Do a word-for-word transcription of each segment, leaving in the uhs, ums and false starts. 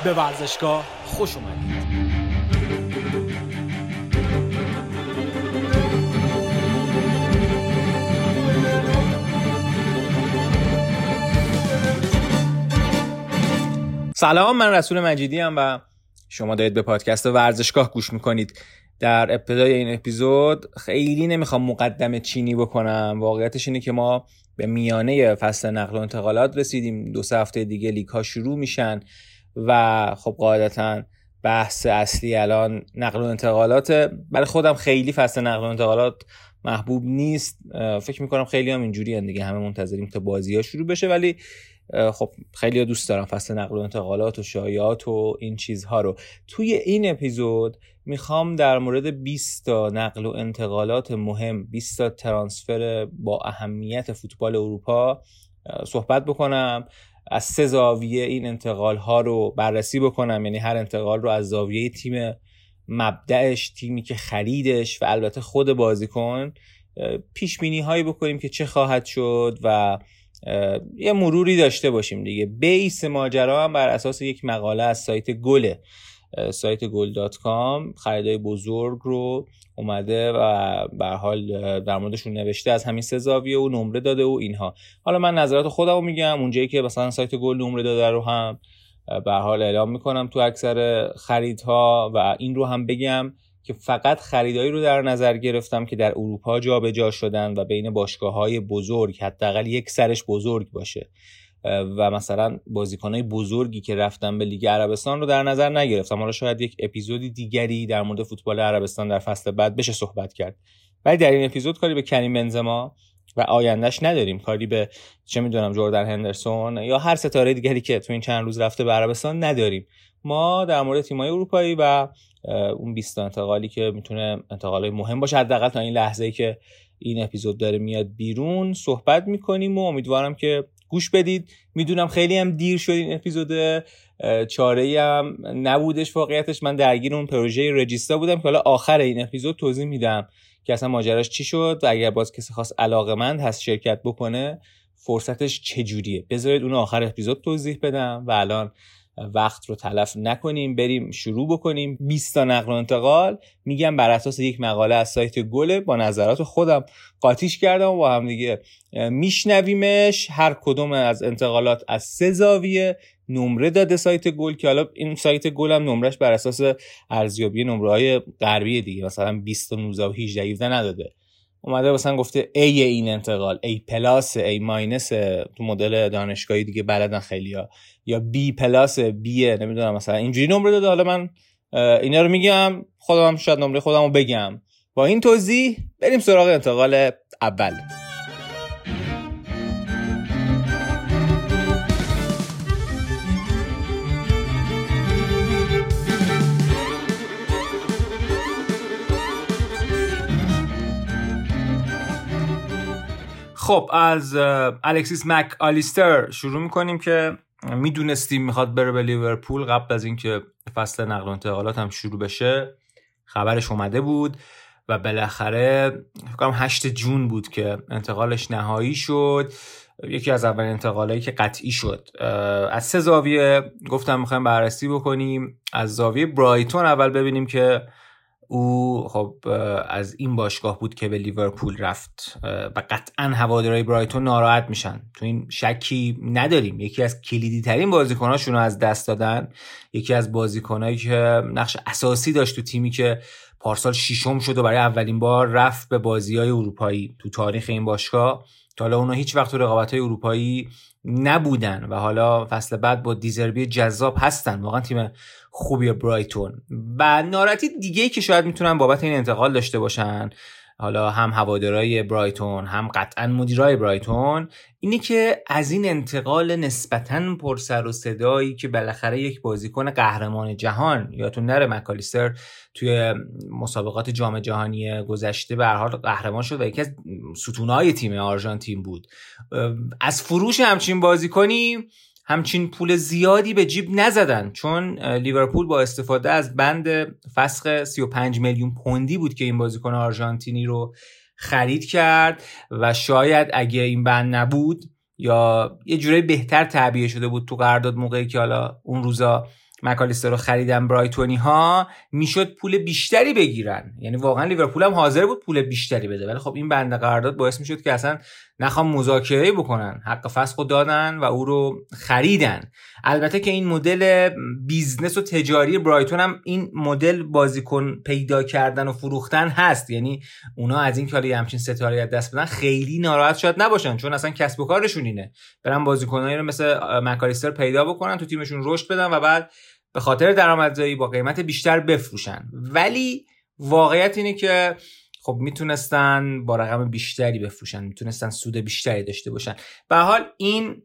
به ورزشگاه خوش اومدید. سلام، من رسول مجیدی ام و شما دارید به پادکست ورزشگاه گوش میکنید. در ابتدای این اپیزود خیلی نمیخوام مقدمه چینی بکنم. واقعیتش اینه که ما به میانه فصل نقل و انتقالات رسیدیم. دو سه هفته دیگه لیگ ها شروع میشن و خب قاعدتاً بحث اصلی الان نقل و انتقالات. برای خودم خیلی فصل نقل و انتقالات محبوب نیست. فکر میکنم خیلی هم اینجوری هن دیگه، همه منتظریم تا بازی ها شروع بشه، ولی خب خیلی ها دوست دارم فصل نقل و انتقالات و شایعات و این چیزها رو. توی این اپیزود میخوام در مورد بیست تا نقل و انتقالات مهم، بیست تا ترانسفر با اهمیت فوتبال اروپا صحبت بکنم. از سه زاویه این انتقال ها رو بررسی بکنم، یعنی هر انتقال رو از زاویه تیم مبدأش، تیمی که خریدش و البته خود بازیکن، پیش بینی هایی بکنیم که چه خواهد شد و یه مروری داشته باشیم دیگه. بیس ماجرا هم بر اساس یک مقاله از سایت گل، سایت گل دات کام، خریدای بزرگ رو اومده و به هر حال در موردشون نوشته، از همین سه زاویه و نمره داده و اینها. حالا من نظرات خودم رو میگم، اونجایی که مثلا سایت گل نمره داده رو هم به هر حال اعلام میکنم تو اکثر خریدها، و این رو هم بگم که فقط خریدایی رو در نظر گرفتم که در اروپا جابجا شدن و بین باشگاه‌های بزرگ، حداقل یک سرش بزرگ باشه، و مثلا بازیکنای بزرگی که رفتن به لیگ عربستان رو در نظر نگرفتم. حالا شاید یک اپیزودی دیگری در مورد فوتبال عربستان در فصل بعد بشه صحبت کرد، ولی در این اپیزود کاری به کریم بنزما و آیندهش نداریم، کاری به چه میدونم جردن هندرسون یا هر ستاره دیگری که تو این چند روز رفته به عربستان نداریم. ما در مورد تیم‌های اروپایی و اون بیست تا انتقالی که میتونه انتقالای مهم باشه حداقل تا این لحظه‌ای که این اپیزود داره میاد بیرون صحبت میکنیم و امیدوارم که گوش بدید. میدونم خیلی هم دیر شد این اپیزود، چاره‌ای هم نبودش واقعیتش. من درگیر اون پروژه رجیستا بودم که حالا آخر این اپیزود توضیح میدم که اصلا ماجراش چی شد و اگر باز کسی خواست علاقه‌مند هست شرکت بکنه فرصتش چجوریه. بذارید اون آخر اپیزود توضیح بدم و الان وقت رو تلف نکنیم، بریم شروع بکنیم. بیست تا نقل و انتقال میگم بر اساس یک مقاله از سایت گل، با نظرات خودم قاطیش کردم و با هم دیگه میشنویمش. هر کدوم از انتقالات از سه زاویه نمره داده سایت گل، که حالا این سایت گل هم نمرش بر اساس ارزیابی نمره‌های غربی دیگه، مثلا بیست و نوزده و هجده هفده نداده. اومده مثلا گفته A این انتقال A پلاس A ماینس، تو مدل دانشگاهی دیگه بلدن خیلیا، یا B پلاس B، نمیدونم مثلا اینجوری نمره داده. حالا من اینا رو میگم، خودم هم شاید نمره خودم رو بگم. با این توضیح بریم سراغ انتقال اول. خب از الکسیس مک آلیستر شروع میکنیم که میدونستیم میخواد بره به لیورپول. قبل از اینکه فصل نقل و انتقالات هم شروع بشه خبرش اومده بود و بالاخره فکر کنم هشت جون بود که انتقالش نهایی شد. یکی از اولین انتقالایی که قطعی شد. از سه زاویه گفتم میخوایم بررسی بکنیم. از زاویه برایتون اول ببینیم که او خب از این باشگاه بود که به لیورپول رفت و قطعا هوادارهای برایتون ناراحت میشن، تو این شکی نداریم. یکی از کلیدی ترین بازیکناشون رو از دست دادن، یکی از بازیکنایی که نقش اساسی داشت تو تیمی که پارسال ششم شد و برای اولین بار رفت به بازی‌های اروپایی تو تاریخ این باشگاه. تا حالا اونا هیچ وقت تو رقابت‌های اروپایی نبودن و حالا فصل بعد با دیزربی جذاب هستن. واقعا تیم خوبی برایتون. و ناراحتی دیگه‌ای که شاید میتونن بابت این انتقال داشته باشن، حالا هم هوادارهای برایتون هم قطعا مدیرای برایتون، اینی که از این انتقال نسبتاً پر سر و صدایی که بالاخره یک بازیکن قهرمان جهان، یادتون نره مکالیستر توی مسابقات جام جهانی گذشته به هر حال قهرمان شد و یکی از ستونهای تیم آرژانتین بود، از فروش همچین بازیکنی همچین پول زیادی به جیب نزدن، چون لیورپول با استفاده از بند فسخ سی و پنج میلیون پوندی بود که این بازیکن آرژانتینی رو خرید کرد و شاید اگه این بند نبود یا یه جوری بهتر تعبیه شده بود تو قرارداد موقعی که حالا اون روزا مکالیستر رو خریدن برایتونی ها میشد پول بیشتری بگیرن، یعنی واقعا لیورپول هم حاضر بود پول بیشتری بده، ولی خب این بنده قرارداد باعث میشد که اصلا نخوام مذاکره بکنن، حق فسخ رو دادن و او رو خریدن. البته که این مدل بیزنس و تجاری برایتون هم این مدل بازیکن پیدا کردن و فروختن هست، یعنی اونا از این کاری همچین ستاره دست بدن خیلی ناراحت شاید نباشن، چون اصلا کسب و کارشون اینه برن بازیکنایی رو مثل مکالیستر پیدا بکنن، تو تیمشون رشد بدن و بعد به خاطر درآمدزایی با قیمت بیشتر بفروشن. ولی واقعیت اینه که خب میتونستن با رقم بیشتری بفروشن، میتونستن سود بیشتری داشته باشن. به هر حال این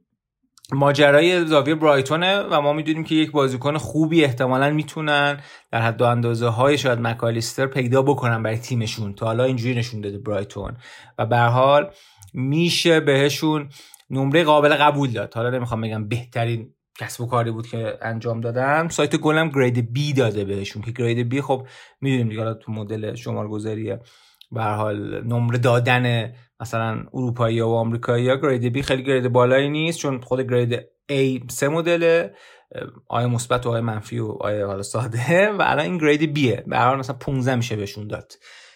ماجرای زاویه برایتونه و ما میدونیم که یک بازیکن خوبی احتمالاً میتونن در حد و اندازه های شاید مکالیستر پیدا بکنن برای تیمشون، تا حالا اینجوری نشون داده برایتون و به هر حال میشه بهشون نمره قابل قبول داد. حالا نمیخوام بگم بهترین کسب و کاری بود که انجام دادن، سایت گلم گرید بی داده بهشون که گرید بی خب میدونیم دیگه، حالا تو مدل شمارگذاریه به هر حال نمره دادن مثلا اروپایی و آمریکایی ها گرید بی خیلی گرید بالایی نیست، چون خود گرید A سه مدله، آیه مثبت و آیه منفی و آیه حالا ساده، و الان این گرید بیه به هر حال مثلا پانزده میشه بهشون داد.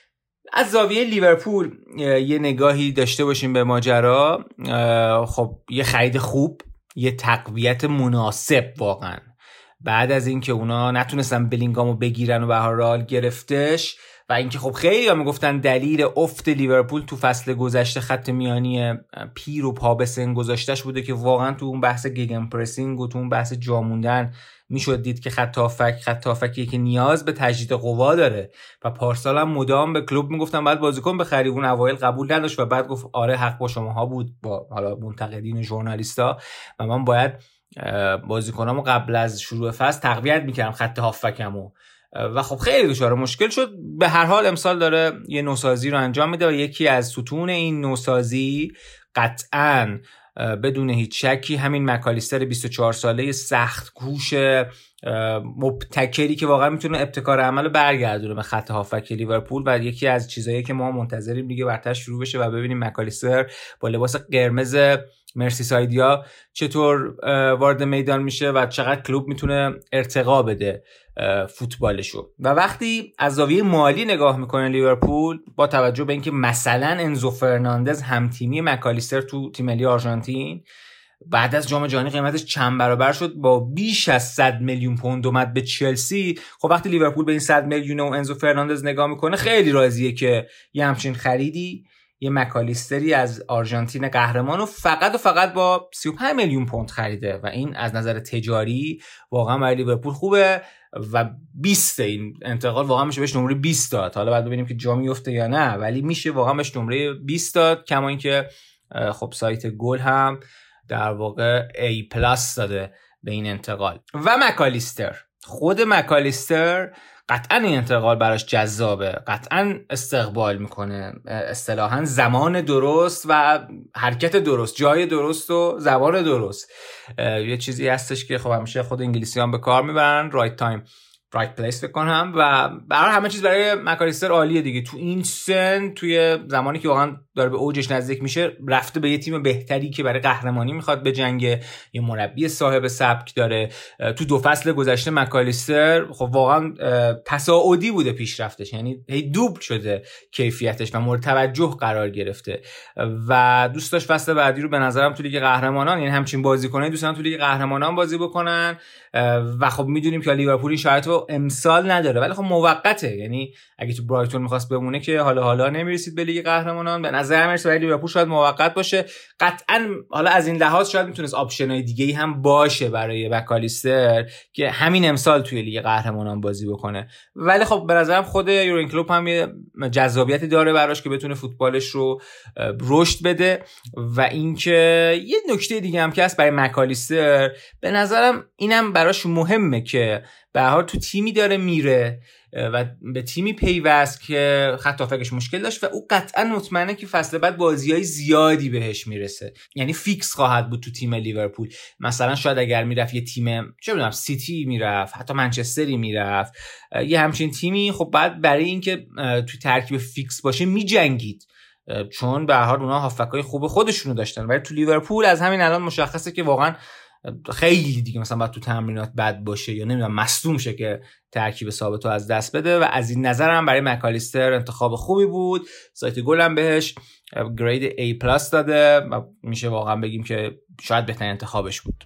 از زاویه لیورپول یه نگاهی داشته باشیم به ماجرا، خب یه خرید خوب، یه تقویت مناسب واقعا بعد از اینکه اونا نتونستن بلینگامو بگیرن و به هر حال گرفتش، و اینکه خب خیلی ها میگفتن دلیل افت لیورپول تو فصل گذشته خط میانی پیر و پا به سن گذاشتش بوده که واقعا تو اون بحث گگن پرسینگ و تو اون بحث جا موندن میشد دید که خط هافک خط هافکی که نیاز به تجدید قوا داره و پارسال هم مدام به کلوب میگفتن بعد بازیکن بخری، اون اوایل قبول نداشت و بعد گفت آره حق با شماها بود، با حالا منتقدین و ژورنالیستا، و من باید بازیکنامو قبل از شروع فصل تقویت میکردم خط هافکمو، و خب خیلی دچار مشکل شد. به هر حال امسال داره یه نوسازی رو انجام میده و یکی از ستون این نوسازی قطعاً بدون هیچ شکی همین مکالیستر بیست و چهار ساله سخت کوش مبتکری که واقعا میتونه ابتکار عمل برگردونه به خط هافک لیورپول، و یکی از چیزایی که ما منتظریم دیگه برتر شروع بشه و ببینیم مکالیستر با لباس قرمز مرسیسایدیا چطور وارد میدان میشه و چقدر کلوب میتونه ارتقا بده فوتبالشو. و وقتی از زاویه مالی نگاه میکنه لیورپول، با توجه به اینکه مثلا انزو فرناندز همتیمی مکالیستر تو تیم ملی آرژانتین بعد از جام جهانی قیمتش چند برابر شد، با بیش از صد میلیون پوند اومد به چلسی، خب وقتی لیورپول به این صد میلیون و انزو فرناندز نگاه میکنه خیلی راضیه که یه همچین خریدی یه مکالیستری از آرژانتین قهرمانو فقط و فقط با سی و پنج میلیون پوند خریده و این از نظر تجاری واقعا برای لیورپول خوبه و بیست این انتقال واقعا میشه بهش نمره بیست داد. حالا بعد ببینیم که جا میفته یا نه، ولی میشه واقعا بهش نمره بیست داد. کما اینکه خب سایت گل هم در واقع A پلاس داده به این انتقال. و مکالیستر، خود مکالیستر قطعا این انتقال براش جذابه، قطعا استقبال میکنه، اصطلاحاً زمان درست و حرکت درست، جای درست و زبان درست. یه چیزی هستش که خب همیشه خود انگلیسی هم به کار میبرن، رایت تایم رایت پلیس فکر کنم، و برای همه چیز برای مکالیستر عالیه دیگه. تو این سن، توی زمانی که واقعا داره به اوجش نزدیک میشه، رفته به یه تیم بهتری که برای قهرمانی میخواد بجنگه، یه مربی صاحب سبک داره. تو دو فصل گذشته مکالیستر خب واقعا تصاعدی بوده پیشرفتش، یعنی هی دوبل شده کیفیتش و مورد توجه قرار گرفته و دوست داشت فصل بعدی رو به نظرم تو لیگ قهرمانان، یعنی همچین بازیکنایی دوستان تو لیگ قهرمانان بازی بکنن. و خب میدونیم که لیورپول این شرایط رو امسال نداره، ولی خب موقته، یعنی اگه تو برایتون می‌خواست بمونه که حالا حالا نمیرسید به لیگ قهرمانان، به نظر میاد برای لیورپول شاید موقت باشه. قطعاً حالا از این لحاظ شاید میتونست آپشنای دیگه‌ای هم باشه برای مکالیستر که همین امسال توی لیگ قهرمانان بازی بکنه، ولی خب به نظرم خود یورگن کلوپ هم یه جذابیتی داره براش که بتونه فوتبالش رو رشد بده. و اینکه یه نکته دیگه هم که هست برای مکالیستر، به نظرم اینم براش مهمه که به هر حال تو تیمی داره میره و به تیمی پیوست که خط هافکش مشکل داشت و او قطعا مطمئنه که فصل بعد بازیای زیادی بهش میرسه، یعنی فیکس خواهد بود تو تیم لیورپول. مثلا شاید اگر میرفت یه تیم چه میدونم سیتی میرفت، حتی منچستری میرفت، یه همچین تیمی خب بعد برای اینکه تو ترکیب فیکس باشه میجنگید، چون به هر حال اونها هافکای خوب خودشونو داشتن. ولی تو لیورپول از همین الان مشخصه که واقعا خیلی دیگه مثلا باید تو تمرینات بد باشه یا نمیدونم مصدوم شه که ترکیب ثابت رو از دست بده و از این نظر هم برای مکالیستر انتخاب خوبی بود. سایت گل هم بهش گرید A پلاس داده و میشه واقعا بگیم که شاید بهترین انتخابش بود.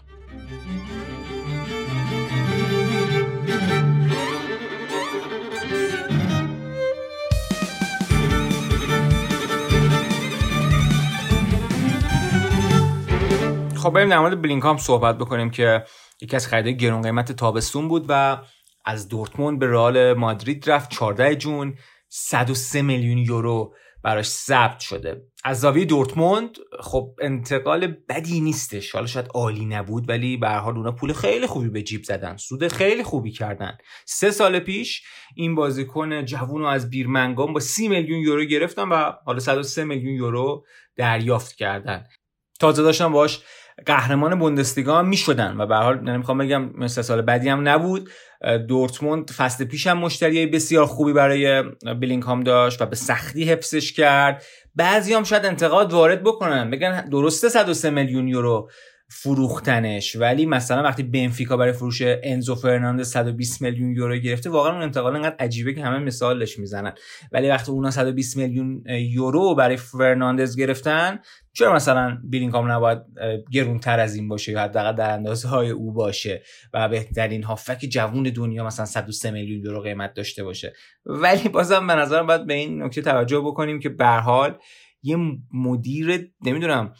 خب بریم در مورد بلینگهام صحبت بکنیم که یکی از خریدهای گران قیمت تابستون بود و از دورتموند به رئال مادرید رفت. چهاردهم ژوئن صد و سه میلیون یورو براش ثبت شده. از زاویه دورتموند خب انتقال بدی نیستش، حالا شاید عالی نبود ولی به هر حال اونا پول خیلی خوبی به جیب زدن، سود خیلی خوبی کردن. سه سال پیش این بازیکن جوون رو از بیرمنگام با سی میلیون یورو گرفتن و حالا صد و سه میلیون یورو دریافت کردن. تازه داشتن باش قهرمان بوندسلیگا هم میشدن و به هر حال نمیخوام بگم سه سال بعدی هم نبود. دورتموند فصل پیش هم مشتری بسیار خوبی برای بلینگهام داشت و به سختی حفظش کرد. بعضی هم شاید انتقاد وارد بکنن بگن درسته صد و سه میلیون یورو فروختنش، ولی مثلا وقتی بنفیکا برای فروش انزو فرناندز صد و بیست میلیون یورو گرفته واقعا اون انتقال انقدر عجیبه که همه مثالش میزنن. ولی وقتی اونا صد و بیست میلیون یورو برای فرناندز گرفتن، چرا مثلا بلینگهام نباید گرونتر از این باشه یا حداقل در اندازه‌های او باشه و بهترین هافک جوون دنیا مثلا صد و سه میلیون یورو قیمت داشته باشه؟ ولی بازم به نظرم باید به این نکته توجه بکنیم که به هر حال یه مدیر نمیدونم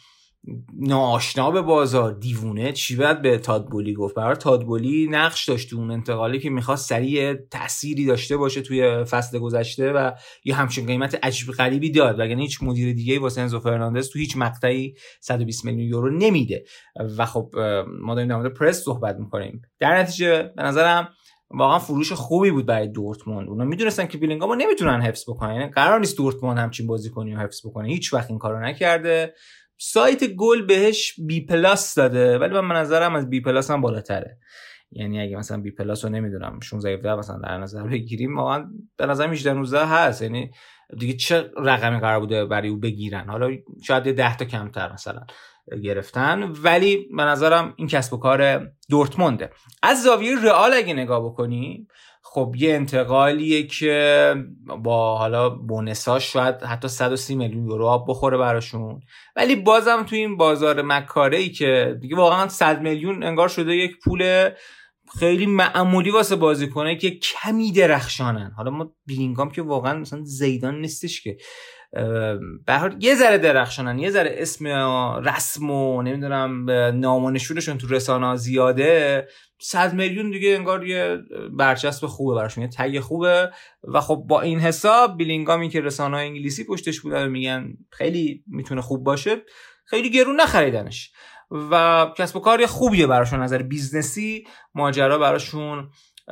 ناآشنا به بازار دیوونه چی باید به تادبولی گفت. برای تادبولی نقش داشت اون انتقالی که میخواست سریع تأثیری داشته باشه توی فصل گذشته و یه همچین قیمت عجیب غریبی داد، وگرنه هیچ مدیر دیگه‌ای واسه انزو فرناندز تو هیچ مقطعی صد و بیست میلیون یورو نمیده. و خب ما داریم در مورد پرس صحبت میکنیم. در نتیجه به نظرم واقعا فروش خوبی بود برای دورتموند. اونا میدونستن که بلینگهامو نمیتونن حفظ بکنن، یعنی قرار نیست دورتموند همچین بازیکنی رو حفظ بکنه، هیچ وقت این کارو نکرده. سایت گل بهش بی پلاس داده ولی من به نظرم از بی پلاس هم بالاتره. یعنی اگه مثلا بی پلاس رو نمیدونم شانزده هفده مثلا در نظر بگیریم واقعا به نظرم هجده نوزده هست. یعنی دیگه چه رقمی قرار بوده برای او بگیرن؟ حالا شاید ده تا کمتر مثلا گرفتن، ولی به نظرم این کسب و کار دورتمونده. از زاویه رئال اگه نگاه بکنی خب یه انتقالیه که با حالا بونساش شاید حتی صد و سی میلیون یورو آب بخوره براشون، ولی بازم تو این بازار مکاره‌ای که دیگه واقعا صد میلیون انگار شده یک پول خیلی معمولی واسه بازیکنایی که کمی درخشانن. حالا ما بلینگهام که واقعا مثلا زیدان نیستش که به هر حال یه ذره درخشانن، یه ذره اسم رسم و نمیدونم نام و نشونشون تو رسانه‌ها زیاده، صد میلیون دیگه انگار یه برچسب خوبه براشون، یه تگ خوبه. و خب با این حساب بلینگهامی که رسانه‌های انگلیسی پشتش بودن و میگن خیلی میتونه خوب باشه، خیلی گرون نخریدنش و کسب و کار خوبیه براشون. نظر بیزنسی ماجرا براشون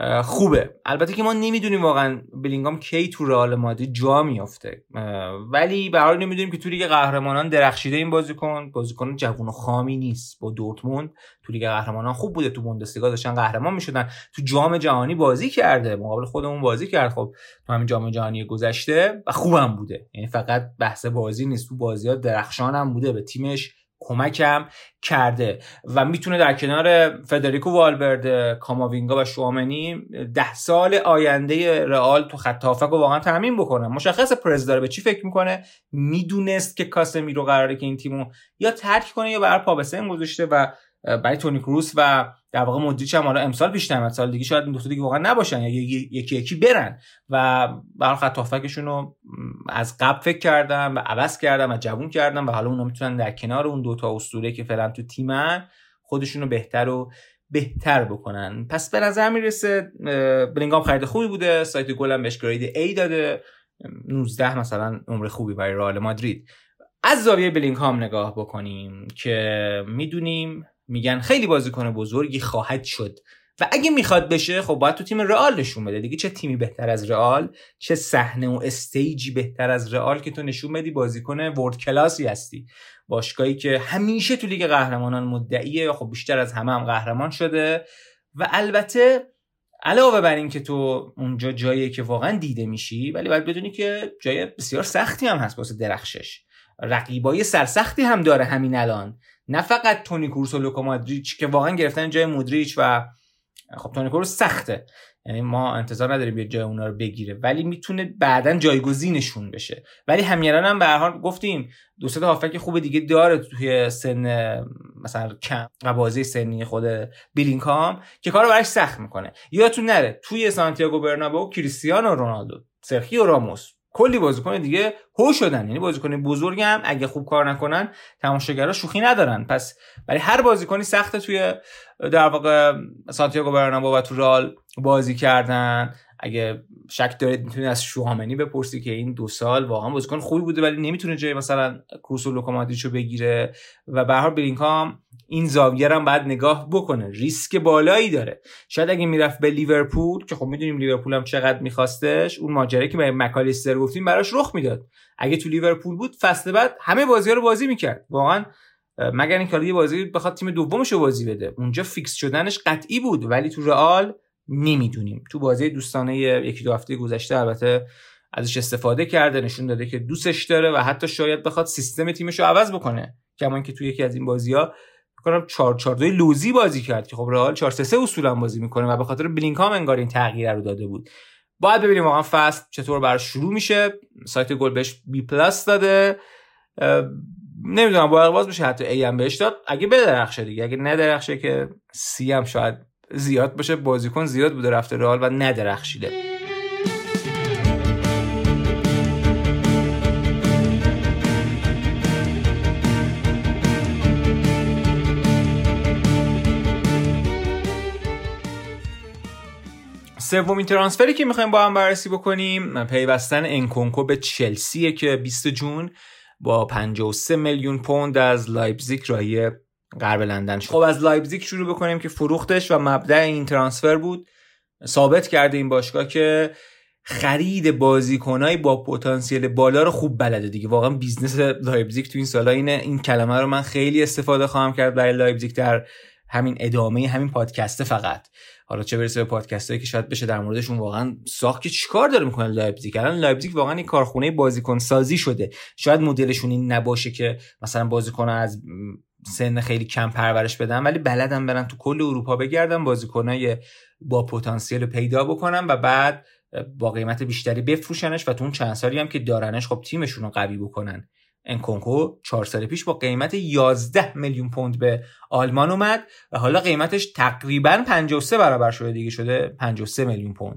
خوبه. البته که ما نمیدونیم واقعا بلینگهام کی تو رئال مادرید جا میافته، ولی به هر حال نمیدونیم که تو لیگ قهرمانان درخشیده این بازیکن بازیکن جوون و خامی نیست. با دورتموند تو لیگ قهرمانان خوب بوده، تو بوندسلیگا داشتن قهرمان میشدن، تو جام جهانی بازی کرده، مقابل خودمون بازی کرد خب تو همین جام جهانی گذشته و خوبم بوده. یعنی فقط بحث بازی نیست، تو بازی‌ها درخشان هم بوده، به تیمش کمکم کرده و میتونه در کنار فدریکو والورده، کاماوینگا و شوامنی ده سال آینده رئال تو خط هافک رو واقعا تضمین بکنه. مشخص پرز داره به چی فکر میکنه، میدونست که کاسمیرو قراره که این تیمو یا ترک کنه یا بر پا به سن گذاشته و برای تونی کروس و در واقع مودریچ هم حالا امسال پیشنهاد سال دیگه شاید این دو تا دیگه واقعا نباشن یا یکی یکی برن و برای خط هافکشون رو از قبل فکر کردم و عوض کردم و جوون کردم و حالا اونا میتونن در کنار اون دو تا اسطوره که فعلا تو تیمن خودشون رو بهتر و بهتر بکنن. پس به نظر میرسه بلینگهام خرید خوبی بوده. سایت گل هم بهش گرید A داده، نوزده مثلا نمره خوبی برای رئال مادرید. از زاویه بلینگهام نگاه بکنیم که میدونیم میگن خیلی بازیکن بزرگی خواهد شد و اگه میخواد بشه خب باید تو تیم رئال نشون بده دیگه. چه تیمی بهتر از رئال، چه صحنه و استیجی بهتر از رئال که تو نشون بدی بازیکن ورد کلاسی هستی. باشگاهی که همیشه تو لیگ قهرمانان مدعیه و خب بیشتر از همه هم قهرمان شده و البته علاوه بر این که تو اونجا جاییه که واقعا دیده میشی، ولی باید بدونی که جای بسیار سختی هم هست واسه درخشش رقیبای سرسختی هم داره همین الان، نه فقط تونی کروس و لوکا مودریچ که واقعا گرفتن جای مودریچ و خب تونی کروس سخته، یعنی ما انتظار نداریم یه جای اونا رو بگیره، ولی میتونه بعدن جایگزینشون بشه. ولی همیران هم به هر حال گفتیم دو سه تا هافک خوب دیگه داره توی سن مثلا کم و بازی سنی خود بیلینگهام که کارو براش سخت میکنه. یادتون نره توی سانتیاگو برنابئو کریستیانو رونالدو، سرخیو راموس، کلی بازیکن دیگه هو شدن، یعنی بازیکن بزرگ هم اگه خوب کار نکنن تماشاگرها شوخی ندارن. پس برای هر بازیکنی سخته توی در واقع سانتیاگو برنابئو و تو رئال بازی کردن. اگه شک دارید میتونید از شوامنی بپرسی که این دو سال واقعا بازیکن خوبی بوده ولی نمیتونه جای مثلا کروس و لوکا مودریچو بگیره و به هر حال بیلینگهام این زاویه رو هم بعد نگاه بکنه، ریسک بالایی داره. شاید اگه میرفت به لیورپول که خب میدونیم لیورپول هم چقدر میخواستش، اون ماجرایی که برای مکالیستر گفتیم براش رخ میداد. اگه تو لیورپول بود فصل بعد همه بازی‌ها رو بازی میکرد واقعا، مگر اینکه یه بازی بخواد تیم دومش رو بازی بده، اونجا فیکس شدنش قطعی بود. ولی تو رئال نمیدونیم. تو بازی دوستانه یکی دو هفته گذشته البته ازش استفاده کرده، نشون داده که دوستش داره و حتی شاید بخواد سیستم تیمش رو عوض بکنه، کما اینکه تو یکی از این بازی‌ها فکر چهار چهار دو لوزی بازی کرد که خب رئال چهار سه سه اصولا بازی میکنه و به خاطر بیلینگهام انگار این تغییر رو داده بود. باید ببینیم واقعا فصل چطور براش شروع میشه. سایت گل بهش بی پلاس داده، نمیدونم با اقواز بشه حتی ای هم بهش داد اگه بدرخشه دیگه، اگه ندرخشه که سی هم شاید زیاد باشه. بازیکن زیاد بوده رفته رئال و ندرخشیده. سومین ترانسفری که میخوایم با هم بررسی بکنیم پیوستن انکونکو به چلسیه که بیست جون با پنجاه و سه میلیون پوند از لایپزیگ راهی غرب لندن شد. خب از لایپزیگ شروع بکنیم که فروختش و مبدأ این ترانسفر بود. ثابت کرده این باشگاه که خرید بازیکنای با پتانسیل بالا رو خوب بلده دیگه. واقعا بیزنس لایپزیگ تو این سالا اینه. این کلمه رو من خیلی استفاده خواهم کرد برای لایپزیگ در همین ادامه همین پادکست فقط. حالا چه برسه به پادکستایی که شاید بشه در موردشون واقعا ساخت که چیکار داره میکنه لایپزیگ. الان لایپزیگ واقعا این کارخونه بازیکن سازی شده. شاید مدلشون این نباشه که مثلا بازیکن از سن خیلی کم پرورش بدن، ولی بلدن برن تو کل اروپا بگردن بازیکنای با پتانسیل پیدا بکنن و بعد با قیمت بیشتری بفروشنش و تو اون چند سالی هم که دارنش خب تیمشون رو قوی بکنن. انکونکو چهار سال پیش با قیمت یازده میلیون پوند به آلمان اومد و حالا قیمتش تقریبا پنجاه و سه برابر شده دیگه، شده پنجاه و سه میلیون پوند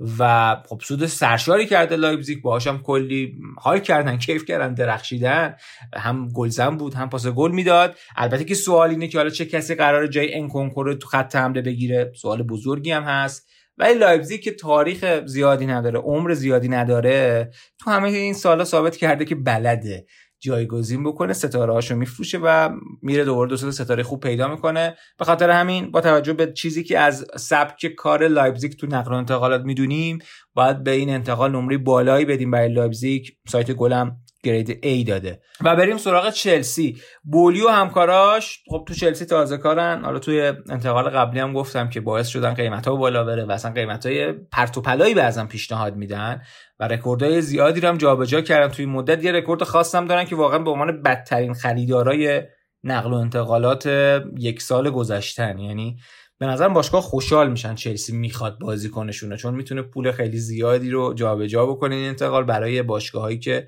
و خب سود سرشاری کرده لایپزیگ. باهاش هم کلی حال کردن، کیف کردن، درخشیدن. هم گلزن بود هم پاس گل میداد. البته که سوال اینه که حالا چه کسی قراره جای انکونکو رو تو خط حمله بگیره، سوال بزرگی هم هست. ولی لایپزیگ که تاریخ زیادی نداره، عمر زیادی نداره، تو همه این سالا ثابت کرده که بلده جایگزین بکنه، ستاره هاشو میفروشه و میره دوباره دو سه ستاره خوب پیدا میکنه. به خاطر همین با توجه به چیزی که از سبک کار لایپزیگ تو نقل و انتقالات میدونیم باید به این انتقال نمره بالایی بدیم برای لایپزیگ. سایت گلم گرید A داده. و بریم سراغ چلسی. بولی و همکاراش خب تو چلسی تازه کارن. حالا توی انتقال قبلی هم گفتم که باعث شدن قیمت‌ها بالا بره و اصلا قیمت‌های پرت و پلایی بعضن پیشنهاد میدن و رکوردهای زیادی رو هم جابجا کردن توی مدت. یه رکورد خاص هم دارن که واقعا به عنوان بدترین خریدارای نقل و انتقالات یک سال گذشتن. یعنی به نظرم باشگاه خوشحال میشن چلسی میخواد بازیکنشونه، چون میتونه پول خیلی زیادی رو جابجا بکنه این انتقال برای باشگاهایی که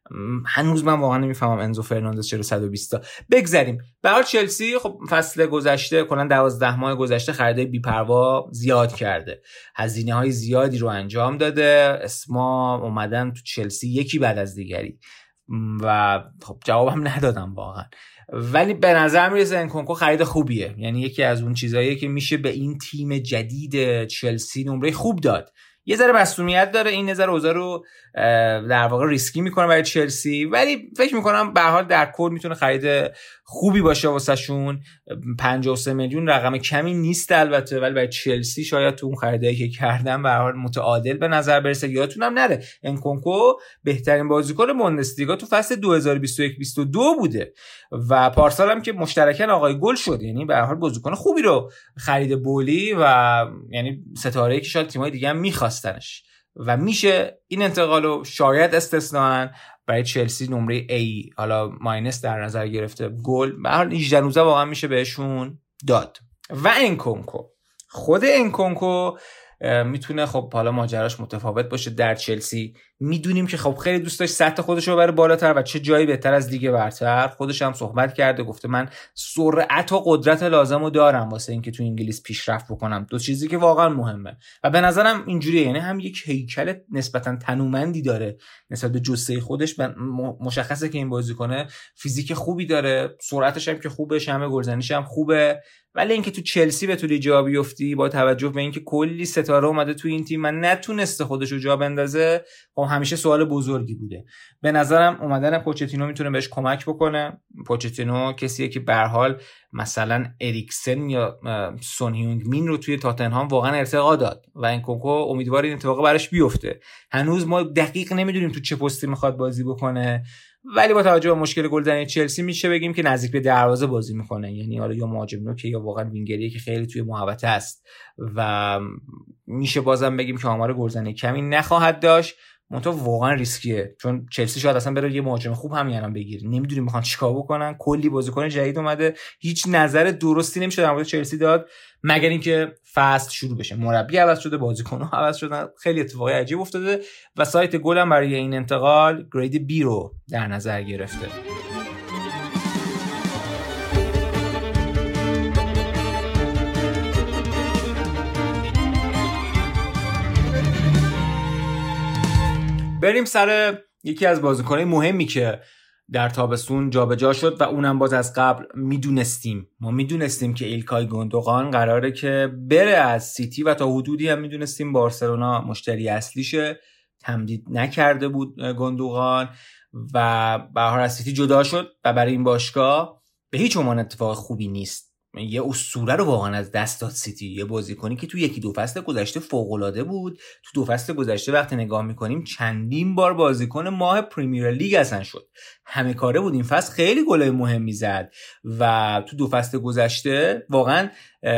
هنوز من واقعا نمیفهمم انزو فرناندز چرا صد و بیست تا. بگذریم. برای چلسی خب فصل گذشته کلا دوازده ماه گذشته خریدای بی‌پروا زیاد کرده، هزینه‌های زیادی رو انجام داده، اسما اومدن تو چلسی یکی بعد از دیگری و خب جوابم ندادم واقعا. ولی به نظر میرسه انکونکو خرید خوبیه، یعنی یکی از اون چیزاییه که میشه به این تیم جدید چلسی نمره خوب داد. یه ذره مسئولیت داره، این نظر اوضاع رو در واقع ریسکی میکنه برای چلسی، ولی فکر میکنم به هر حال در کل میتونه خرید خوبی باشه واسه شون. پنجاه و سه میلیون رقم کمی نیست البته، ولی برای چلسی شاید تو اون خریدایی که کردن به هر حال متعادل به نظر برسه. یادتونم نره انکونکو بهترین بازیکن بوندسلیگا تو فصل دو هزار و بیست و یک بیست و دو بوده و پارسال هم که مشترکاً آقای گل شد. یعنی به هر حال بازیکن خوبی رو خرید بولی و یعنی ستاره‌ای که شاید تیم‌های دیگه هم می‌خواستنش و میشه این انتقالو شاید استثناً برای چلسی نمره A حالا ماینس در نظر گرفته گل به هر هجده نوزده واقعا میشه بهشون داد. و انکونکو خود انکونکو میتونه خب حالا ماجراش متفاوت باشه در چلسی. میدونیم که خب خیلی دوست داشت سطح خودش رو ببره بالاتر و چه جایی بهتر از لیگ برتر. خودش هم صحبت کرده، گفته من سرعت و قدرت لازمو دارم واسه اینکه تو انگلیس پیشرفت بکنم، دو چیزی که واقعا مهمه و به نظرم اینجوریه. یعنی هم یک هیکل نسبتا تنومندی داره نسبت به جثه خودش، مشخصه که این بازیکن فیزیک خوبی داره، سرعتش هم که خوبه، شمه گلزنیش هم خوبه، ولی اینکه تو چلسی بتونی جا بیفتی با توجه به اینکه کلی ستاره اومده تو این تیم و نتونسته خودش رو جا بندازه، خب همیشه سوال بزرگی بوده. به نظرم اومدن پوچتینو میتونه بهش کمک بکنه. پوچتینو کسیه که به هر حال مثلا اریکسن یا سون هیونگ مین رو توی تاتنهام واقعا ارتقا داد و انکونکو امیدوار این اتفاق براش بیفته. هنوز ما دقیق نمیدونیم تو چه پستی میخواد بازی بکنه، ولی با توجه به مشکل گلزنی چلسی میشه بگیم که نزدیک به دروازه بازی میکنه. یعنی حالا یا مهاجم نوک یا واقعا وینگریه که خیلی توی محوطه است و میشه بازم بگیم که آمار گلزنی کمی نخواهد داشت. منتها واقعا ریسکیه، چون چلسی شاید اصلا بره یه مهاجم خوب همین الان بگیره، نمیدونیم میخوان چیکار بکنن. کلی بازیکن جدید اومده، هیچ نظر درستی نمیشه در مورد چلسی داد مگر اینکه فصل شروع بشه. مربی عوض شده، بازیکن‌ها عوض شدن، خیلی اتفاقای عجیب افتاده و سایت گل هم برای این انتقال گرید بی رو در نظر گرفته. بریم سر یکی از بازیکن‌های مهمی که در تابستون جابجا شد و اونم باز از قبل میدونستیم. ما میدونستیم که ایلکای گوندوغان قراره که بره از سیتی و تا حدودی هم میدونستیم بارسلونا مشتری اصلیشه. تمدید نکرده بود گوندوغان و به هر حال از سیتی جدا شد و برای این باشگاه به هیچ عنوان اتفاق خوبی نیست. یه اسطوره رو واقعا از دست داد سیتی، یه بازیکنی که تو یکی دو فصل گذشته فوق‌العاده بود. تو دو فصل گذشته وقتی نگاه میکنیم چندین بار بازیکن ماه پریمیر لیگ اصلا شد، همه کاره بود. این فصل خیلی گلای مهمی زد و تو دو فصل گذشته واقعا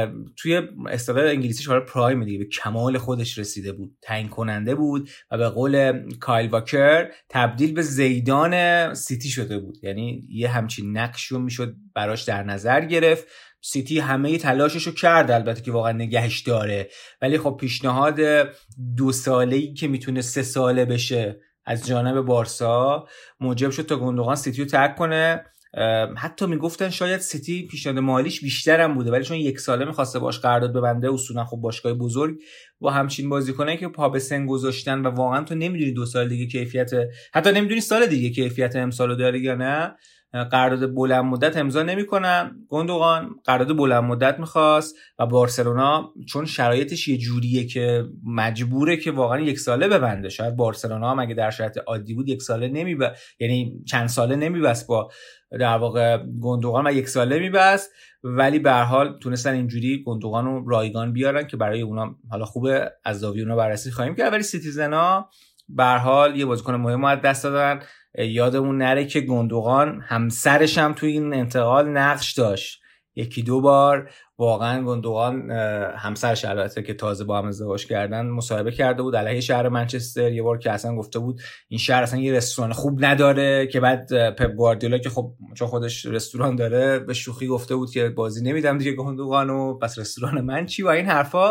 توی اصطلاح انگلیسیش برای پرایم دیگه به کمال خودش رسیده بود، تعیین کننده بود و به قول کایل واکر تبدیل به زیدان سیتی شده بود. یعنی یه همچین نقشی رو میشد براش در نظر گرفت. سیتی همه تلاششو کرد البته که واقعا نگهش داره، ولی خب پیشنهاد دو ساله‌ای که میتونه سه ساله بشه از جانب بارسا موجب شد تا گوندوغان سیتی رو ترک کنه. حتی میگفتن شاید سیتی پیشنهاد مالیش بیشتر هم بوده، ولی چون یک ساله میخواسته باش قرارداد ببنده، اصولا خب باشگاه بزرگ با همچین بازیکنایی که پا به سن گذاشتن و واقعا تو نمیدونی دو سال دیگه کیفیت، حتی نمیدونی سال دیگه کیفیت امسالو داره یا نه، قرارداد بلند مدت امضا نمی‌کنن. گوندوغان قرارداد بلند مدت می‌خواست و بارسلونا چون شرایطش یه جوریه که مجبوره که واقعا یک ساله ببنده. شاید بارسلونا هم اگه در شرایط عادی بود یک ساله نمی‌ب یعنی چند ساله نمی‌بست با در واقع گوندوغان و یک ساله می‌بست، ولی به هر حال تونستن اینجوری گوندوغان رو رایگان بیارن که برای اونا حالا خوبه از زاویه اونا بررسی خواهیم کرد. ولی سیتیزنا به هر حال یه بازیکن مهم از دست دادن. یادمون نره که گوندوغان همسرش هم توی این انتقال نقش داشت. یکی دو بار واقعا گوندوغان همسرش البته که تازه با هم ازدواج کردن مصاحبه کرده بود علیه شهر منچستر. یه بار که اصلا گفته بود این شهر اصلا یه رستوران خوب نداره، که بعد پپ گواردیولا که خب چون خودش رستوران داره به شوخی گفته بود که بازی نمیدم دیگه گوندوغانو، پس رستوران من چی و این حرفا.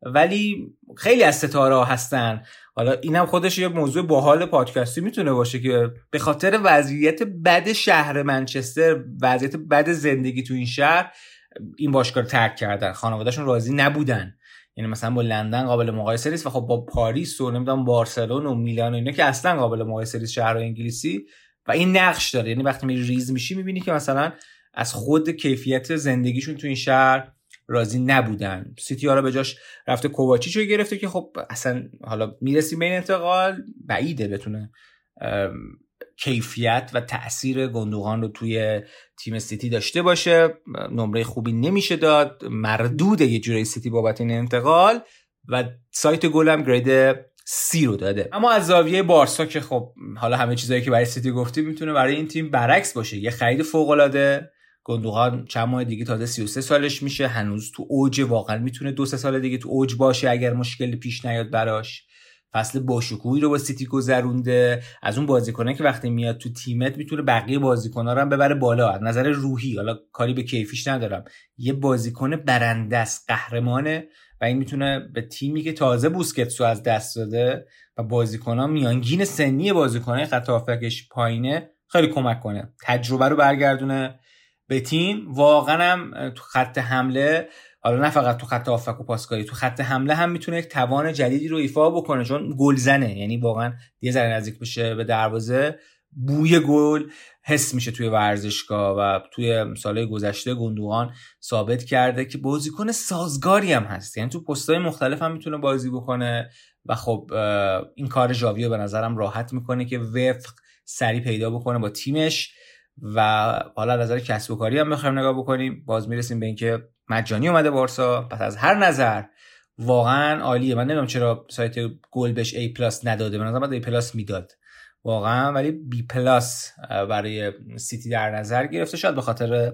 ولی خیلی از ستاره هستن. حالا اینم خودش یه موضوع باحال پادکستی میتونه باشه که به خاطر وضعیت بد شهر منچستر، وضعیت بد زندگی تو این شهر، این باشگاه رو ترک کردن. خانواده‌شون راضی نبودن. یعنی مثلا با لندن قابل مقایسه نیست و خب با پاریس و نمیدونم بارسلون و میلان و اینا که اصلا قابل مقایسه نیست شهرهای انگلیسی. و این نقش داره. یعنی وقتی می ریز میشی میبینی که مثلا از خود کیفیت زندگیشون تو این شهر راضی نبودن. سیتی ها رو به جاش رفته کوواچیچو گرفته که خب اصلا حالا میرسیم به این انتقال بعیده بتونه کیفیت و تأثیر گوندوغان رو توی تیم سیتی داشته باشه. نمره خوبی نمیشه داد، مردود یه جوری سیتی بابت این انتقال و سایت گل هم گرید سی رو داده. اما از زاویه بارسا که خب حالا همه چیزایی که برای سیتی گفتیم میتونه برای این تیم برعکس باشه. یه خرید فوق العاده. گوندوغان چند ماه دیگه تازه سی و سه سالش میشه، هنوز تو اوج، واقعا میتونه دو سه سال دیگه تو اوج باشه اگر مشکلی پیش نیاد براش. فصل باشکوهی رو با سیتی گذرونده، از اون بازیکنه که وقتی میاد تو تیمت میتونه بقیه بازیکن‌ها رو هم ببره بالا از نظر روحی. حالا کاری به کیفیش ندارم، یه بازیکن برنده است، قهرمانه و این میتونه به تیمی که تازه بوسکتس رو از دست داده و بازیکن‌ها میانگین سنی بازیکن‌های خط هافبکش پایینه خیلی کمک کنه، تجربه رو برگردونه به تیم. واقعا هم تو خط حمله، حالا نه فقط تو خط هافبک و پاسکاری، تو خط حمله هم میتونه یک توان جدیدی رو ایفا بکنه، چون گلزنه، یعنی واقعا یه ذره نزدیک بشه به دروازه بوی گل حس میشه توی ورزشگاه و توی سالهای گذشته گوندوغان ثابت کرده که بازیکن سازگاری هم هست، یعنی تو پست‌های مختلف هم میتونه بازی بکنه و خب این کار ژاویو به نظرم راحت میکنه که وفق سری پیدا بکنه با تیمش. و حالا از نظر کسب و کاری هم بخوایم نگاه بکنیم، باز میرسیم به اینکه مجانی اومده بارسا، پس از هر نظر واقعا عالیه. من نمیدونم چرا سایت گل بهش A پلاس نداده، به نظر من A پلاس میداد واقعا، ولی B پلاس برای سیتی در نظر گرفته، شاید به خاطر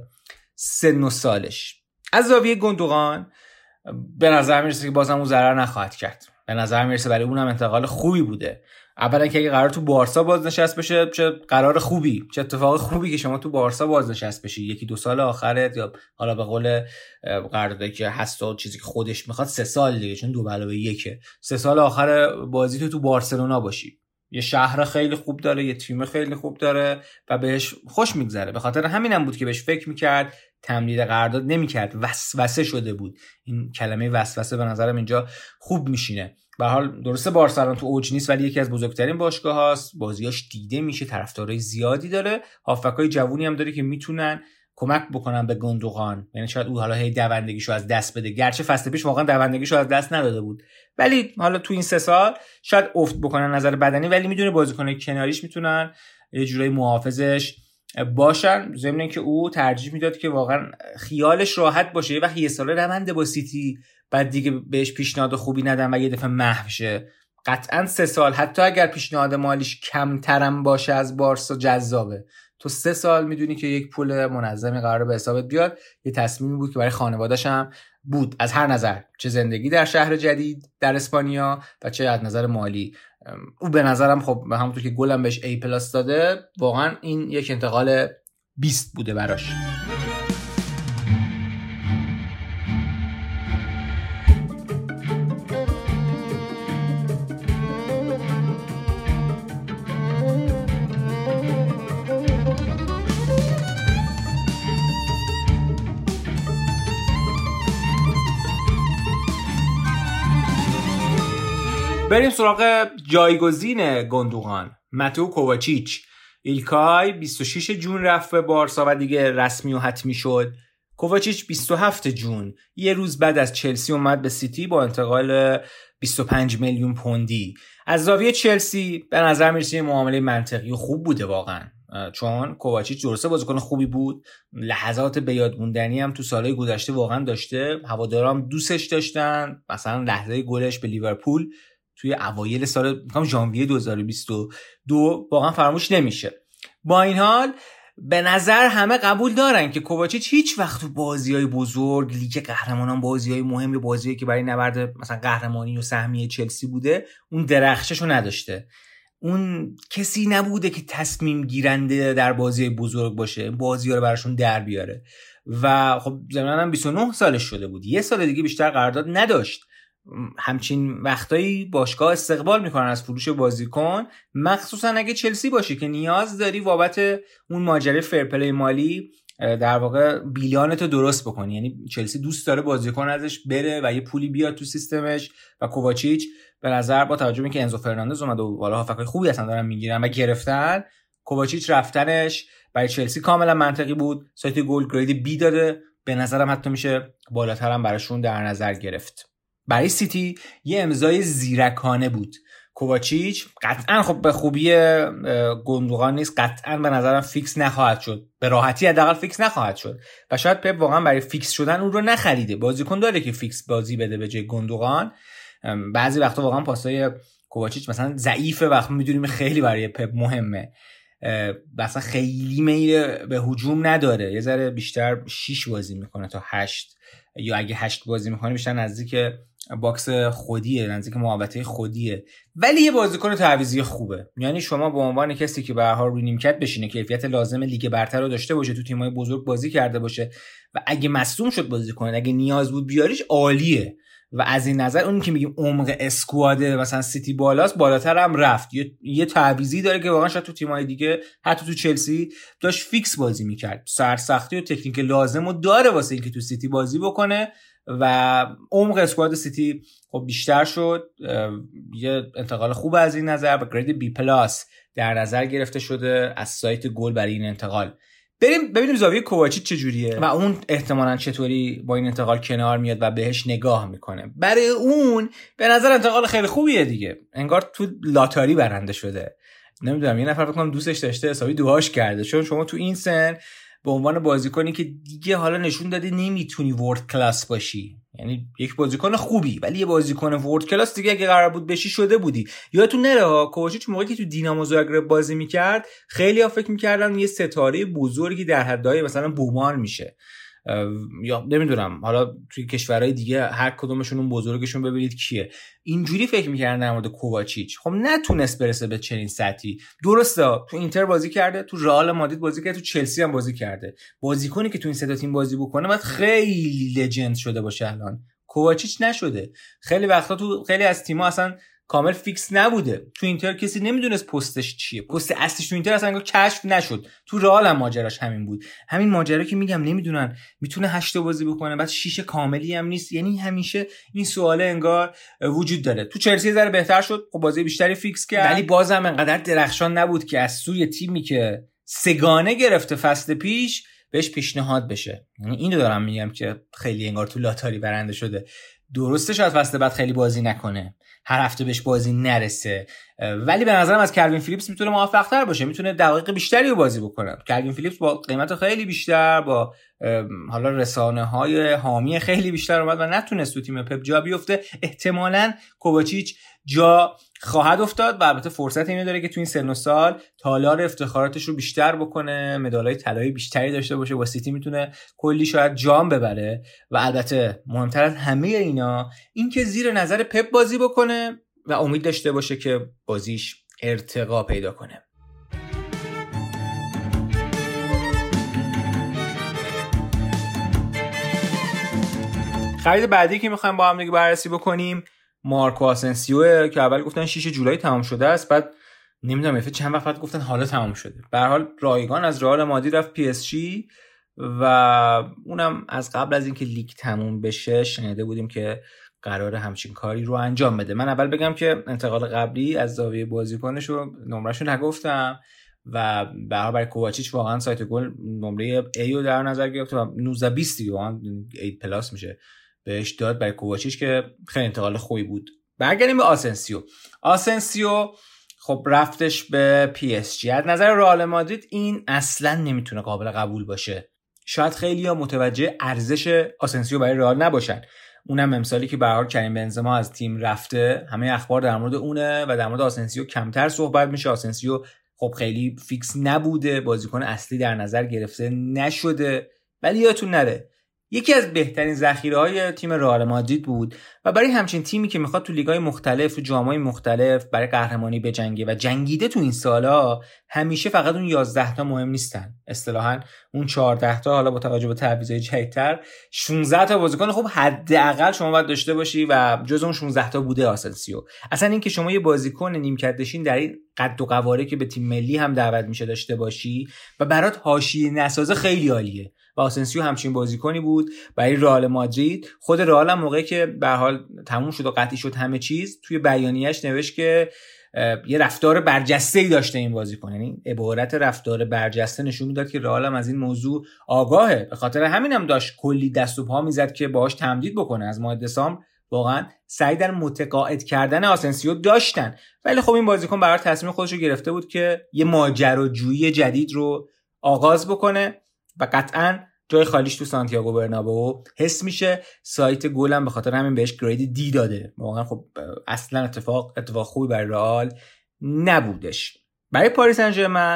سن و سالش. از زاویه گوندوغان به نظر میرسه که بازم اون ضرر نخواهد کرد، به نظر میرسه برای اونم انتقال خوبی بوده. اولا که اگه قرار تو بارسا بازنشست بشه، چه قرار خوبی، چه اتفاق خوبی که شما تو بارسا بازنشست بشی، یکی دو سال آخرت، یا حالا به قول قراردادی که هست و چیزی که خودش میخواد سه سال دیگه، چون دو علاوه یکه، سه سال آخر بازی تو تو بارسلونا باشی. یه شهر خیلی خوب داره، یه تیم خیلی خوب داره و بهش خوش میگذره. به خاطر همینم بود که بهش فکر میکرد، تمدید قرارداد نمیکرد، وسوسه شده بود. این کلمه وسوسه به نظرم اینجا خوب میشینه. به هر حال درسته بارسلون تو اوج نیست، ولی یکی از بزرگترین باشگاه‌هاست، بازیاش دیده میشه، طرفدارای زیادی داره، هافبکای جوونی هم داره که میتونن کمک بکنن به گوندوغان. یعنی شاید او حالا هی دوندگیشو از دست بده، گرچه فصل پیش واقعا دوندگیشو از دست نداده بود، ولی حالا تو این سه سال شاید افت بکنن نظر بدنی، ولی میدونه بازیکنای کناریش میتونن یه جورایی محافظش باشن. ضمن اینکه او ترجیح میداد که واقعا خیالش راحت باشه، یه وقت یه سال روند با سیتی بعد دیگه بهش پیشنهاد خوبی ندن و یه دفعه محو شه. قطعا سه سال حتی اگر پیشنهاد مالیش کمترم باشه از بارسا جذابه. تو سه سال میدونی که یک پول منظمی قراره به حسابت بیاد. یه تصمیمی بود که برای خانواده‌اش هم بود از هر نظر، چه زندگی در شهر جدید در اسپانیا و چه از نظر مالی. او به نظرم خب همونطور که گلم بهش A پلاس داده، واقعا این یک انتقال بیست بوده براش. بریم سراغ جایگزین گوندوغان، ماتئو کوواچیچ. ایلکای بیست و شش جون رفت به بارسا و دیگه رسمی و حتمی شد. کوواچیچ بیست و هفت جون، یه روز بعد از چلسی اومد به سیتی با انتقال بیست و پنج میلیون پوندی. از زاویه چلسی به نظر میرسه معامله منطقی و خوب بوده واقعا، چون کوواچیچ درسته بازیکن خوبی بود، لحظات به یاد موندنی هم تو سالهای گذشته واقعا داشته، هوادارام دوستش داشتن. مثلا لحظه گلش به لیورپول توی اوایل سال میگم ژانویه دو هزار و بیست و دو واقعا فراموش نمیشه. با این حال به نظر همه قبول دارن که کوواچیچ هیچ وقت تو بازی‌های بزرگ، لیگ قهرمانان، بازی‌های مهم، بازی‌ای که برای نبرد مثلا قهرمانی و سهمیه چلسی بوده، اون درخششو نداشته. اون کسی نبوده که تصمیم گیرنده در بازی بزرگ باشه، بازی‌ها رو براشون در بیاره. و خب ضمناً هم بیست و نه سالش شده بود، یه سال دیگه بیشتر قرارداد نداشت. همچین وقتایی باشگاه استقبال میکنن از فروش بازیکن، مخصوصا اگه چلسی باشه که نیاز داری بابت اون ماجرای فرپلی مالی در واقع بیلانتو درست بکنی. یعنی چلسی دوست داره بازیکن ازش بره و یه پولی بیاد تو سیستمش و کوواچیچ به نظر با توجه به اینکه انزو فرناندز اومد و والا هافکای خوبی اصلا دارن میگیرن و گرفتن، کوواچیچ رفتنش برای چلسی کاملا منطقی بود. سایت گل گرید بی داده، به نظرم حتی میشه بالاتر هم براشون در نظر گرفت. برای سیتی یه امضای زیرکانه بود. کوواچیچ قطعا خب به خوبی گوندوغان نیست، قطعا به نظرم فیکس نخواهد شد، به راحتی حداقل فیکس نخواهد شد و شاید پپ واقعا برای فیکس شدن اون رو نخریده. بازیکن داره که فیکس بازی بده به جای گوندوغان. بعضی وقتا واقعا پاسای کوواچیچ مثلا ضعیفه، وقت میدونیم خیلی برای پپ مهمه، مثلا خیلی میل به هجوم نداره، یه ذره بیشتر شیش بازی میکنه تا هشت، یا اگه هشت بازی میکنه بیشتر نزدیک باکس خودیه، نزدیک محوطه خودیه، ولی یه بازیکن تعویضی خوبه. یعنی شما به عنوان کسی که به هر حال روی نیمکت بشینه، کیفیت لازم لیگ برتر رو داشته باشه، تو تیم‌های بزرگ بازی کرده باشه و اگه مصدوم شد بازی کنه، اگه نیاز بود بیاریش، عالیه. و از این نظر اون که میگیم عمق اسکواده مثلا سیتی بالاست، بالاتر هم رفت. یه, یه تعویضی داره که واقعا شاید تو تیم‌های دیگه، حتی تو چلسی داشت فیکس بازی میکرد، سرسختی و تکنیک لازمو داره واسه اینکه تو سیتی بازی بکنه و عمق اسکواد سیتی خب بیشتر شد. یه انتقال خوب از این نظر با گرید بی پلاس در نظر گرفته شده از سایت گل برای این انتقال. بریم ببینیم زاویه کوواچیچ چجوریه و اون احتمالاً چطوری با این انتقال کنار میاد و بهش نگاه میکنه. برای اون به نظر انتقال خیلی خوبیه دیگه، انگار تو لاتاری برنده شده. نمیدونم، یه نفر فکر کنم دوستش داشته حسابی دعاش کرده، چون شما تو این سن به عنوان بازیکنی که دیگه حالا نشون دادی نمیتونی ورد کلاس باشی، یعنی یک بازیکن خوبی ولی یه بازیکن ورد کلاس دیگه اگه قرار بود بشی شده بودی. یادتون نره ها، کوواچیچ موقعی که تو دینامو زاگرب بازی میکرد خیلی ها فکر میکردن یه ستاره بزرگی در حدای مثلا بومان میشه، یا نمیدونم حالا توی کشورهای دیگه هر کدومشون اون بزرگشون ببینید کیه، اینجوری فکر میکردن در مورد کوواچیچ. خب نتونست برسه به چنین سطحی. درسته تو اینتر بازی کرده، تو رئال مادرید بازی کرده، تو چلسی هم بازی کرده. بازیکنی که تو این سه تا تیم بازی بکنه باید خیلی لجند شده باشه. الان کوواچیچ نشده. خیلی وقتا تو خیلی از تیم‌ها اصلا کامل فیکس نبوده. تو اینتر کسی نمیدونست پستش چیه، پست اصلیش تو اینتر اصلا کشف نشد. تو رئال هم ماجراش همین بود، همین ماجرا که میگم نمیدونن میتونه هشت بازی بکنه بعد شیش کاملی هم نیست. یعنی همیشه این سواله انگار وجود داره. تو چلسی ذره بهتر شد، خب بازی بیشتری فیکس کرد، ولی بازم انقدر درخشان نبود که از سوی تیمی که سگانه گرفته فصل پیش بهش پیشنهاد بشه. یعنی اینو دارم میگم که خیلی انگار تو لاتاری برنده شده. درسته شاید فصل بعد خیلی بازی نکنه، هر هفته بهش بازی نرسه، ولی به نظرم از کلوین فیلیپس میتونه موفق‌تر باشه، میتونه دقایق بیشتری رو بازی بکنه. کلوین فیلیپس با قیمت خیلی بیشتر، با حالا رسانه‌های حامی خیلی بیشتر اومد و نتونست تو تیم پپ جا بیفته. احتمالاً کوواچیچ جا خواهد افتاد و البته فرصت اینو داره که تو این سن و سال تالار افتخاراتش رو بیشتر بکنه، مدالای طلایی بیشتری داشته باشه، با سیتی میتونه کلی شاید جام ببره. و البته مهمتر از همه اینا این که زیر نظر پپ بازی بکنه و امید داشته باشه که بازیش ارتقا پیدا کنه. خرید بعدی که میخوایم با هم دیگه بررسی بکنیم مارکو آسنسیو که اول گفتن شش جولای تمام شده است، بعد نمیدونم یه چند وقت بعد گفتن حالا تمام شده. به هر حال رایگان از رئال مادرید رفت پی اس جی و اونم از قبل از اینکه لیگ تموم بشه شنیده بودیم که قراره همچین کاری رو انجام بده. من اول بگم که انتقال قبلی از زاویه بازیکنش رو نمرهشو نگفتم و به هر حال برای کوواچیچ واقعا سایت گل نمره A رو در نظر گرفت و نوزده بیست دیگه واقعا A پلاس میشه بهش داد برای کوواچیچ که خیلی انتقال خوبی بود. برگردیم به آسنسیو. آسنسیو خب رفتش به پی اس جی. از نظر رئال مادرید این اصلا نمیتونه قابل قبول باشه. شاید خیلی‌ها متوجه ارزش آسنسیو برای رئال نباشن. اونم امسالی که به هر حال کریم بنزما از تیم رفته، همه اخبار در مورد اونه و در مورد آسنسیو کمتر صحبت میشه. آسنسیو خب خیلی فیکس نبوده، بازیکن اصلی در نظر گرفته نشده، ولی یادتون نره یکی از بهترین ذخیره‌های تیم رئال مادرید بود و برای همچین تیمی که میخواد تو لیگ‌های مختلف، تو جام‌های مختلف برای قهرمانی بجنگه و جنگیده تو این سالا، همیشه فقط اون یازده تا مهم نیستن. اصطلاحاً اون چهارده تا، حالا با توجه به تعویضای جدیدتر شانزده تا بازیکن خوب حداقل شما باید داشته باشی و جز اون شانزده تا بوده آسنسیو. اصلا این که شما یه بازیکن نیمکت نشین در این قد و قواره که به تیم ملی هم دعوت میشه داشته باشی و برات حاشیه نسازه خیلی عالیه. و آسنسیو همچین بازیکنی بود برای رئال مادرید. خود رئال هم موقعی که به هر حال تموم شد و قطعی شد همه چیز، توی بیانیه‌اش نوشت که یه رفتار برجسته‌ای داشته این بازیکن. یعنی عبارت رفتار برجسته نشون میداد که رئال هم از این موضوع آگاهه. به خاطر همین هم داشت کلی دست و پا میزد که باهاش تمدید بکنه. از ماه دسامبر واقعا سعی در متقاعد کردن آسنسیو داشتن، ولی خب این بازیکن برای تصمیم خودش رو گرفته بود که یه ماجراجویی جدید رو آغاز بکنه و قطعاً جای خالیش تو سانتیاگو برنابئو حس میشه. سایت گل هم به خاطر همین بهش گرید دی داده. واقعا خب اصلا اتفاق اتفاق خوبی برای رئال نبودش. برای پاریس سن ژرمن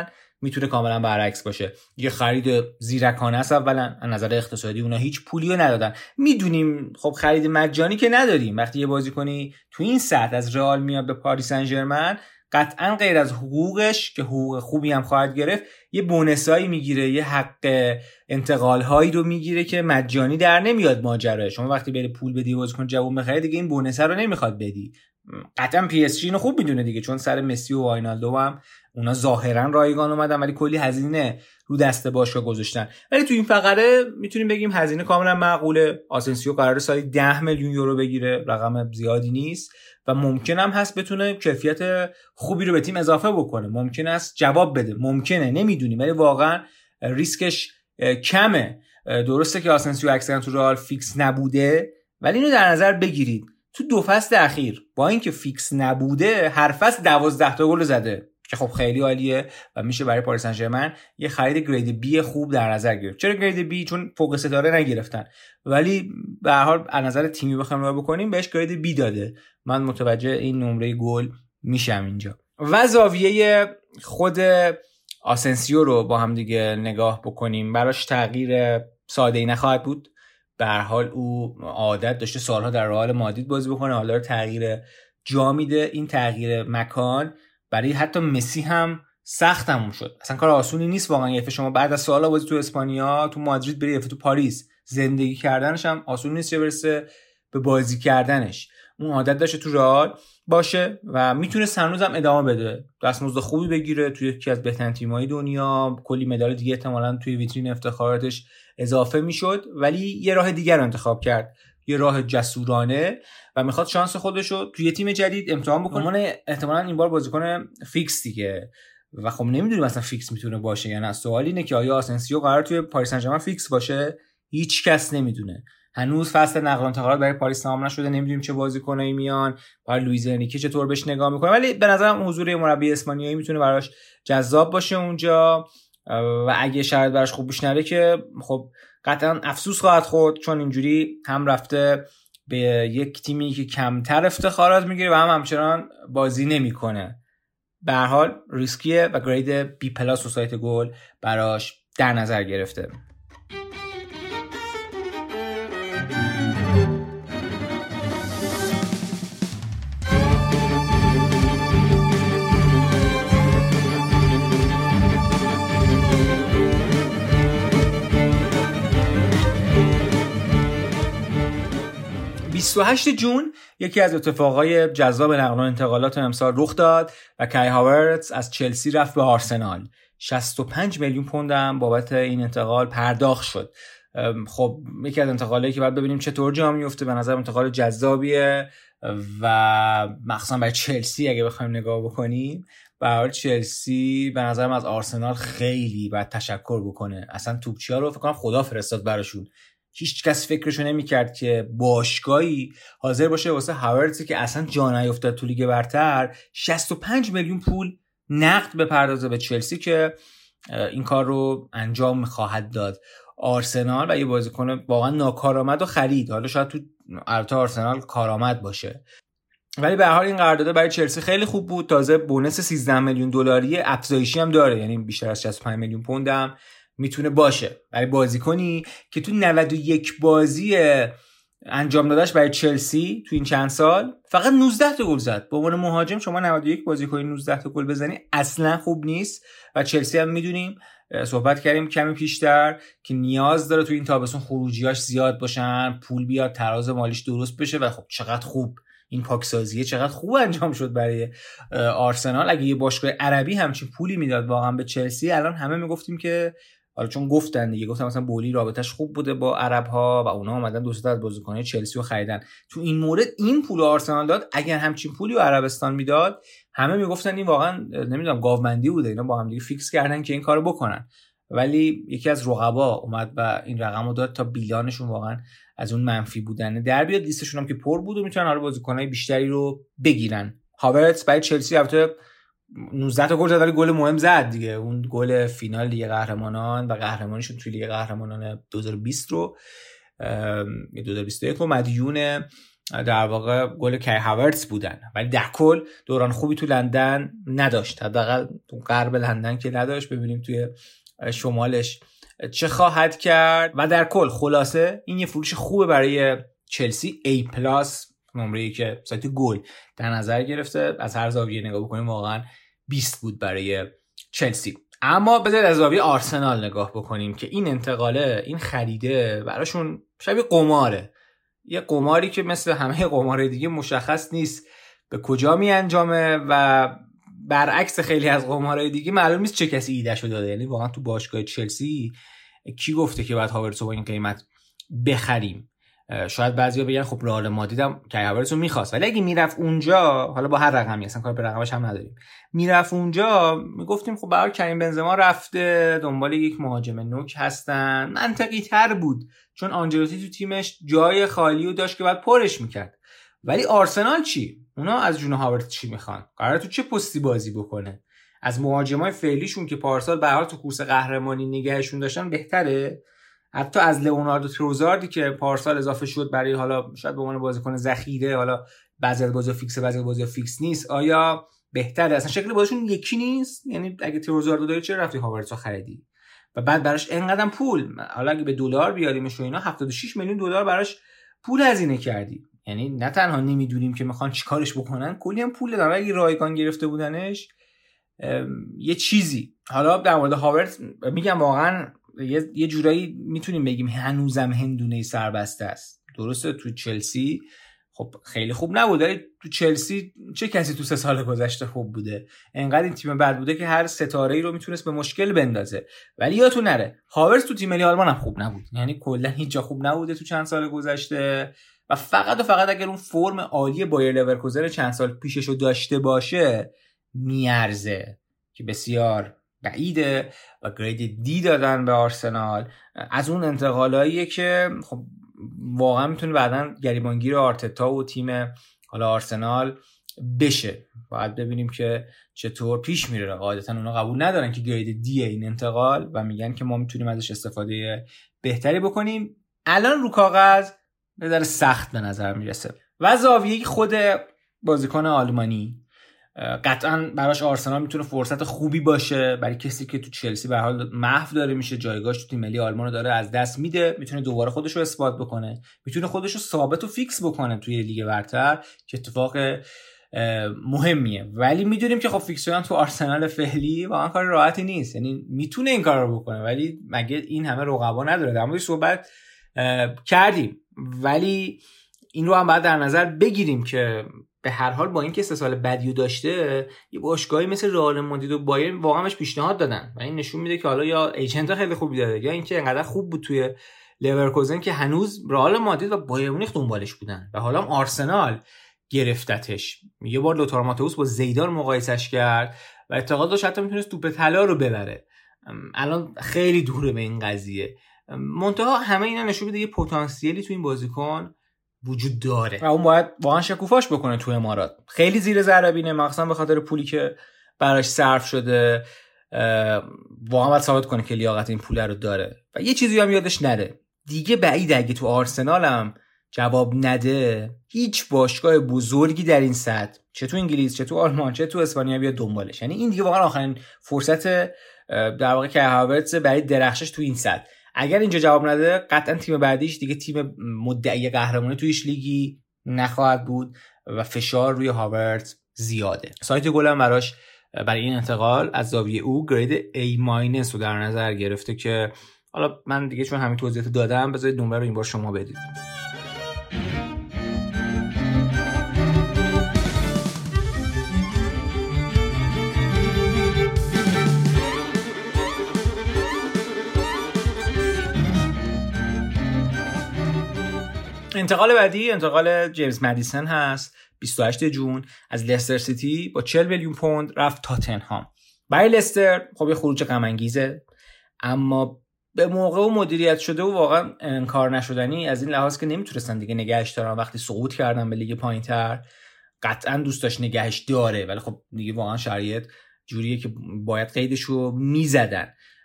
میتونه کاملا برعکس باشه. یه خرید زیرکانه است اولا از نظر اقتصادی، اونا هیچ پولی رو ندادن. میدونیم خب خرید مجانی که نداریم. وقتی یه بازیکنی تو این سطح از رئال میاد به پاریس سن ژرمن، قطعا غیر از حقوقش که حقوق خوبی هم خواهد گرفت، یه بونسایی میگیره، یه حق انتقال هایی رو میگیره که مجانی در نمیاد ماجرا. شما وقتی بری پول بدی بازیکن جوون بخری دیگه این بونس رو نمیخواد بدی. قطعا پی اس جی اینو خوب میدونه دیگه، چون سر مسی و واینالدو هم اونا ظاهرا رایگان اومدن ولی کلی هزینه رو دست باشگاه گذاشتن. ولی تو این فقره میتونیم بگیم هزینه کاملا معقوله. آسنسیو قراره سالی ده میلیون یورو بگیره، رقم زیادی نیست و ممکن هم هست بتونه کیفیت خوبی رو به تیم اضافه بکنه. ممکن است جواب بده، ممکنه، نمیدونیم، ولی واقعا ریسکش کمه. درسته که آسنسیو اکثرا تو رئال فیکس نبوده، ولی اینو در نظر بگیرید تو دو فصل اخیر با اینکه فیکس نبوده هر فصل دوازده تا گل زده که خب خیلی عالیه و میشه برای پاریس سن ژرمن یه خرید گرید بی خوب در نظر گرفت. چرا گرید بی؟ چون فوق ستاره نگرفتن، ولی به هر حال از نظر تیمی بخوایم نگاه بکنیم بهش گرید بی داده. من متوجه این نمره گل میشم اینجا. و زاویه خود آسنسیو رو با هم دیگه نگاه بکنیم. براش تغییر ساده‌ای نخواهد بود. به هر حال او عادت داشته سالها در رئال مادرید بازی بکنه، حالا تغییر جا میده. این تغییر مکان برای حتی مسی هم سخت تموم شد. اصلا کار آسونی نیست واقعا. یه شما بعد از سالها بازی تو اسپانیا، تو مادرید بری، تو پاریس، زندگی کردنش هم آسون نیست چه برسه به بازی کردنش. اون عادت داشته تو رئال باشه و میتونه هنوز هم ادامه بده، دستمزد خوبی بگیره توی یکی از بهترین تیم‌های دنیا، کلی مدال دیگه احتمالاً توی ویترین افتخاراتش اضافه میشد. ولی یه راه دیگر رو انتخاب کرد، یه راه جسورانه، و میخواد شانس خودش رو توی تیم جدید امتحان بکنه. احتمالاً این بار بازیکن فیکس دیگه و خب نمیدونیم اصلا فیکس میتونه باشه یا نه. سوال اینه که آیا آسنسیو قرار توی پاریس سن ژرمن فیکس باشه؟ هیچ کس نمیدونه. هنوز فصل نقل و انتقالات برای پاریس تمام نشده، نمیدونیم چه بازیکنایی میان، برای لوئیز انریکه چطور بهش نگاه میکنه. ولی به نظرم حضور مربی اسپانیایی میتونه براش جذاب باشه اونجا و اگه شرایط براش خوب پیش نره که خب قطعا افسوس خواهد خورد، چون اینجوری هم رفته به یک تیمی که کمتر افتخارات میگیره و هم همچنان بازی نمیکنه. به هر حال ریسکیه و گرید بی پلاس و سایت گل براش در نظر گرفته. بیست و هشتم جون یکی از اتفاقای جذاب نقل و انتقالات امسال رخ داد و کای هاورتز از چلسی رفت به آرسنال. شصت و پنج میلیون پوند هم بابت این انتقال پرداخت شد. خب یکی از انتقالایی که باید ببینیم چطور جا میفته. به نظر انتقال جذابیه و مخصوصا برای چلسی اگه بخوایم نگاه بکنیم. برای چلسی به نظرم از آرسنال خیلی باید تشکر بکنه. اصلا توپچی‌ها رو فکر کنم خدا فرستاد براشون. هیچ کس فکرشو نمی‌کرد که باشگاهی حاضر باشه واسه هاورتزی که اصلا جا نیافتاد تو لیگ برتر شصت و پنج میلیون پول نقد بپردازه به چلسی که این کار رو انجام می‌خواهد داد. آرسنال و یه بازیکن واقعا ناکارآمد و خرید. حالا شاید تو البته آرسنال کارآمد باشه، ولی به هر حال این قرارداد برای چلسی خیلی خوب بود. تازه بونس سیزده میلیون دلاری افزایشی هم داره، یعنی بیشتر از شصت و پنج میلیون پوند هم میتونه باشه برای بازیکنی که تو نود و یک بازی انجام داداش برای چلسی تو این چند سال فقط نوزده تا گل زد. به عنوان مهاجم شما نود و یک بازیکن نوزده تا گل بزنی اصلا خوب نیست و چلسی هم میدونیم، صحبت کردیم کمی پیشتر، که نیاز داره تو این تابستون خروجیاش زیاد باشن، پول بیاد، تراز مالیش درست بشه و خب چقدر خوب این پاکسازیه چقدر خوب انجام شد برای آرسنال. اگه یه باشگاه عربی همچین پولی میداد واقعا به چلسی، الان همه میگفتیم که حالا چون گفتن دیگه، گفتم مثلا بولی رابطش خوب بوده با عرب ها و اونا اومدن دو تا از بازیکن‌های چلسی رو خریدن. تو این مورد این پول آرسنال داد، اگر همچین پولی رو عربستان میداد همه میگفتن این واقعا نمیدونم گاومندی بوده، اینا با هم دیگه فیکس کردن که این کارو بکنن. ولی یکی از رقبا اومد و این رقمو داد تا بیلانشون واقعا از اون منفی بودن در بیاد. لیستشون هم که پر بود و میتونن حالا بازیکن‌های بیشتری رو بگیرن. هاورتز برای چلسی البته نوزده تا گل زد، ولی گل مهم زد دیگه، اون گل فینال لیگ قهرمانان و قهرمانیشون توی لیگ قهرمانان دو هزار و بیست رو دو هزار و بیست و یک رو مدیون در واقع گل کی هاورتس بودن، ولی در کل دوران خوبی تو لندن نداشت، حداقل تو غرب لندن که نداشت. ببینیم توی شمالش چه خواهد کرد. و در کل خلاصه این یه فروش خوبه برای چلسی. A پلاس نمره‌ای که سایت گل در نظر گرفته، از هر زاویه نگاه بکنیم واقعا بیست بود برای چلسی. اما بذارید از زاویه آرسنال نگاه بکنیم که این انتقاله، این خریده براشون شبیه قماره، یه قماری که مثل همه قمارهای دیگه مشخص نیست به کجا می انجامه و برعکس خیلی از قمارهای دیگه معلوم نیست چه کسی ایدهشو داده. یعنی واقعا تو باشگاه چلسی کی گفته که باید هاورتس رو با این قیمت بخریم؟ شاید بعضیا بگن خب رئال مادرید هم کی هاورتس رو می‌خواست، ولی اگه میرفت اونجا، حالا با هر رقمی اصلا کار به رقمش هم نداریم، میرفت اونجا میگفتیم خب برای کریم بنزما رفته، دنبال یک مهاجم نوک هستن، منطقی تر بود چون آنجلوتی تو تیمش جای خالی رو داشت که بعد پرش میکرد. ولی آرسنال چی؟ اونا از جون هاورتس چی میخوان؟ قراره تو چه پستی بازی بکنه؟ از مهاجمای فعلیشون که پارسال به هر حال تو کورس قهرمانی نگهشون داشتن بهتره؟ حتی از لئوناردو تروزاردی که پارسال اضافه شد برای حالا شاید به عنوان بازیکن ذخیره، حالا بعضی از بازی‌ها فیکسه بعضی از بازی‌ها فیکس نیست، آیا بهتره؟ اصلا شکل بازیشون یکی نیست. یعنی اگه تروزاردو داری چرا رفتی هاورتس رو خریدی؟ و بعد براش اینقدر پول، حالا اگه به دلار بیاریمش و اینا هفتاد و شش میلیون دلار براش پول هزینه کردی. یعنی نه تنها نمیدونیم که میخوان چیکارش بکنن، کلی هم پول دادن. اگه رایگان گرفته بودنش یه چیزی. حالا در مورد هاورتس میگم واقعا یه یه جورایی میتونیم بگیم هنوزم هندونه سربسته است. درسته تو چلسی خب خیلی خوب نبود، ولی تو چلسی چه کسی تو سه سال گذشته خوب بوده؟ انقدر این تیم بد بوده که هر ستاره‌ای رو میتونست به مشکل بندازه. ولی یادتون نره هاورتس تو تیم ملی آلمان هم خوب نبود، یعنی کلا هیچ جا خوب نبوده تو چند سال گذشته و فقط و فقط اگر اون فرم عالی بایر لورکوزن چند سال پیششو داشته باشه میارزه، که بسیار بعیده. و گرید دی دادن به آرسنال از اون انتقالاییه که خب واقعا میتونه بعداً گریبانگیر آرتتا و تیم حالا آرسنال بشه. باید ببینیم که چطور پیش میره. قاعدتا اونا قبول ندارن که گرید دی این انتقال و میگن که ما میتونیم ازش استفاده بهتری بکنیم. الان رو کاغذ به ذره سخت به نظر میرسه. و زاویه خود بازیکن آلمانی قطعا براش آرسنال میتونه فرصت خوبی باشه برای کسی که تو چلسی به هر حال محو داره میشه، جایگاهش تو تیم ملی آلمان رو داره از دست میده، میتونه دوباره خودش رو اثبات بکنه، میتونه خودش رو ثابت و فیکس بکنه توی لیگ برتر که اتفاق مهمیه. ولی میدونیم که خب فیکس شدن تو آرسنال فعلی واقعا کار راحتی نیست، یعنی میتونه این کار رو بکنه ولی مگه این همه رقبا نداره؟ در موردش صحبت کردیم، ولی این رو هم باید در نظر بگیریم که به هر حال با اینکه سه سال بدیو داشته، یه باشگاهی مثل رئال مادرید و بایر واقعا بهش پیشنهاد دادن و این نشون میده که حالا یا ایجنت خیلی خوبی داره یا اینکه انقدر خوب بود توی لورکوزن که هنوز رئال مادرید و بایر مونیخ دنبالش بودن و حالا هم آرسنال گرفتتش. یه بار لوتار ماتئوس با زیدان مقایسش کرد و اعتقاد داشت حتی میتونست توپ طلا رو ببره. الان خیلی دوره به این قضیه. منتها همه اینا نشون میده یه پتانسیلی تو این بازیکن وجود داره و اون باید واقعا شکوفاش بکنه تو امارات. خیلی زیر ذره بینه، مخصوصا به خاطر پولی که براش صرف شده. واقعا باید ثابت کنه که لیاقت این پول رو داره. و یه چیزی هم یادش نره دیگه، بعیده اگه تو آرسنال هم جواب نده هیچ باشگاه بزرگی در این سطح، چه تو انگلیس چه تو آلمان چه تو اسپانیا، بیاد دنبالش. یعنی این دیگه واقعا آخرین فرصت در واقع که هاورتس برای درخشش تو این سطح. اگر اینجا جواب نده قطعا تیم بعدیش دیگه تیم مدعی قهرمانی تویش لیگی نخواهد بود و فشار روی هاورتس زیاده. سایت گل هم براش برای این انتقال از زاویه او گرید A- رو در نظر گرفته که حالا من دیگه چون همین توضیحات دادم بذارید نمره رو این بار شما بدید. انتقال بعدی انتقال جیمز مدیسن هست. بیست و هشتم جون از لستر سیتی با چهل میلیون پوند رفت تاتنهام. برای لستر خب یه خروج غم انگیزه، اما به موقع و مدیریت شده و واقعا انکار نشدنی از این لحاظ که نمیتونستن دیگه نگهش دارن. وقتی سقوط کردن به لیگ پایینتر قطعا دوست داشت نگهش داره، ولی خب دیگه واقعا شرایط جوریه که باید قیدش رو میزدن.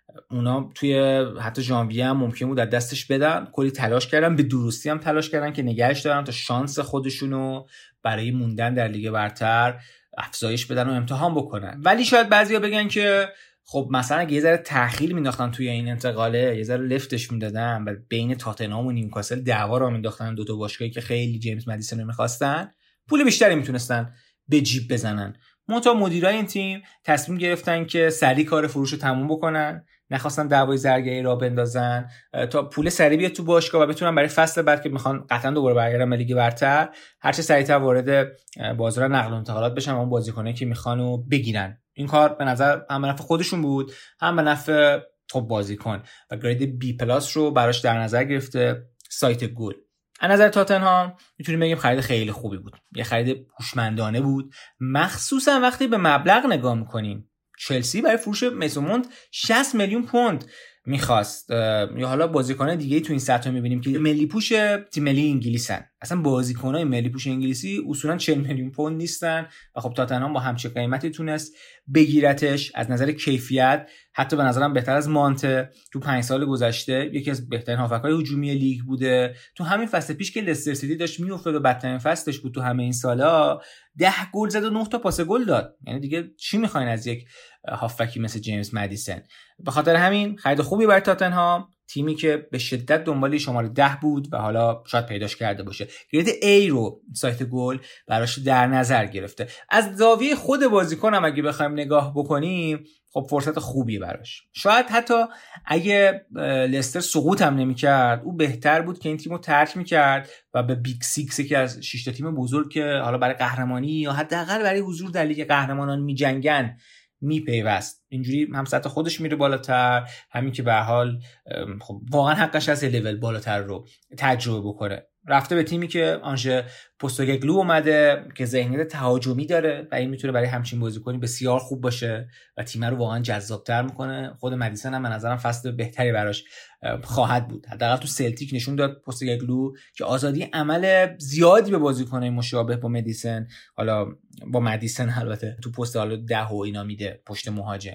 اونا توی حتی ژانویه هم ممکن بود از دستش بدن. کلی تلاش کردن، به درستی هم تلاش کردن که نگهش دارن تا شانس خودشونو برای موندن در لیگ برتر افزایش بدن و امتحان بکنن. ولی شاید بعضیا بگن که خب مثلا اگه یه ذره تأخیر مینداختن توی این انتقاله، یه ذره لفتش میدادن و بین تاتنهام و نیوکاسل دعوا را مینداختن، دو تا باشگاهی که خیلی جیمز مدیسون رو می‌خواستن، پول بیشتری میتونستن به جیب بزنن. منتها مدیرای این تیم تصمیم گرفتن که سریع کار فروش رو تموم بکنن، نخواستن دعوای زرگری را بندازن تا پول سریع بیاد تو باشگاه و بتونن برای فصل بعد که میخوان قطعا دوباره برگردن به لیگ برتر هر چه سریعتر وارد بازار نقل و انتقالات بشن و اون بازیکنایی که میخوان رو بگیرن. این کار به نظر هم به نفع خودشون بود، هم به نفع خب بازیکن و گرید بی پلاس رو براش در نظر گرفته سایت گل. از نظر تاتنهام میتونیم بگیم خرید خیلی خوبی بود، یه خرید هوشمندانه بود، مخصوصا وقتی به مبلغ نگاه میکنیم. چلسی برای فروش میسون ماونت شصت میلیون پوند میخواست، یا حالا بازیکنان دیگه تو این سطح میبینیم که ملی پوش تیم ملی انگلیسن. اصلا بازیکنای ملی پوش انگلیسی اصولا چهل میلیون پوند نیستن و خب تاتنهام با همچین قیمتی تونست بگیرتش. از نظر کیفیت حتی به نظرم بهتر از مانته. تو پنج سال گذشته یکی از بهترین هافک‌های هجومی لیگ بوده. تو همین فصل پیش که لستر سیتی داشت میافتاد و بدترین فصلش بود تو همه این سالا، ده گل زد و نه تا پاس گل داد. یعنی دیگه چی میخواین از یک هافکی مثل جیمز مدیسن؟ به خاطر همین خرید خوبی برای تاتنهام، تیمی که به شدت دنبال شماره ده بود و حالا شاید پیداش کرده باشه. گرید A رو سایت گل براش در نظر گرفته. از زاویه خود بازیکن هم اگه بخوایم نگاه بکنیم خب فرصت خوبیه براش. شاید حتی اگه لستر سقوط هم نمی‌کرد او بهتر بود که این تیمو ترک می‌کرد و به بیگ سیکس که از شش تا تیم بزرگ که حالا برای قهرمانی یا حداقل برای حضور در لیگ قهرمانان می‌جنگن میپیوست. اینجوری هم سطح خودش میره بالاتر، همین که به هر حال خب واقعا حقش هست لول بالاتر رو تجربه بکنه. رفته به تیمی که آنژه پوستوگلو اومده که ذهنیت تهاجمی داره و این میتونه برای همچین بازیکنی بسیار خوب باشه و تیم رو واقعا جذاب‌تر میکنه. خود مدیسن هم به نظرم فصل بهتری براش خواهد بود. حداقل تو سلتیک نشون داد پوستوگلو که آزادی عمل زیادی به بازیکنای مشابه با مدیسن، حالا با مدیسن البته تو پست حالا ده و اینا میده پشت مهاجم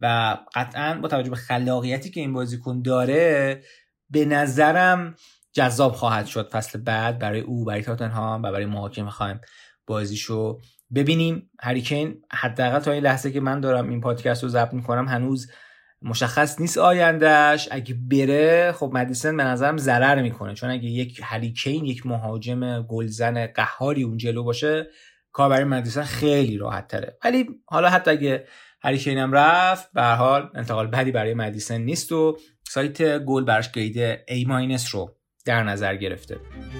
و قطعا با توجه به خلاقیتی که این بازیکن داره به نظرم جذاب خواهد شد فصل بعد برای او، برای تاتنهام و برای ما که می‌خوایم بازیشو ببینیم. هری کین حداقل تا این لحظه که من دارم این پادکست رو ضبط می‌کنم هنوز مشخص نیست آیندهش. اگه بره خب مدیسن به نظرم ضرر میکنه، چون اگه یک هری کین یک مهاجم گلزن قهاری اون جلو باشه کار برای مدیسن خیلی راحت تره. ولی حالا حتی اگه هری کین هم رفت به هر حال انتقال بدی برای مدیسن نیست و سایت گل براش گرید A- رو در نظر گرفته.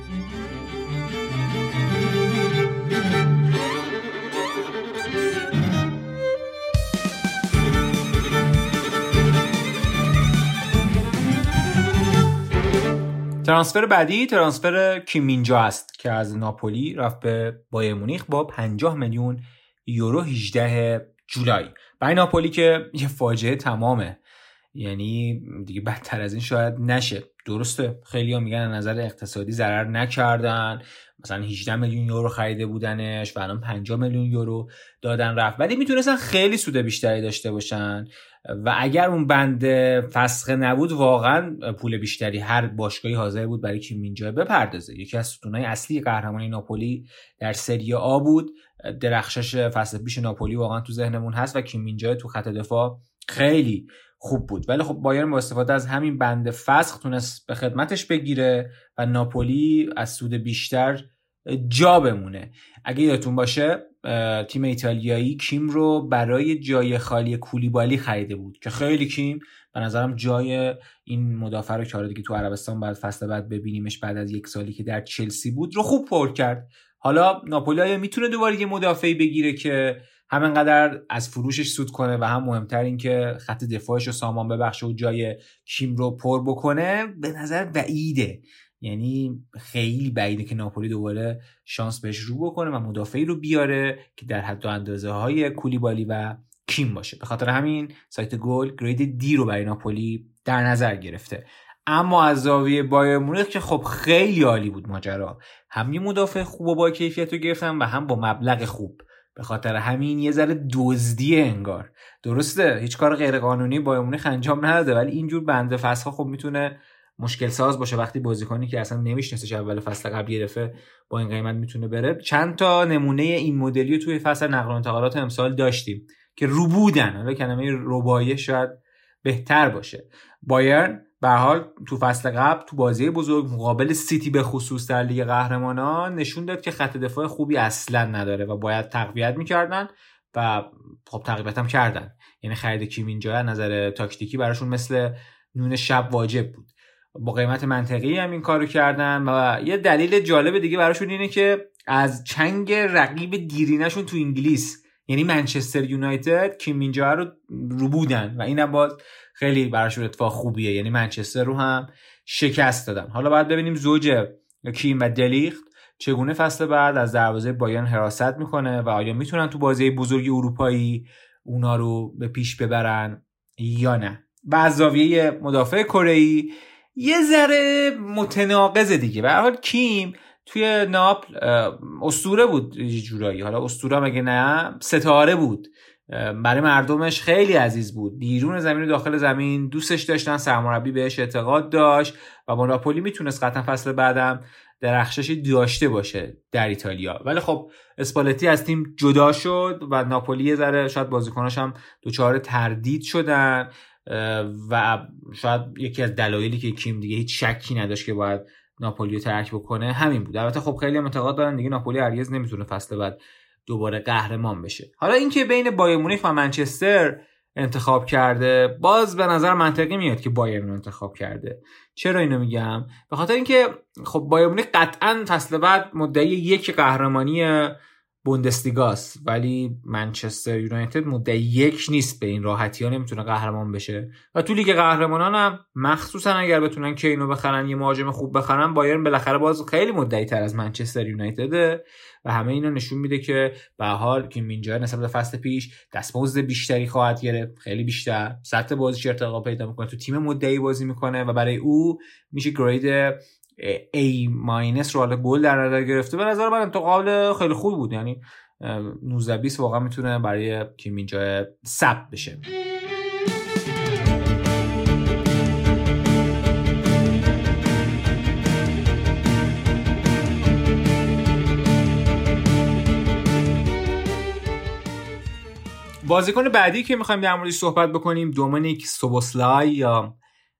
ترانسفر بعدی ترانسفر کیم مینجا است که از ناپولی رفت به بایر مونیخ با پنجاه میلیون یورو هجدهم جولای. برای ناپولی که یه فاجعه تمامه، یعنی دیگه بدتر از این شاید نشه. درسته خیلی ها میگن از نظر اقتصادی ضرر نکردن، مثلا هجده میلیون یورو خریده بودنش و الان پنجاه میلیون یورو دادن رفت، ولی میتونستن خیلی سود بیشتری داشته باشن و اگر اون بند فسخ نبود واقعا پول بیشتری هر باشگاهی حاضر بود برای کیم مینجا بپردازه. یکی از ستونهای اصلی قهرمانی ناپولی در سری آ بود. درخشش فصل پیش ناپولی واقعا تو ذهنمون هست و کیم مینجا تو خط دفاع خیلی خوب بود، ولی خب بایرن با استفاده از همین بند فسخ تونست به خدمتش بگیره و ناپولی از سود بیشتر جا بمونه. اگه یادتون باشه تیم ایتالیایی کیم رو برای جای خالی کولیبالی خریده بود که خیلی کیم به نظرم جای این مدافع رو که دیگه تو عربستان بعد فصل بعد ببینیمش بعد از یک سالی که در چلسی بود رو خوب پر کرد. حالا ناپولی آیا میتونه دوباره یه مدافعی بگیره که همینقدر از فروشش سود کنه و هم مهمتر این که خط دفاعش رو سامان ببخشه و جای کیم رو پر بکنه؟ به نظر بعیده، یعنی خیلی بعیده که ناپولی دوباره شانس بهش رو بکنه و مدافعی رو بیاره که در حد و اندازه های کولیبالی و کیم باشه. به خاطر همین سایت گل گرید دی رو برای ناپولی در نظر گرفته. اما از زاویه بایر مونیخ که خب خیلی عالی بود ماجرا، هم یه مدافع خوب و با کیفیت رو گرفتن و هم با مبلغ خوب. به خاطر همین یه ذره دزدیه انگار. درسته هیچ کار غیر قانونی بایر مونیخ انجام نداده، ولی اینجور بنده فسخ خب میتونه مشکل ساز باشه وقتی بازیکنی که اصلا نمیشناسش اول فصل قبل گرفته با این قیمت میتونه بره. چند تا نمونه این مدلی توی فصل نقل و انتقالات امسال داشتیم که رو بودن، حالا کلمه ربایه شاید بهتر باشه. بایرن به هر حال تو فصل قبل تو بازی بزرگ مقابل سیتی به خصوص در لیگ قهرمانان نشون داد که خط دفاع خوبی اصلا نداره و باید تقویت میکردن و خب تقویت هم کردن. یعنی خرید کیم این جای نظر تاکتیکی براشون مثل نون شب واجب بود. با قیمت منطقی هم این کارو کردن و یه دلیل جالب دیگه براشون اینه که از چنگ رقیب دیرینشون تو انگلیس یعنی منچستر یونایتد کیم من جای رو رو بودن و اینم باز خیلی براشون اتفاق خوبیه، یعنی منچستر رو هم شکست دادن. حالا باید ببینیم زوج کیم و دلیخت چگونه فصل بعد از دروازه بایرن حراست میکنه و آیا میتونن تو بازی بزرگ اروپایی اونا رو به پیش ببرن یا نه. و از زاویه مدافع کره‌ای یه ذره متناقضه دیگه. به هر حال کیم توی ناپل اسطوره بود یه جورایی، حالا اسطوره مگه نه، ستاره بود، برای مردمش خیلی عزیز بود، بیرون زمین و داخل زمین دوستش داشتن، سرمربی بهش اعتقاد داشت و با ناپولی میتونست قطعا فصل بعدم درخششی داشته باشه در ایتالیا. ولی خب اسپالتی از تیم جدا شد و ناپولی یه ذره شاید بازیکناش هم دوچار تردید شدن و شاید یکی از دلایلی که کیم دیگه هیچ شکی نداشت که باید ناپولی رو ترک بکنه همین بود. البته خب خیلی هم اعتقاد دارن دیگه ناپولی هرگز نمیتونه فصل بعد دوباره قهرمان بشه. حالا اینکه بین بایر مونیخ و منچستر انتخاب کرده باز به نظر منطقی میاد که بایرن رو انتخاب کرده. چرا اینو میگم؟ به خاطر اینکه خب بایر مونیخ قطعاً فصل بعد مدعی یک قهرمانی بوندسلیگاست، ولی منچستر یونایتد مدعی یک نیست، به این راحتی ها نمیتونه قهرمان بشه. و تو لیگ قهرمانان هم مخصوصا اگر بتونن کینو بخرن، یه مهاجم خوب بخرن، بایرن بالاخره باز خیلی مدعی تر از منچستر یونایتده و همه اینا نشون میده که به هر حال که اینجا نسبت به فصل پیش دستمزد بیشتری خواهد گرفت، خیلی بیشتر، سطح بازیش ارتقا پیدا میکنه، تو تیم مدعی بازی میکنه و برای او میشه گرید A ماینس رو حالا گل در نظر گرفته. به نظر من انتقال خیلی خوب بود، یعنی نوزده بیست واقعا میتونه برای کیم اینجا ثبت بشه. بازیکن بعدی که میخوایم در موردش صحبت بکنیم دومینیک سوبوسلای یا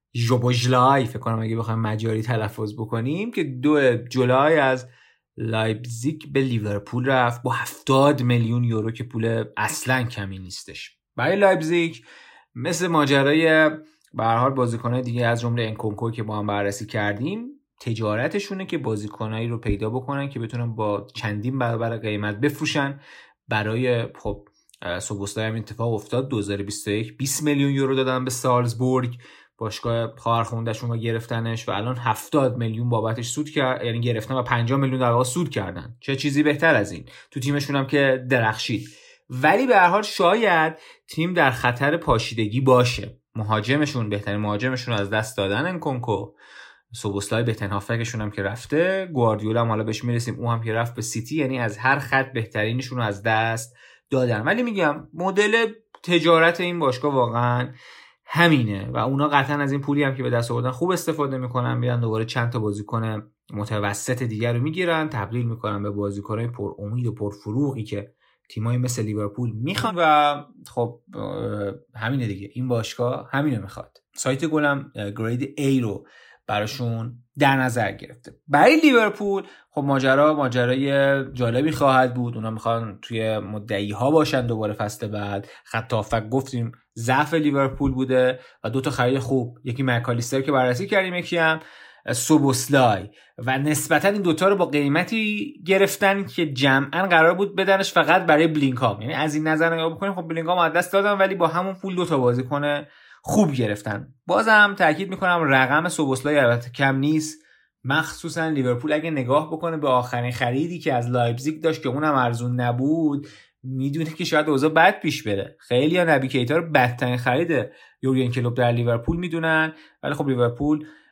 ژوبوژلای فکر کنم اگه بخوایم مجاری تلفظ بکنیم، که دو جولای از لایپزیگ به لیورپول رفت با هفتاد میلیون یورو که پول اصلا کمی نیستش. برای لایپزیگ مثل ماجرای به هر حال بازیکن‌های دیگه از جمله انکونکو که با هم بررسی کردیم، تجارتشونه که بازیکنایی رو پیدا بکنن که بتونن با چندین برابر قیمت بفروشن. برای خب سوبوسلای هم اتفاق افتاد، دو هزار و بیست و یک بیست میلیون یورو دادن به سالزبورگ، باشگاه خواهرخونده‌شون رو گرفتنش و الان هفتاد میلیون بابتش سود کرد، یعنی گرفتن و پنجاه میلیون در واقع سود کردن. چه چیزی بهتر از این؟ تو تیمشون هم که درخشید. ولی به هر حال شاید تیم در خطر پاشیدگی باشه. مهاجمشون، بهترین مهاجمشون از دست دادن انکونکو، سوبوسلای بهترین هافبکشون هم که رفته، گواردیولا هم حالا بهش میرسیم، اون هم که رفت به سیتی، یعنی از هر خط بهترینشون رو از دست دادن. ولی میگم مدل تجارت این باشگاه واقعا همینه و اونا قطعا از این پولی هم که به دست آوردن خوب استفاده میکنن، میرن دوباره چند تا بازیکن متوسط دیگر رو میگیرن، تبدیل میکنن به بازیکنای پر امید و پر فروغی که تیمای مثل لیورپول میخوان و خب همینه دیگه، این باشگاه همینو میخواد. سایت گلم گرید A رو براشون در نظر گرفته. برای لیورپول خب ماجرا ماجرای جالبی خواهد بود. اونا میخوان توی مدعی ها باشن دوباره فصل بعد. خط هافک گفتیم ضعف لیورپول بوده و دو تا خرید خوب، یکی مکالیستر که بررسی کردیم، یکی هم سوبوسلای، و نسبتا این دوتا رو با قیمتی گرفتن که جمعا قرار بود بدنش فقط برای بلینکام. یعنی از این نظر نگاه بکنیم خب بلینکام از دست دادن ولی با همون پول دوتا بازیکن خوب گرفتن. بازم تاکید میکنم رقم سوبوسلای البته کم نیست، مخصوصا لیورپول اگه نگاه بکنه به آخرین خریدی که از لایپزیگ داشت که اونم ارزون نبود، میدونه که شاید اوضاع بد پیش بره. خیلی ها نبی کیتا رو بدترین خرید یورگن کلوپ در لیورپول میدونن، ولی خب لیورپول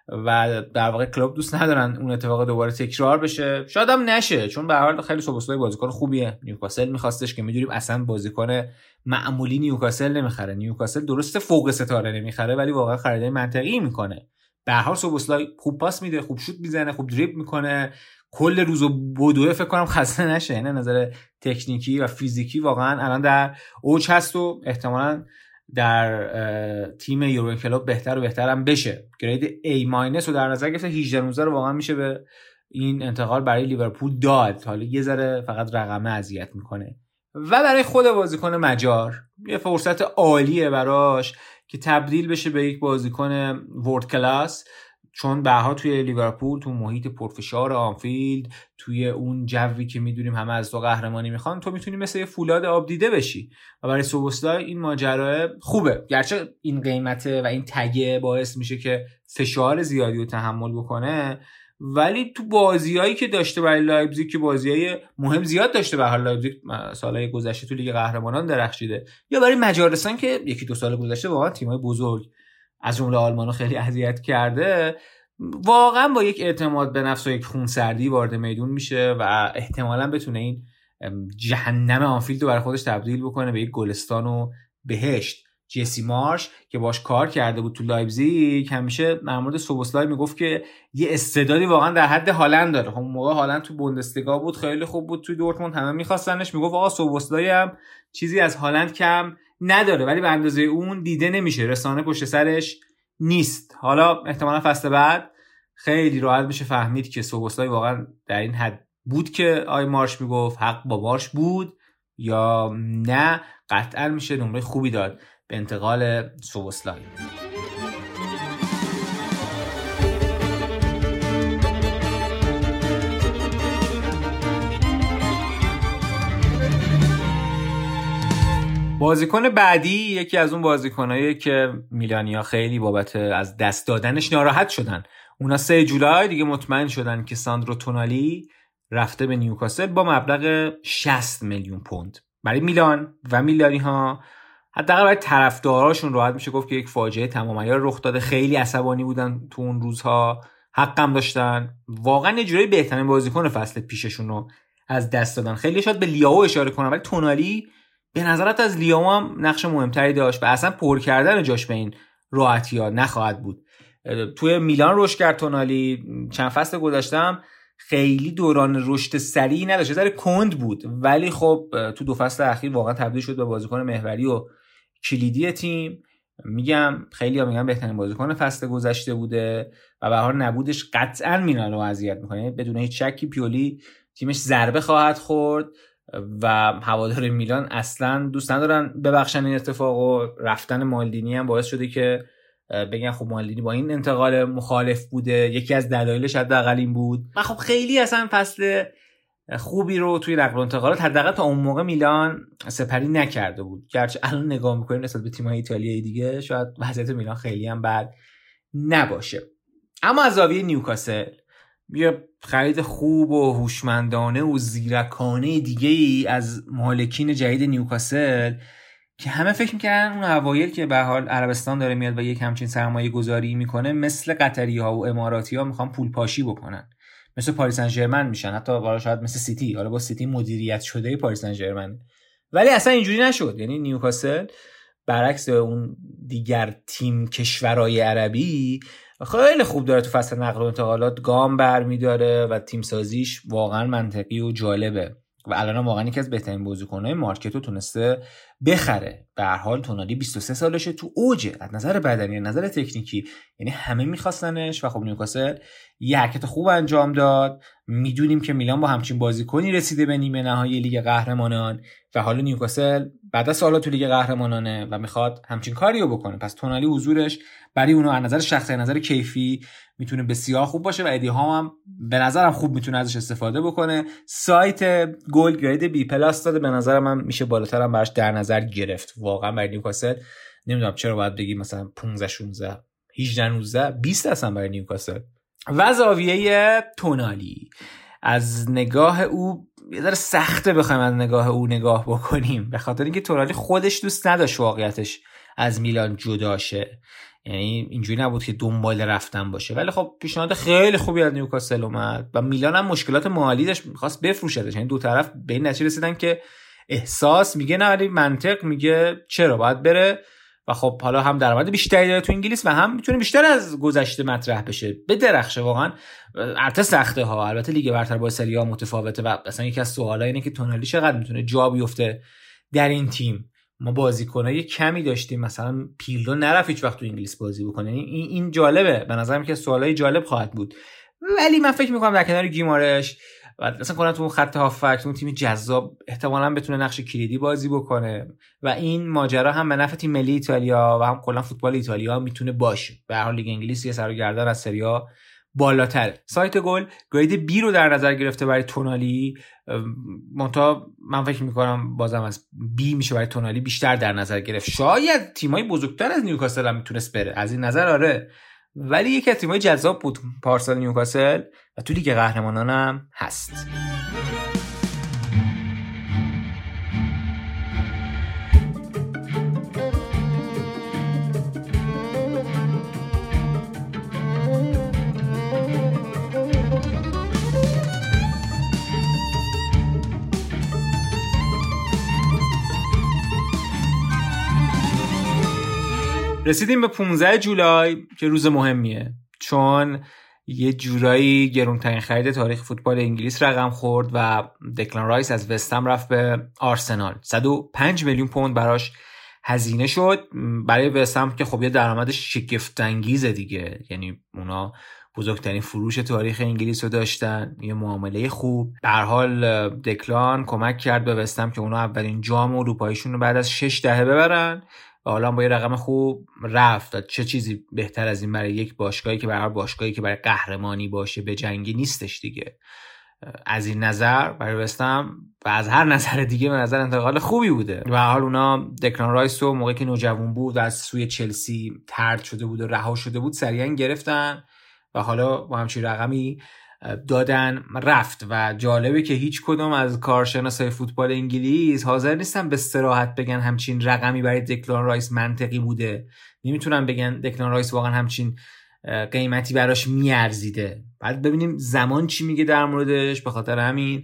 و در واقع کلوب دوست ندارن اون اتفاق دوباره تکرار بشه. شاید هم نشه، چون به هر حال خیلی سوبوسلای بازیکن خوبیه. نیوکاسل می‌خواستش که می‌دونیم اصلا بازیکن معمولی نیوکاسل نمیخره. نیوکاسل درسته فوق ستاره نمیخره ولی واقعا خریدای منطقی میکنه. به هر حال سوبوسلای خوب پاس میده، خوب شوت میزنه، خوب دریبل میکنه، کل روزو بدوه فکر کنم خسته نشه. یعنی نظر تکنیکی و فیزیکی واقعا الان در اوج هست و احتمالاً در تیم یورگن کلوپ بهتر و بهتر هم بشه. گرید A- رو در نظر گرفته هجده نوزده رو واقعا میشه به این انتقال برای لیورپول داد. حالا یه ذره فقط رقمه اذیت میکنه. و برای خود بازیکن مجار یه فرصت عالیه براش که تبدیل بشه به یک بازیکن ورد کلاس، چون بعدها توی لیورپول تو محیط پرفشار آنفیلد، توی اون جوی که میدونیم همه از تو قهرمانی میخوان، تو میتونی مثل یه فولاد آب دیده بشی. و برای سوبوسلای این ماجرا خوبه، گرچه این قیمته و این تگه باعث میشه که فشار زیادی رو تحمل بکنه، ولی تو بازیایی که داشته برای لایپزیگ که بازیای مهم زیاد داشته، به هر لایپزیگ سالهای گذشته تو لیگ قهرمانان درخشیده، یا برای مجارستان که یکی دو سال گذشته واقعا تیمای بزرگ از جمله آلمانو خیلی اذیت کرده، واقعا با یک اعتماد به نفس و یک خونسردی وارد میدون میشه و احتمالاً بتونه این جهنم آنفیلد رو برای خودش تبدیل بکنه به یک گلستان و بهشت. جسی مارش که باش کار کرده بود تو لایپزیگ همیشه در مورد سوبوسلای میگفت که یه استعدادی واقعا در حد هالند داره. اون موقع هالند تو بوندسلیگا بود، خیلی خوب بود، توی دورتموند همه می‌خواستنش. میگفت آقا سوبوسلای هم چیزی از هالند کم نداره ولی به اندازه اون دیده نمیشه، رسانه پشت سرش نیست. حالا احتمالاً فصل بعد خیلی راحت میشه فهمید که سوبوسلای واقعا در این حد بود که آی مارش میگفت حق با مارش بود یا نه. قطعا میشه نمره خوبی داد به انتقال سوبوسلای. بازیکن بعدی یکی از اون بازیکنایی که میلانیا خیلی بابت از دست دادنش ناراحت شدن. اونا سه جولای دیگه مطمئن شدن که ساندرو تونالی رفته به نیوکاسل با مبلغ شصت میلیون پوند. برای میلان و میلانی ها، حداقل برای طرفداراشون راحت میشه گفت که یک فاجعه تمام عیار رخ داده. خیلی عصبانی بودن تو اون روزها، حقم داشتن. واقعا یه جوری بهترین بازیکن فصل پیششون رو از دست دادن. خیلی شاید به لیاو اشاره کنم ولی تونالی به نظرت از لیاو هم نقش مهمتری داشت و اصلا پر کردن جاش به این راحتی‌ها نخواهد بود. توی میلان رشد کرد تونالی. چند فصل گذشتم خیلی دوران رشد سریعی نداشت، ذره کند بود، ولی خب تو دو فصل اخیر واقعا تبدیل شد به بازیکن محوری و کلیدی تیم. میگم خیلی ها میگن بهترین بازیکن فصل گذشته بوده و به هر حال نبودش قطعا میلان رو اذیت میکنه. بدون هیچ شکی پیولی تیمش ضربه خواهد خورد و هوادار میلان اصلا دوست ندارن ببخشن این اتفاقو. رفتن مالدینی هم باعث شده که بگن خب مالدینی با این انتقال مخالف بوده، یکی از دلایلش حداقل این بود. و خب خیلی اصلا فصل خوبی رو توی نقل و انتقالات حداقل تا اون موقع میلان سپری نکرده بود. گرچه الان نگاه می‌کنیم نسبت به تیم‌های ایتالیایی دیگه شاید وضعیت میلان خیلی هم بد نباشه. اما از زاویه نیوکاسل یه خرید خوب و هوشمندانه و زیرکانه دیگه‌ای از مالکین جدید نیوکاسل که همه فکر می‌کردن اون اوایل که به حال عربستان داره میاد و یک همچین سرمایه گذاری میکنه مثل قطری‌ها و اماراتی‌ها میخوان پول پاشی بکنن، مثل پاریس سن ژرمن میشن، حتی والا شاید مثل سیتی. حالا با سیتی مدیریت شده پاریس سن ژرمن، ولی اصلا اینجوری نشد. یعنی نیوکاسل برعکس اون دیگر تیم کشورهای عربی خیلی خوب داره تو فصل نقل و انتقالات گام برمی‌داره و تیم سازیش واقعا منطقی و جالبه و الان واقعا یکی از بهترین بازیکن‌های مارکت رو تونسته بخره. به هر حال تونالی بیست و سه سالشه، تو اوجه از نظر بدنی، از نظر تکنیکی، یعنی همه می‌خواستنش و خب نیوکاسل یه حرکت خوب انجام داد. میدونیم که میلان با همچین بازیکنی رسیده به نیمه نهایی لیگ قهرمانان و حالا نیوکاسل بعد از سالا تو لیگ قهرمانانه و میخواد همچین کاریو بکنه. پس تونالی حضورش برای اونها از نظر شخصی، از نظر کیفی میتونه بسیار خوب باشه و ادی ها هم به نظرم خوب میتونه ازش استفاده بکنه. سایت گل گرید بی پلاس داده، به نظر من میشه بالاتر هم براش در نظر گرفت. واقعا برای نیوکاسل نمیدونم چرا باید بگیم مثلا پانزده شانزده هجده نوزده بیست اصلا برای نیوکاسل. و زاویه تونالی از نگاه او یه ذره سخته بخوایم از نگاه او نگاه بکنیم، به خاطر اینکه تونالی خودش دوست نداشت واقعیتش از میلان جدا شه. یعنی اینجوری نبود که دنبال رفتن باشه. ولی خب پیشنهاد خیلی خوبی از نیوکاسل اومد و میلان هم مشکلات مالی داشت، می‌خواست بفروشتش. یعنی دو طرف به این نتیجه رسیدن که احساس میگه نه ولی منطق میگه چرا باید بره و خب حالا هم درآمد بیشتری داره تو انگلیس و هم میتونه بیشتر از گذشته مطرح بشه، به درخشه. واقعا البته سخته ها، البته لیگ برتر با سری آ متفاوته و اصلا یکی از سوالا اینه که تونالی چقدر میتونه جا بیفته در این تیم. ما بازیکنای کمی داشتیم، مثلا پیرلو نرفت هیچ وقت تو انگلیس بازی بکنه. این این جالبه، به نظرم که سوالای جالب خواهد بود. ولی من فکر میکنم در کنار گیمارش و اصلا کنه تو اون خط هافک اون تیم جذاب احتمالاً بتونه نقش کلیدی بازی بکنه و این ماجرا هم به نفع تیم ملی ایتالیا و هم کلا فوتبال ایتالیا میتونه باشه. به هر حال لیگ انگلیس یه سر و گردن از سری آ بالاتره. سایت گل گرید بی رو در نظر گرفته برای تونالی، منتها من فکر میکنم بازم از بی میشه برای تونالی بیشتر در نظر گرفت. شاید تیمای بزرگتر از نیوکاسل هم میتونست بره، از این نظر آره، ولی یکی از تیمای جذاب بود پارسال نیوکاسل و تو لیگ قهرمانان هم هست. رسیدیم به پانزده جولای که روز مهمیه، چون یه جورایی گرونترین خرید تاریخ فوتبال انگلیس رقم خورد و دکلان رایس از وستهم رفت به آرسنال. صد و پنج میلیون پوند براش هزینه شد. برای وستهم که خب یه درآمد شگفت انگیزه دیگه، یعنی اونا بزرگترین فروش تاریخ انگلیس رو داشتن، یه معامله خوب. به هر حال دکلان کمک کرد به وستهم که اونا اولین جام اروپاییشون رو بعد از شش دهه ببرن و حالا با یه رقم خوب رفت. چه چیزی بهتر از این برای یک باشگاهی که برای باشگاهی که برای قهرمانی باشه به جنگی نیستش دیگه. از این نظر برای وستهم و از هر نظر دیگه به نظر انتقال خوبی بوده. به هر حال اونا دکلان رایس رو موقعی که نوجوان بود و از سوی چلسی طرد شده بود و رها شده بود سریعا گرفتن و حالا با همچین رقمی دادن رفت. و جالبه که هیچ کدوم از کارشناسای فوتبال انگلیس حاضر نیستن به صراحت بگن همچین رقمی برای دکلان رایس منطقی بوده. نمیتونن بگن دکلان رایس واقعا همچین قیمتی براش میارزیده. بعد ببینیم زمان چی میگه در موردش. به خاطر همین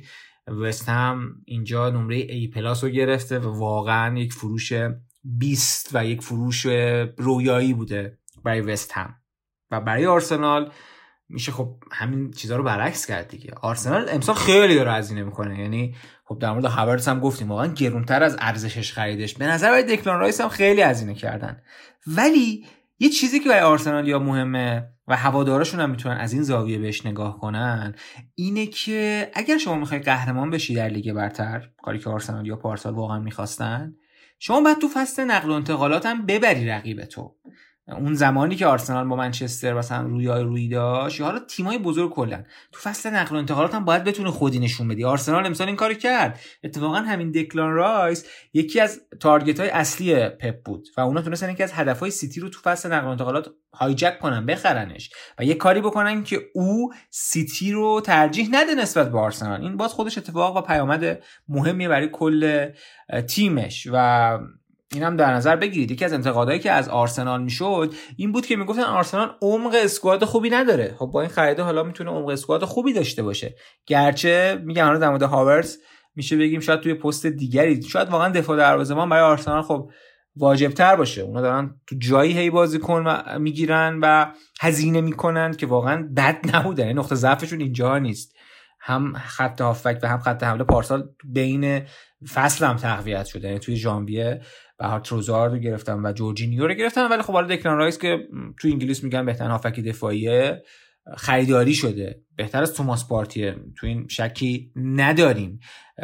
وستهم اینجا نمره ای پلاس رو گرفته و واقعا یک فروش بیست و یک فروش رویایی بوده برای وستهم. و برای آرسنال میشه خب همین چیزا رو برعکس کرد دیگه. آرسنال امسال خیلی داره هزینه میکنه، یعنی خب در مورد هاورتس هم گفتیم واقعا گرونتر از ارزشش خریدش. به نظر برای دکلان رایس هم خیلی هزینه کردن. ولی یه چیزی که برای آرسنال یا مهمه و هوادارشون هم میتونن از این زاویه بهش نگاه کنن اینه که اگر شما میخوای قهرمان بشی در لیگ برتر، کاری که آرسنال یا پارسال واقعا میخواستن، شما باید تو فصل نقل و انتقالات هم ببری رقیب تو. اون زمانی که آرسنال با منچستر مثلا رویای روی داشت یا حالا تیمای بزرگ کلا تو فصل نقل و انتقالات هم باید بتونه خودی نشون بدی. آرسنال امسال این کارو کرد. اتفاقا همین دکلان رایس یکی از تارگت‌های اصلی پپ بود و اونا تونستن یکی از هدف‌های سیتی رو تو فصل نقل و انتقالات هایجک کنن، بخرنش و یه کاری بکنن که او سیتی رو ترجیح نده نسبت به آرسنال. این باز خودش اتفاق و پیامد مهمیه برای کل تیمش. و اینم در نظر بگیرید یکی از انتقادایی که از آرسنال میشد این بود که میگفتن آرسنال عمق اسکواد خوبی نداره. خب با این خرید حالا میتونه عمق اسکواد خوبی داشته باشه، گرچه میگم حالا در مورد هاورتس میشه بگیم شاید توی پست دیگری شاید واقعا دفاع دروازه‌بان برای آرسنال خب واجب‌تر باشه. اونا دارن تو جایی هی بازیکن میگیرن و هزینه میکنن که واقعا بد نبوده. نقطه ضعفشون اینجا نیست. هم خط هافبک و هم خط حمله پارسال بین فصل هم تقویت شده، یعنی توی ژانویه و تروزارد رو گرفتن و جورجینیو رو گرفتن. ولی خب حالا دکلان رایس که توی انگلیس میگن بهترین هافبک دفاعیه خریداری شده، بهتر از توماس پارتیه، تو این شکی نداریم.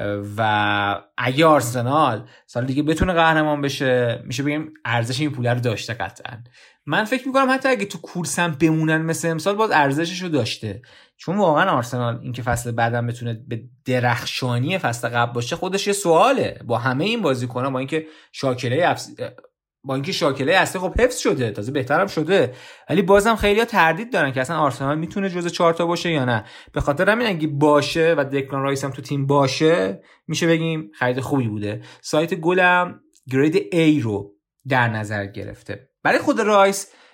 و اگه آرسنال سال دیگه بتونه قهرمان بشه میشه بگیم ارزش این پول رو داشته قطعا. من فکر میکنم حتی اگه تو کورس هم بمونن مثل امسال باز ارزشش رو داشته، چون واقعا آرسنال اینکه فصل بعدم بتونه به درخشانی فصل قبل باشه خودش یه سواله. با همه این بازیکن‌ها، با اینکه شاکله افس... با اینکه شاکله اصلی خب حفظ شده، تازه بهترم شده، ولی بازم خیلی‌ها تردید دارن که اصلا آرسنال میتونه جزو چهار تا باشه یا نه. به خاطر همین اگه باشه و دکلان رایس هم تو تیم باشه میشه بگیم خرید خوبی بوده. سایت گلم گرید A رو در نظر گرفته. برای خود رایس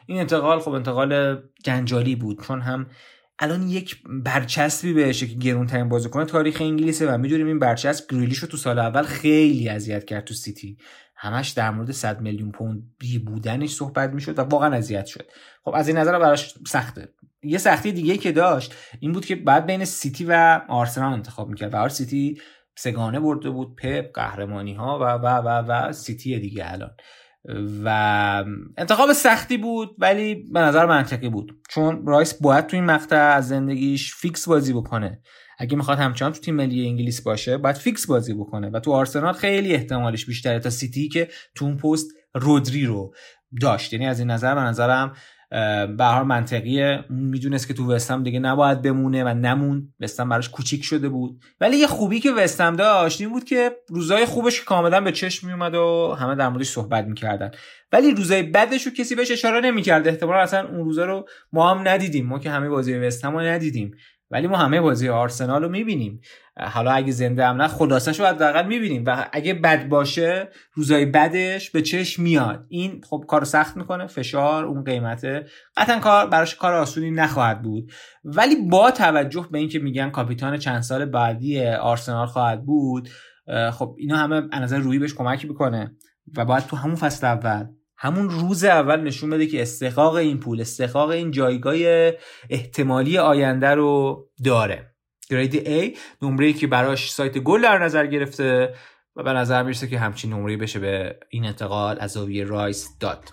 این انتقال خب انتقال جنجالی بود، چون هم الان یک برچسبی بهشه که گرونترین بازیکن تاریخ انگلیسه و میدونیم این برچسب گریلیشو تو سال اول خیلی اذیت کرد تو سیتی، همش در مورد صد میلیون پوند بی بودنش صحبت میشد و واقعا اذیت شد. خب از این نظر براش سخته. یه سختی دیگه که داشت این بود که بعد بین سیتی و آرسنال انتخاب میکرد و هر سیتی سگانه برده بود، پپ، قهرمانی ها و و و و سیتی دیگه الان، و انتخاب سختی بود ولی به نظر منطقی بود، چون رایس باید تو این مقطع از زندگیش فیکس بازی بکنه. اگه میخواد همچنان تو تیم ملی انگلیس باشه باید فیکس بازی بکنه و تو آرسنال خیلی احتمالش بیشتره تا سیتی که تو اون پست رودری رو داشت. یعنی از این نظر به نظرم به هر منطقیه. میدونست که تو وستهم دیگه نباید بمونه و نموند، وستهم براش کوچیک شده بود. ولی یه خوبی که وستهم داشت این بود که روزای خوبش کاملا به چشم میومد و همه در موردش صحبت میکردن، ولی روزای بدش رو کسی بهش اشاره نمیکرد. احتمالاً اصلا اون روزا رو ما هم ندیدیم، ما که همه بازی وستهم رو ندیدیم ولی ما همه بازی آرسنال رو میبینیم. حالا اگه زنده هم نه خلاصش رو حداقل میبینیم و اگه بد باشه روزای بدش به چشم میاد. این خب کارو سخت میکنه، فشار، اون قیمته قطعا کار براش کار آسونی نخواهد بود، ولی با توجه به این که میگن کاپیتان چند سال بعدی آرسنال خواهد بود، خب اینا همه از نظر روحی بهش کمک میکنه و باید تو همون فصل اول، همون روز اول نشون بده که استحقاق این پول، استحقاق این جایگاه احتمالی آینده رو داره. گرید A، نمره‌ای که براش سایت گل در نظر گرفته و به نظر میرسه که همچین نمره‌ای بشه به این انتقال از زاویه رایس داد.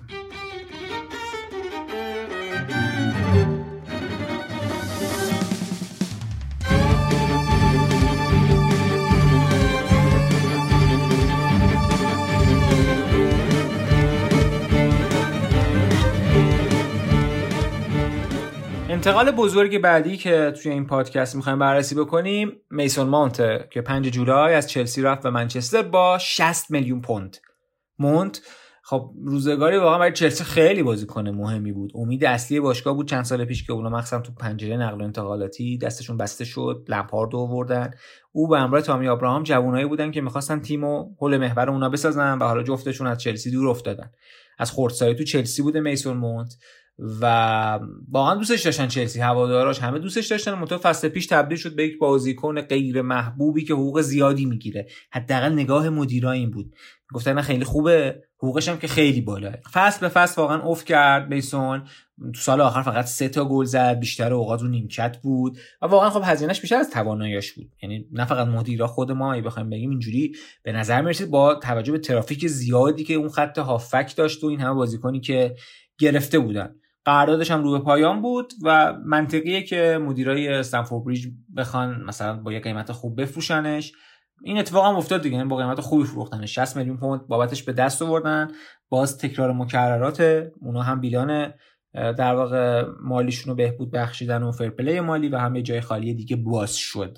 انتقال بزرگ بعدی که توی این پادکست میخوایم بررسی بکنیم میسون ماونت که پنجم جولای از چلسی رفت به منچستر با شصت میلیون پوند. مونت خب روزگاری واقعا برای چلسی خیلی بازیکن مهمی بود، امید اصلی باشگاه بود چند سال پیش که اونا مخصوصا تو پنجره نقل و انتقالاتی دستشون بسته شد، لمپارد آوردن. او به همراه تامی ابراهام جوونایی بودن که میخواستن تیمو حول محور اونا بسازن و حالا جفتشون از چلسی دور افتادن. از خردسایی تو چلسی بوده میسون ماونت و واقعا دوستش داشتن چلسی، هواداراش همه دوستش داشتن. منتها فصل پیش تبدیل شد به یک بازیکن غیر محبوبی که حقوق زیادی میگیره. حداقل نگاه مدیرا این بود، گفتن خیلی خوبه، حقوقش هم که خیلی بالاه. فصل به فصل واقعا افت کرد میسون. تو سال آخر فقط سه تا گل زد، بیشتر اوقات رو نیمکت بود و واقعا خب هزینه‌اش بیشتر از تواناییش بود. یعنی نه فقط مدیرا، خود ما اگه بخوایم بگیم اینجوری به نظر میرسید با توجه به ترافیک زیادی که اون خط هافک داشت و این همه بازیکنی که گرفته بودن، قراردادش هم رو به پایان بود و منطقیه که مدیرای استنفورد بریج بخوان مثلا با یه قیمت خوب بفروشنش. این اتفاق هم افتاد دیگه، با قیمت خوبی فروختنش، شصت میلیون پوند بابتش به دست آوردن. باز تکرار مکررات، اونا هم بیلان در واقع مالیشون رو بهبود بخشیدن و فرپلی مالی و هم یه جای خالی دیگه باز شد.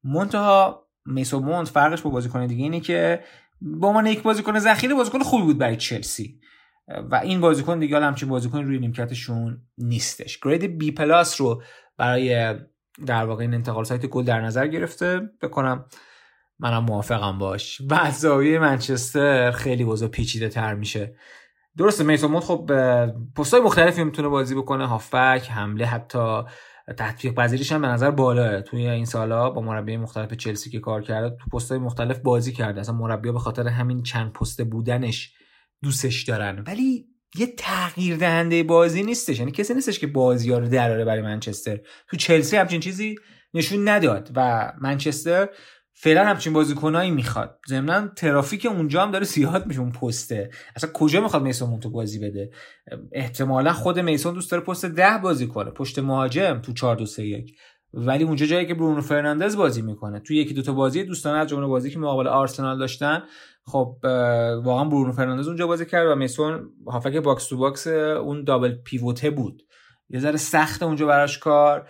منتها میسون ماونت فرقش با بازیکن دیگه اینه که با عنوان یک بازیکن ذخیره بازیکن خوبی بود برای چلسی و این بازیکن دیگه حالا همچین بازیکن روی نیمکتشون نیستش. گرید بی پلاس رو برای در واقع این انتقال سایت گل در نظر گرفته، بکنم منم موافقم باش و از زاویه منچستر خیلی وضع پیچیده تر میشه. درسته میسون ماونت خب پست‌های مختلفی میتونه بازی بکنه، هافبک، حمله، حتی تطبیق پذیریش هم به نظر بالاه. توی این سالا با مربی مختلف چلسی که کار کرده تو پست‌های مختلف بازی کرده، اصلا مربی‌ها به خاطر همین چند پست بودنش دوستش دارن. ولی یه تغییر دهنده بازی نیستش، یعنی کسی نیستش که بازی‌ها رو دراره برای منچستر. تو چلسی همچین چیزی نشون نداد و منچستر فعلا همچین بازیکنایی میخواد. ضمن ترافیک اونجا هم داره زیاد میشه اون پسته. اصلا کجا میخواد میسون مونتو بازی بده؟ احتمالا خود میسون دوست داره پست ده بازی کنه، پشت مهاجم تو چهار دو سه یک، ولی اونجا جایی که برونو فرناندز بازی میکنه تو یکی دو تا بازی دوستانه از جمله بازی که مقابل آرسنال داشتن، خب واقعا برونو فرناندز اونجا بازی کرد و میسون هافک باکس تو باکس اون دابل پیوته بود. یه ذره سخت اونجا براش کار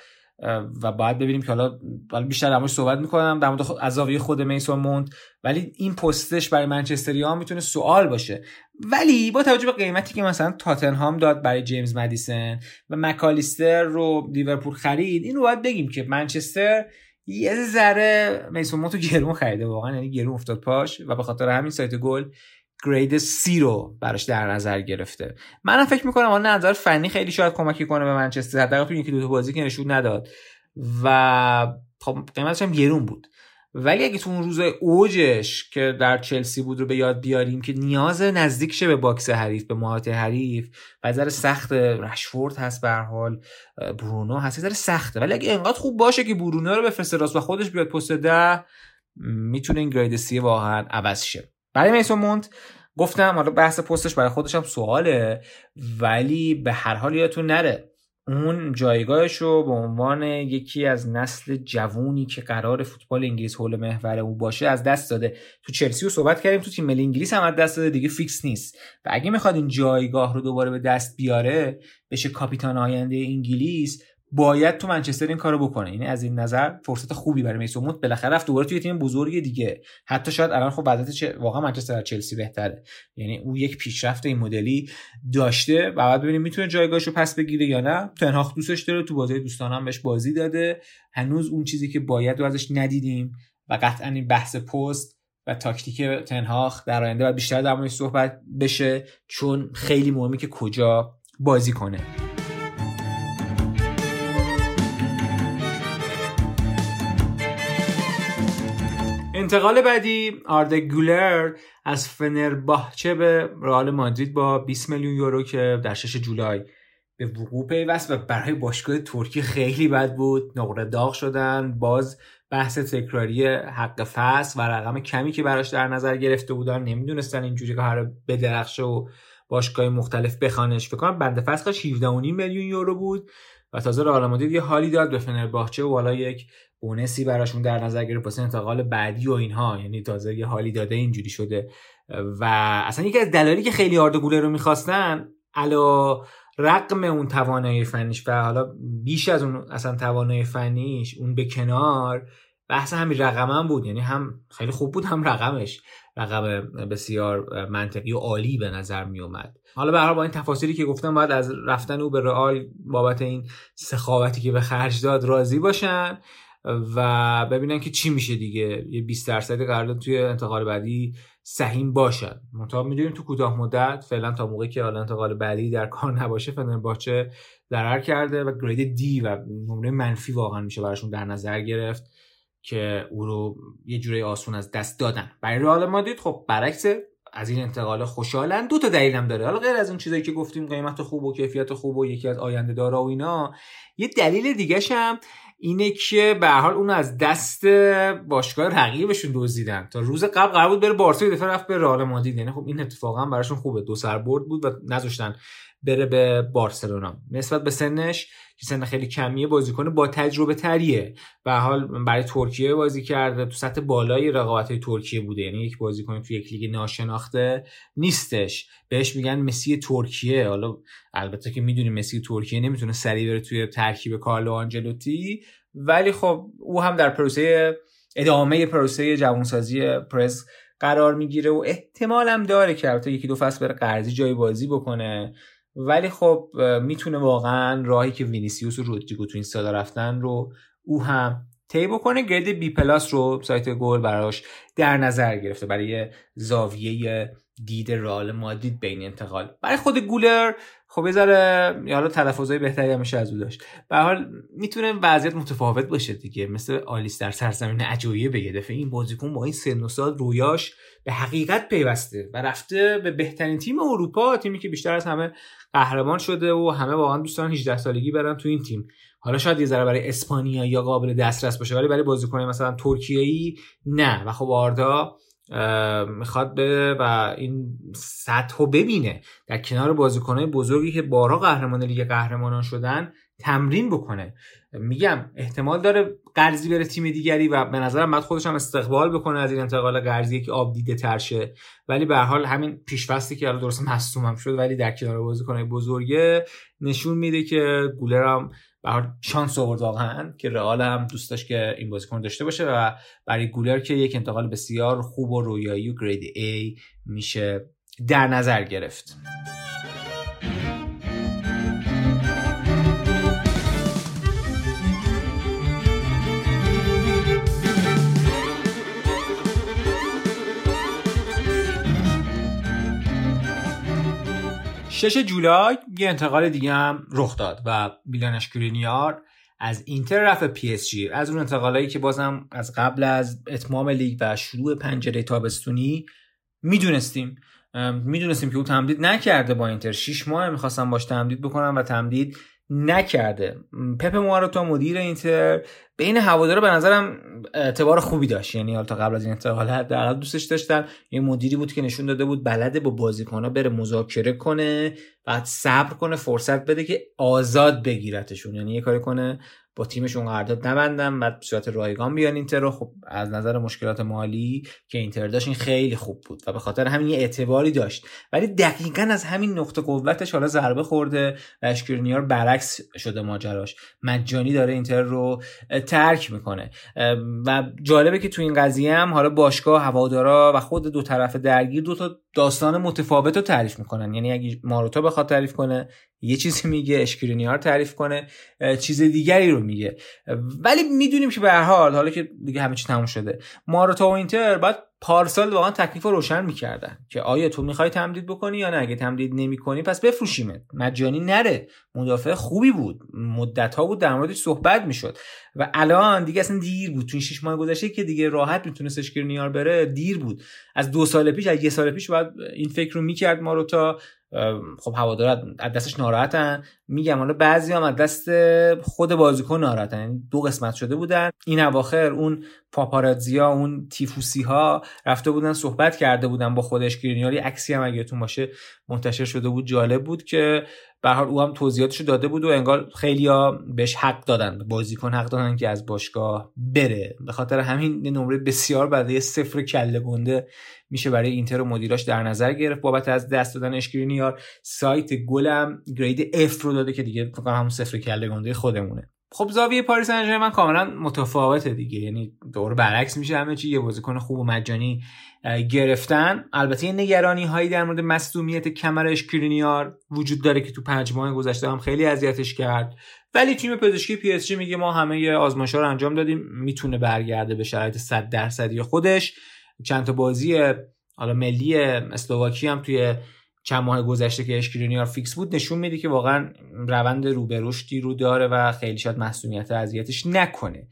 و باید ببینیم که حالا بیشتر درموش صحبت میکنم در مورد از زاویه خود میسون ماونت، ولی این پستش برای منچستریان میتونه سوال باشه. ولی با توجه به قیمتی که مثلا تاتنهام داد برای جیمز مدیسن و مکالیستر رو لیورپول خرید، این رو باید بگیم که منچستر یه ذره میسون ماونت رو گرون خریده، واقعا یعنی گرون افتاد پاش و به خاطر همین سایت گل گرید سی رو براش در نظر گرفته. منم فکر میکنم اون نظر فنی خیلی شاید کمکی کنه به منچستر، حداقل تو یکی دو تا بازی که نشون نداد و خب قیمتش هم گرون بود. ولی اگه تو اون روزای اوجش که در چلسی بود رو به یاد بیاریم که نیاز نزدیک شه به باکس حریف، به محوطه حریف، بازار سخت، رشفورد هست به هر حال، برونو هست، بازار سخته، ولی اگه اینقدر خوب باشه که برونو رو بفرسته راست و خودش بیاد پست ده، میتونه این گرید سی واقعا عوض شه. برای میسون مونت گفتم حالا بحث پستش برای خودش هم سواله، ولی به هر حال یادتون نره اون جایگاهش رو به عنوان یکی از نسل جوونی که قرار فوتبال انگلیس حول محور او باشه از دست داده. تو چلسی رو صحبت کردیم، تو تیم ملی انگلیس هم از دست داده، دیگه فیکس نیست و اگه میخواد این جایگاه رو دوباره به دست بیاره، بشه کاپیتان آینده انگلیس، باید تو منچستر این کارو بکنه. یعنی از این نظر فرصت خوبی برای میسون مونت، بالاخره رفت دوباره توی تیم بزرگ دیگه. حتی شاید الان خب وضعیت چه... واقعا منچستر از چلسی بهتره، یعنی او یک پیشرفت این مدلی داشته و بعد ببینیم میتونه جایگاهشو پس بگیره یا نه. تنهاخ دوستش داره، تو بازی دوستانه هم بهش بازی داده، هنوز اون چیزی که باید رو ازش ندیدیم و قطعا این بحث پست و تاکتیک تنهاخ در آینده باید بیشتر در موردش صحبت بشه، چون خیلی مهمه که کجا بازی کنه. انتقال بعدی آرده گولر از فنرباهچه به رئال مادرید با بیست میلیون یورو که در شش جولای به وقوع پیوست و برای باشگاه ترکی خیلی بد بود. نقره داغ شدن، باز بحث تکراری حق فصل و رقم کمی که براش در نظر گرفته بودن، نمیدونستن اینجوری که هر بدرخشه و باشگاه مختلف بخوانش. فکر کنم بنده فسخش هفده و نیم میلیون یورو بود و تازه رئال مادرید یه حالی داد به فنرباهچه و والا یک بونسی براشون در نظر گرفت واسه انتقال بعدی و اینها، یعنی تازه یه حالی داده اینجوری شده. و اصلا یکی از دلایلی که خیلی آرده گولر رو می‌خواستن، علا رقم اون توانایی فنیش و حالا بیش از اون اصلا توانایی فنیش اون به کنار، بحث همین رقمم بود. یعنی هم خیلی خوب بود، هم رقمش رقم بسیار منطقی و عالی به نظر می اومد. حالا به هر حال با این تفاصیلی که گفتم، باید از رفتن او به رئال بابت این سخاوتی که به خرج داد راضی باشن و ببینن که چی میشه دیگه. یه بیست درصد قرارداد توی انتقال بعدی سهیم باشد. منتها میدونیم تو کوتاه مدت فعلا تا موقعی که حالا انتقال بعدی در کار نباشه، فنرباهچه ضرر کرده و گرید دی و نمره منفی واقعا میشه براشون در نظر گرفت که او رو یه جوری آسون از دست دادن. برای رئال مادرید خب برعکس از این انتقال خوشحالن. دو تا دلیل هم داره، حالا غیر از اون چیزایی که گفتیم، قیمت خوب و کیفیت خوب و یکی از آینده دارا و اینا، یه دلیل دیگه‌ش هم اینه که به هر حال اون از دست باشگاه رقیبشون دزدیدن. تا روز قبل قرار بود بره بارسا، دفعه رفت به رئال مادرید. یعنی خب این اتفاقا براشون خوبه، دو سربرد بود و نذاشتن بره به بارسلونا. نسبت به سنش که سن خیلی کمیه، بازیکن با تجربه تریه. به هر حال برای ترکیه بازی کرده، تو سطح بالای رقابت‌های ترکیه بوده، یعنی یک بازیکن تو یک لیگ ناشناخته نیستش. بهش میگن مسی ترکیه. حالا البته که میدونیم مسی ترکیه نمیتونه سریع بره توی ترکیب کارلو آنجلوتی، ولی خب او هم در پروسه ادامه پروسه جوانسازی پرز قرار میگیره و احتمال هم داره که البته یکی دو فصل بره قرضی جای بازی بکنه، ولی خب میتونه واقعا راهی که وینیسیوس و رودریگو تو این سالا رفتن رو او هم طی بکنه. گرید بی پلاس رو سایت گل براش در نظر گرفته برای زاویه دید رئال مادرید بین انتقال. برای خود گولر خب یه ذره یا حالا تلفظای بهتری همیشه از او داشت. به هر حال میتونه وضعیت متفاوت باشه دیگه، مثل آلیس در سرزمین عجایب. به یه دفعه این بازیکن با این سن و سال رویاش به حقیقت پیوسته و رفته به بهترین تیم اروپا، تیمی که بیشتر از همه قهرمان شده و همه واقعا دوست دارن هجده سالگی برن تو این تیم. حالا شاید یه ذره برای اسپانیا یا قابل دسترس باشه، ولی برای بازیکن مثلا ترکیه‌ای نه. و خب آردا میخواد به و این سطحو ببینه در کنار بازیکنای بزرگی که بارها قهرمان لیگ قهرمانان شدن تمرین بکنه. میگم احتمال داره قرضی بره تیم دیگری و به نظرم بعد خودش هم استقبال بکنه از این انتقال قرضی که آب دیده تر شه، ولی به هر حال همین پیش‌فصلی که الان درست مصدوم هم شد ولی در کنار بازیکنای بزرگه نشون میده که گولر هم به هر حال شانس آورد واقعا که رئال هم دوست داشت که این بازیکن داشته باشه و برای گولر که یک انتقال بسیار خوب و رویایی و گرید A میشه در نظر گرفت. شش جولای یه انتقال دیگه هم رخ داد و میلان اشکرینیار از اینتر رفت پی اس جی. از اون انتقالایی که بازم از قبل از اتمام لیگ و شروع پنجره تابستونی میدونستیم میدونستیم که او تمدید نکرده با اینتر. شش ماه میخواستن باش تمدید بکنن و تمدید نکرده. پپ مواراتا مدیر اینتر بین هوادارا به نظرم اعتبار خوبی داشت، یعنی حالا تا قبل از این انتقال حداقل دوستش داشتن. یه مدیری بود که نشون داده بود بلده با بازیکن‌ها بره مذاکره کنه، بعد صبر کنه، فرصت بده که آزاد بگیرتشون، یعنی یه کاری کنه با تیمشون قرارداد نبندن بعد به صورت رایگان بیان اینتر رو. خب از نظر مشکلات مالی که اینتر داشت این خیلی خوب بود و به خاطر همین یه اعتباری داشت، ولی دقیقاً از همین نقطه قوتش حالا ضربه خورده و اشکرینیار برعکس شده ماجراش، مجانی داره اینتر رو ترک میکنه. و جالبه که تو این قضیه هم حالا باشگاه، هوادارا و خود دو طرف درگیر دو تا داستان متفاوت رو تعریف میکنن. یعنی اگه ماروتا بخواد تعریف کنه یه چیزی میگه، اشکرینیار تعریف کنه چیز دیگری رو میگه. ولی میدونیم که به هر حال حالا که دیگه همه چی تموم شده، ماروتا و اینتر بعد پارسال واقعا تکلیف رو روشن میکردن که آیا تو میخوای تمدید بکنی یا نه. اگه تمدید نمیکنی پس بفروشیمت، مجانی نره. مدافع خوبی بود، مدت ها بود در موردش صحبت میشد و الان دیگه اصلا دیر بود. تو این شش ماه گذشته که دیگه راحت میتونست اشکرینیار بره دیر بود. از دو سال پیش، از یه سال پیش بعد این فکر رو میکرد ماروتا. خب هوادارا از دستش ناراحتن، میگم حالا بعضی هم از دست خود بازیکن ناراحتن، یعنی دو قسمت شده بودن. این اواخر اون پاپاراتزیا، اون تیفوسی ها رفته بودن صحبت کرده بودن با خود اشکرینیار. عکسی هم اگهتون باشه منتشر شده بود، جالب بود که به هر حال او هم توضیحاتشو داده بود و انگار خیلیا بهش حق دادن، بازیکن حق دادن که از باشگاه بره. به خاطر همین نمره بسیار برای صفر کله گنده میشه برای اینتر و مدیراش در نظر گرفت بابت از دست دادن اشکرینیار. سایت گلم گرید اف رو داده که دیگه فکر کنم همون صفر کله گنده خودمونه. خب زاویه پاریس سن ژرمن کاملا متفاوته دیگه، یعنی دور برعکس میشه همه چی. یه بازیکن خوب و مجانی گرفتن. البته یه نگرانی هایی در مورد مصدومیت کمر اشکرینیار وجود داره که تو پنج ماه گذشته هم خیلی اذیتش کرد، ولی تیم پزشکی پی اس جی میگه ما همه آزمایش‌ها رو انجام دادیم، میتونه برگرده به شرایط صد درصدی خودش. چند تا بازی حالا ملی اسلواکی هم توی چند ماه گذشته که اشکرینیار فیکس بود نشون میده که واقعا روند رو به رشدی رو داره و خیلی شاید مصونیت اذیتش نکنه.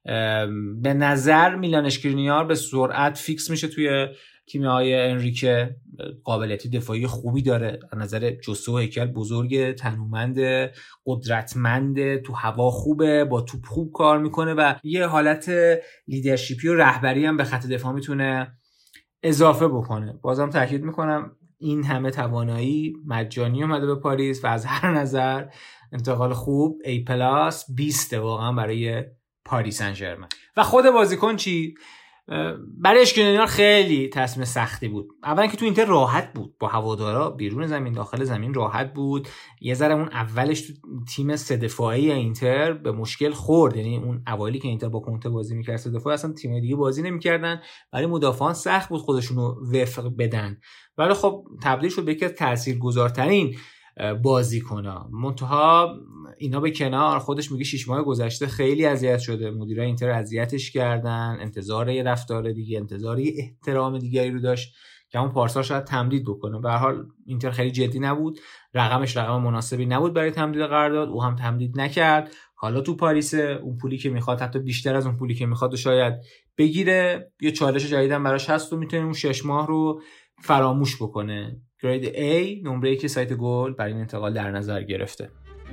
به نظر میلان اشکرینیار به سرعت فیکس میشه توی تیم های انریکه. قابلیت دفاعی خوبی داره، از نظر جسه و هیکل بزرگ، تنومند، قدرتمند، تو هوا خوبه، با توپ خوب کار میکنه و یه حالت لیدرشیپی و رهبری هم به خط دفاع میتونه اضافه بکنه. بازم تاکید میکنم این همه توانایی مجانی اومده به پاریس و از هر نظر انتقال خوب A پلاس بیست واقعا برای پاریس سن ژرمن. و خود بازیکن چی؟ برای اشکرینیار خیلی تصمیم سختی بود. اولا که تو اینتر راحت بود، با هوادارا بیرون زمین داخل زمین راحت بود. یه ذره اون اولش تو تیم سه دفاعی اینتر به مشکل خورد، یعنی اون اوایلی که اینتر با کنته بازی می‌کرد سه دفاعی اصلا تیم دیگه بازی نمی‌کردن، برای مدافعان سخت بود خودشونو وفق بدن. ولی خب تبدیل شد به یکی از تاثیرگذارترین بازیکن‌ها. منتها اینا به کنار، خودش میگه شش ماه گذشته خیلی اذیت شده، مدیرای اینتر اذیتش کردن، انتظار یه رفتار دیگه، انتظار یه احترام دیگری رو داشت که همون پارسال شاید تمدید بکنه. به هر حال اینتر خیلی جدی نبود، رقمش رقم مناسبی نبود برای تمدید قرارداد، او هم تمدید نکرد. حالا تو پاریس اون پولی که میخواد، حتی بیشتر از اون پولی که میخواد شاید بگیره. یه چالش جدید هم براش هست و میتونه اون شش ماه رو فراموش بکنه. گرید A، نمره‌ای که سایت گل برای این انتقال در نظر گرفته.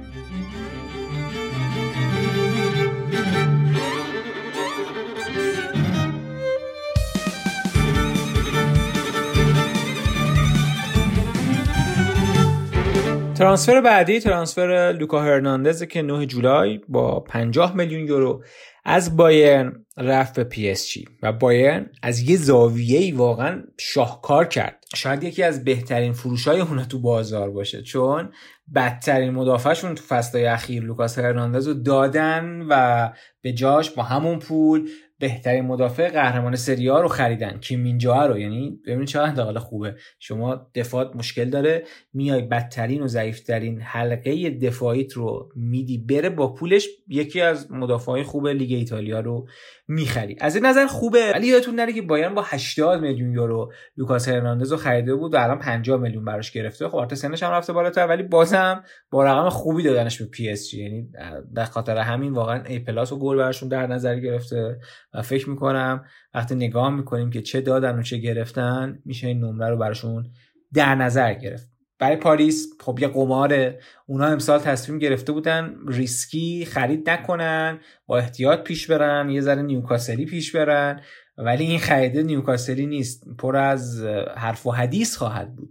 ترانسفر بعدی ترانسفر لوکا هرناندز که نه جولای با پنجاه میلیون یورو از بایرن رفت به پی اس جی و بایرن از یه زاویه‌ای واقعا شاهکار کرد. شاید یکی از بهترین فروش‌های اونها تو بازار باشه، چون بدترین مدافعشون تو فصل‌های اخیر لوکاس هرناندز رو دادن و به جاش با همون پول بهترین مدافع قهرمان سری آ رو خریدن، کیم مین جا رو. یعنی ببینید چقدر انتقال خوبه. شما دفاعت مشکل داره، میای بدترین و ضعیفترین حلقه دفاعیت رو میدی بره، با پولش یکی از مدافعای خوب لیگ ایتالیا رو میخری. از این نظر خوبه. ولی یادتون نره که بایرن با هشتاد میلیون یورو لوکاس هرناندز رو خریده بود و الان پنجاه میلیون براش گرفته. خب البته سنش هم رفته بالاتر، ولی بازم با رقم خوبی دادنش به پی اس جی. یعنی به خاطر همین واقعا ای پلاس و گل براشون در نظر گرفته و فکر میکنم وقتی نگاه میکنیم که چه دادن و چه گرفتن میشه این نمره رو براشون در نظر گرفت. برای پاریس خب یه قماره. اونا امسال تصمیم گرفته بودن ریسکی خرید نکنن، با احتیاط پیش برن، یه ذره نیوکاسلی پیش برن، ولی این خرید نیوکاسلی نیست، پر از حرف و حدیث خواهد بود.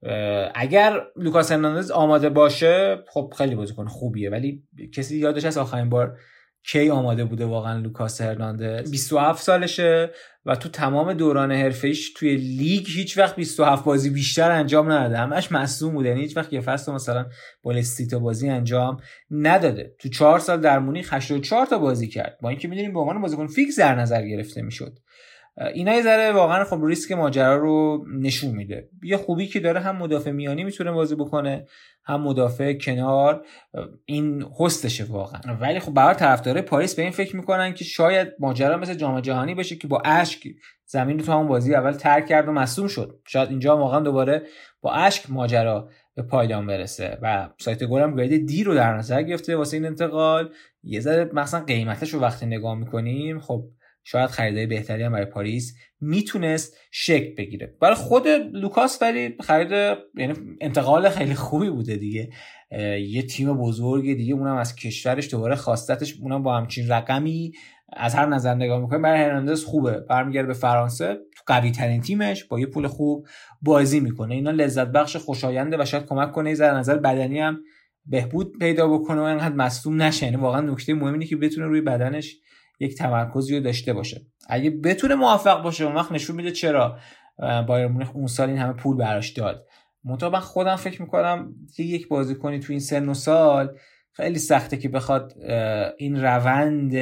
اگر لوکاس هرناندز آماده باشه خب خیلی بازیکن خوبیه، ولی کسی یادش هست آخرین بار کی آماده بوده واقعا لوکاس هرناندز؟ بیست و هفت سالشه و تو تمام دوران حرفه‌ایش توی لیگ هیچ وقت بیست و هفت بازی بیشتر انجام نداده. همش مصدوم بوده، یعنی هیچ وقت یه فصل مثلا با سی تا بازی انجام نداده. تو چهار سال در مونیخ هشتاد و چهار تا بازی کرد، با اینکه می‌دونیم به عنوان بازیکن فیکس در نظر گرفته میشد. اینا یه ذره واقعا خب ریسک ماجرا رو نشون میده. یه خوبی که داره، هم مدافع میانی میتونه بازی بکنه، هم مدافع کنار. این هستشه واقعا. ولی خب برای طرفدارای پاریس به این فکر میکنن که شاید ماجرا مثل جام جهانی باشه که با اشک زمین رو تو همون بازی اول ترک کرد و مصدوم شد. شاید اینجا واقعا دوباره با اشک ماجرا به پایان برسه و سایت گل هم گرید دی رو در نظر گرفته واسه این انتقال. یه ذره مثلا قیمتش رو وقتی نگاه میکنیم خب شاید خریدای بهتری هم برای پاریس میتونست شکل بگیره. برای خود لوکاس ولی خرید، یعنی انتقال خیلی خوبی بوده دیگه. یه تیم بزرگ دیگه، اونم از کشورش، دوباره خواستتش، اونم با همچین رقمی از هر نظر نگاه میکنه برای هرناندز خوبه. برمیگرده به فرانسه تو قوی ترین تیمش با یه پول خوب بازی میکنه. اینا لذت بخش، خوشاینده و شاید کمک کنه از نظر بدنی هم بهبود پیدا بکنه و اینقدر مصدوم نشه. یعنی واقعا نکته مهمی اینه که بتونه روی بدنش یک تمرکزی رو داشته باشه. اگه بتونه موفق باشه اون وقت نشون میده چرا بایر مونیخ اون سال این همه پول براش داد. منتها من خودم فکر میکنم که یک بازیکنی تو این سن و سال خیلی سخته که بخواد این روند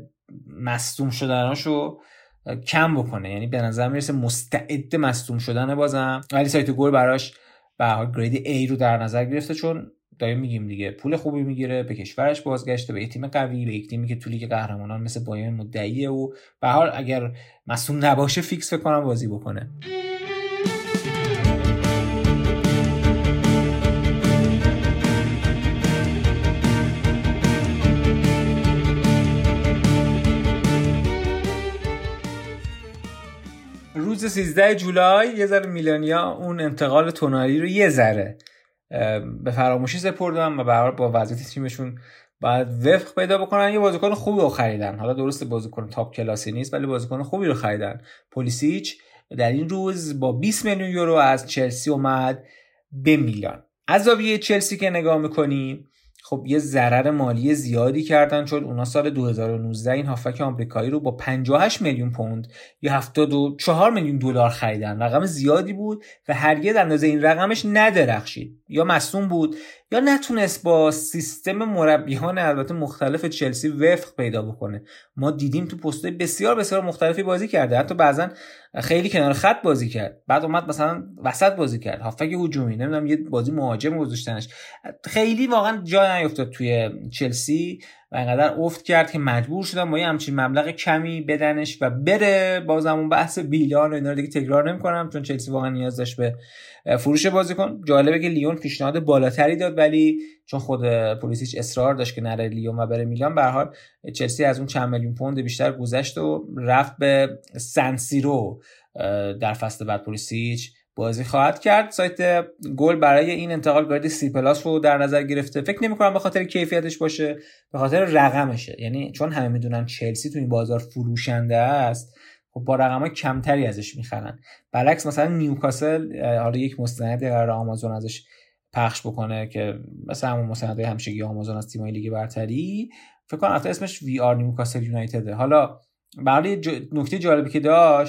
مصدوم شدناشو کم بکنه. یعنی به نظر میرسه مستعد مصدوم شدن بازم. ولی سایت گل براش به هر حال گرید A رو در نظر گرفته، چون دایم میگیم دیگه پول خوبی میگیره، به کشورش بازگشته، به یک تیم قوی، به یک تیمی که تو لیگ قهرمانان مثل بایرن مدعیه و به هر حال اگر مصدوم نباشه فیکس فکر کنم بازی بکنه. روز سیزده جولای یه ذره میلانیا اون انتقال تونالی رو یه ذره به فراموشی سپردن و به هر حال با وضعیت تیمشون باید وفق پیدا بکنن. یه بازیکن خوبی رو خریدن، حالا درسته بازیکن تاپ کلاسی نیست ولی بازیکن خوبی رو خریدن. پولیسیچ در این روز با بیست میلیون یورو از چلسی اومد به میلان. از زاویه چلسی که نگاه میکنیم خب یه ضرر مالی زیادی کردن، چون اونا سال دو هزار و نوزده این هافک آمریکایی رو با پنجاه و هشت میلیون پوند یا هفتاد و چهار میلیون دلار خریدن. رقم زیادی بود و هرگز اندازه این رقمش ندرخشید، یا مصدوم بود یا نتونست با سیستم مربیان البته مختلف چلسی وفق پیدا بکنه. ما دیدیم تو پست‌های بسیار بسیار مختلفی بازی کرده، حتی بعضا خیلی کنار خط بازی کرد، بعد اومد مثلا وسط بازی کرد، هافک هجومی، نمیدونم یه بازی مهاجم گذاشتنش. خیلی واقعا جا نیافتاد توی چلسی و اینقدر افت کرد که مجبور شدن با یه همچین مبلغ کمی بدنش و بره. بازم اون بحث بیلان و اینا رو دیگه تکرار نمی‌کنم چون چلسی واقعا نیاز داشت به فروش بازیکن. جالبه که لیون پیشنهاد بالاتری داد ولی چون خود پولیسیچ اصرار داشت که نره لیون و بره میلان، به هر حال چلسی از اون چند میلیون پوند بیشتر گذشت و رفت به سن سیرو. در فصل بعد پولیسیچ بازی خواهد کرد. سایت گل برای این انتقال گارد سی پلاس رو در نظر گرفته. فکر نمی کنم به خاطر کیفیتش باشه، به خاطر رقمشه. یعنی چون همه میدونن چلسی تو این بازار فروشنده است، خب با رقمای کمتری ازش میخرن. برعکس مثلا نیوکاسل، حالا یک مستند در آمازون ازش پخش بکنه که مثلا همون مستندهای همیشگی آمازون از تیم‌های لیگ برتری، فکر کنم البته اسمش وی آر نیوکاسل یونایتد. حالا برای ج... نکته جالبی که داشت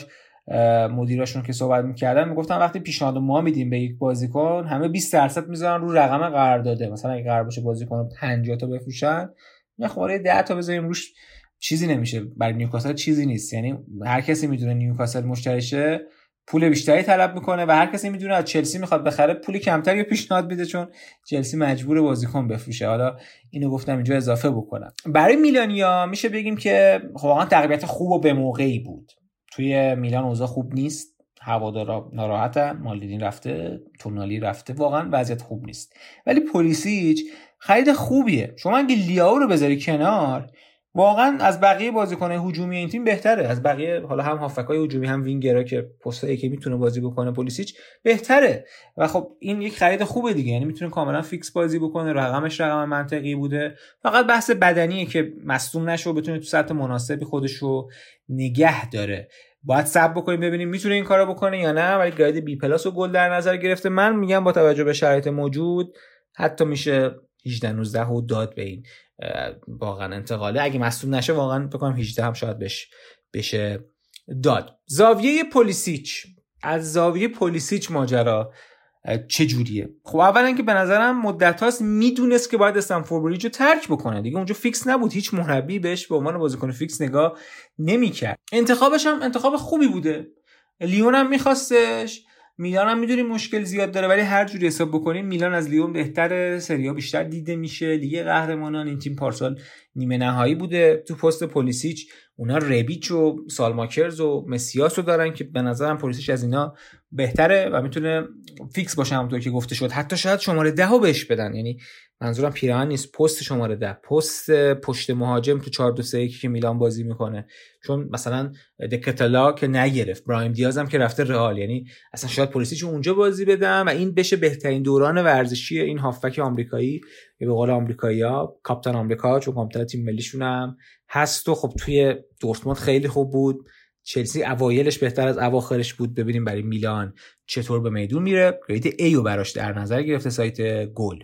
مدیراشون که صحبت میکردن میگفتن وقتی پیشنهاد ما میدیم به یک بازیکن همه بیست درصد میذارن رو رقم قرارداد. مثلا اگه قرار باشه بازیکن پنجاه تا بفروشن یه خورده ده تا بذاریم روش، چیزی نمیشه. برای نیوکاسل چیزی نیست. یعنی هر کسی میدونه نیوکاسل مشتریشه پول بیشتری طلب میکنه و هر کسی میدونه از چلسی میخواد بخره پول کمتری پیشنهاد میده چون چلسی مجبور بازیکن بفروشه. حالا اینو گفتم اینجا اضافه بکنم. برای میلانیا میشه بگیم که واقعا تقویت خوب و به موقعی بود. توی میلان اوضاع خوب نیست، هوادارا ناراحتن، مالدین رفته، تونالی رفته، واقعا وضعیت خوب نیست. ولی پولیسیچ خرید خوبیه. شما اگه لیاو رو بذاری کنار واقعا از بقیه بازیکن‌های هجومی این تیم بهتره، از بقیه حالا هم هافبک‌های هجومی هم وینگرها که پستایی که میتونه بازی بکنه پولیسیچ بهتره و خب این یک خرید خوبه دیگه. یعنی میتونه کاملا فیکس بازی بکنه، رقمش رقم منطقی بوده، فقط بحث بدنیه که مصدوم نشه و بتونه تو سطح مناسبی خودش رو نگه داره. باید صبر بکنیم ببینیم میتونه این کارو بکنه یا نه. ولی گاید بی پلاس و گل در نظر گرفته. من میگم با توجه به شرایط موجود حتی میشه هجده نوزده و داد به این واقعا انتقاله. اگه مصدوم نشه واقعا فکر کنم هجده هم شاید بشه بشه داد. زاویه پولیسیچ، از زاویه پولیسیچ ماجرا چه جوریه؟ خب اولا که به نظرم مدت هاست میدونست که باید استنفورد بریج رو ترک بکنه دیگه. اونجا فیکس نبود، هیچ مربی بهش به عنوان بازیکن فیکس نگاه نمیکرد. انتخابش هم انتخاب خوبی بوده، لیون هم میخواستش، میلان هم میدونیم مشکل زیاد داره ولی هر جوری حساب بکنیم میلان از لیون بهتره، سری آ بیشتر دیده میشه، لیگ قهرمانان این تیم پارسال نیمه نهایی بوده. تو پست پولیسیچ اونا ربیچ و سالماکرز و مسیاس رو دارن که به نظرم پولیسیچ از اینا بهتره و میتونه فیکس باشه همونطور که گفته شد. حتی شاید شماره ده رو بهش بدن، یعنی منظورم پیراهن نیست، پست شماره ده، پست پشت مهاجم تو چهار دو سه یک که میلان بازی میکنه. چون مثلا دکتلا که نگرفت، برایم دیاز هم که رفته رئال، یعنی اصلا شاید پولیسیچ اونجا بازی بدم و این بشه بهترین دوران ورزشی این هافبک آمریکایی که به قول آمریکایی‌ها کاپیتان آمریکا، چون کاپیتان تیم ملیشون هم هست و خب توی دورتموند خیلی خوب بود. چلسی اوایلش بهتر از اواخرش بود. ببینیم برای میلان چطور به میدون میره. گرید ای رو براش در نظر گرفته سایت گل.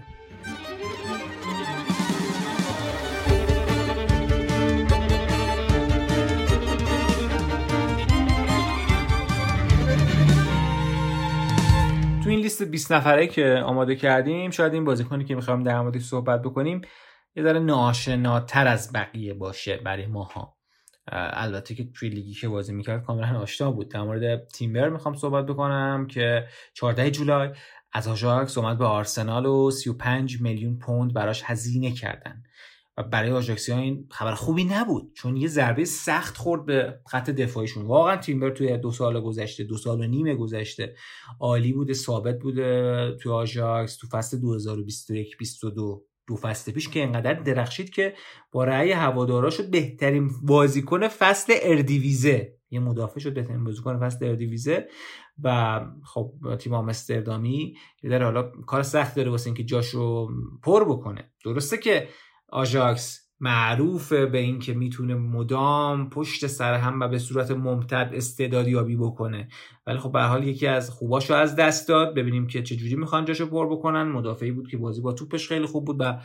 تو این لیست بیست نفره که آماده کردیم شاید این بازیکنی که می‌خوام در موردش صحبت بکنیم یه ذره ناآشناتر از بقیه باشه برای ماها. البته که توی لیگی که بازی می‌کرد کاملا آشنا بود. در مورد تیمبر می‌خوام صحبت بکنم که چهاردهم جولای از آژاکس اومد به آرسنال و سی و پنج میلیون پوند براش هزینه کردن و برای آژاکسی‌ها این خبر خوبی نبود چون یه ضربه سخت خورد به خط دفاعیشون. واقعا تیمبر توی دو سال گذشته، دو سال و نیم گذشته عالی بوده، ثابت بوده توی آژاکس. تو فصل دو هزار و بیست و یک بیست و دو دو فصل پیش که اینقدر درخشید که با رأی هوادارا شد بهترین بازیکن فصل اردیویزه، یه مدافع شد بهترین بازیکن فصل اردیویزه و خب تیم آمستردامی در حالا کار سخت داره واسه اینکه جاش رو پر بکنه. درسته که آژاکس معروفه به این که میتونه مدام پشت سر هم و به صورت ممتد استعدادیابی بکنه ولی خب به هر حال یکی از خوباشو از دست داد. ببینیم که چه جوری میخوان جاشو پر بکنن. مدافعی بود که بازی با توپش خیلی خوب بود و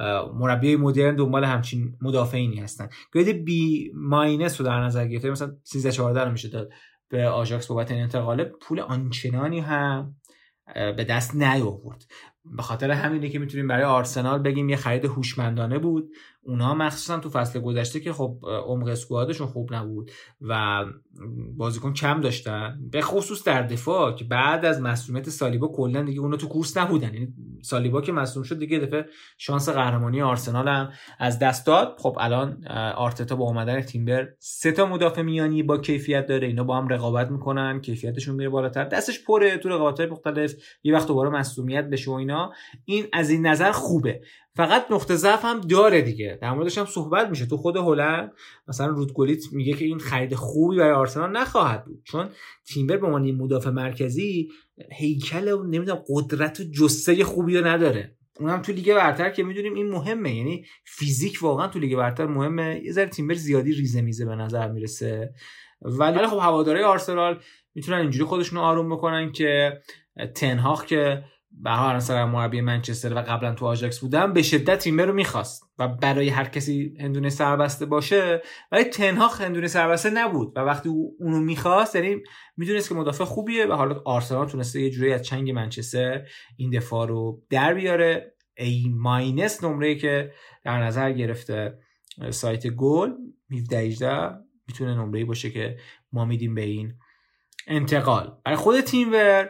مربی مدرن دنبال همچین مدافعینی هستن. گرید بی ماینس رو در نظر گرفته، مثلا سیزده چهارده رو میشه داد به آژاکس بابت این انتقال. پول آنچنانی هم به دست نیاورد. به خاطر همینه که میتونیم برای آرسنال بگیم یه خرید هوشمندانه بود. اونها مخصوصا تو فصل گذشته که خب عمق اسکوادشون خوب نبود و بازیکن کم داشتن، به خصوص در دفاع که بعد از مصونیت سالیبا کلا دیگه اونا تو کورس نبودن. یعنی سالیبا که مصون شد دیگه دفعه شانس قهرمانی آرسنال هم از دست داد. خب الان آرتتا با اومدن تیمبر سه تا مدافع میانی با کیفیت داره، اینا با هم رقابت میکنن، کیفیتشون میره بالاتر، دستش پره تو رقابت‌های مختلف، یه وقت دوباره مصونیت بشه و اینا. این از این نظر خوبه. فقط نقطه ضعف هم داره دیگه، در موردش هم صحبت میشه. تو خود هلند مثلا رودگولیت میگه که این خرید خوبی برای آرسنال نخواهد بود چون تیمبر به عنوان مدافع مرکزی هیکل و نمیدونم قدرت و جثه خوبی رو نداره. اونم تو لیگ برتر که میدونیم این مهمه، یعنی فیزیک واقعا تو لیگ برتر مهمه. یه ذره تیمبر زیادی ریزه میزه به نظر میرسه ولی خب هوادارهای آرسنال میتونن اینجوری خودشونو آروم بکنن که تنهاخ که به هر مثلا مربی منچستر و قبلا تو آژاکس بودم به شدت تیمبر رو میخواست و برای هر کسی هندونه سربسته باشه، ولی تنهاخ هندونه سربسته نبود و وقتی اونو میخواست یعنی میدونست که مدافع خوبیه و حالا آرسنال تونسته یه جوری از چنگ منچستر این دفاع رو در بیاره. A ماینس نمره‌ای که در نظر گرفته سایت گل هفده هجده میتونه نمره‌ای باشه که ما میدیم به این انتقال. برای خود تیمور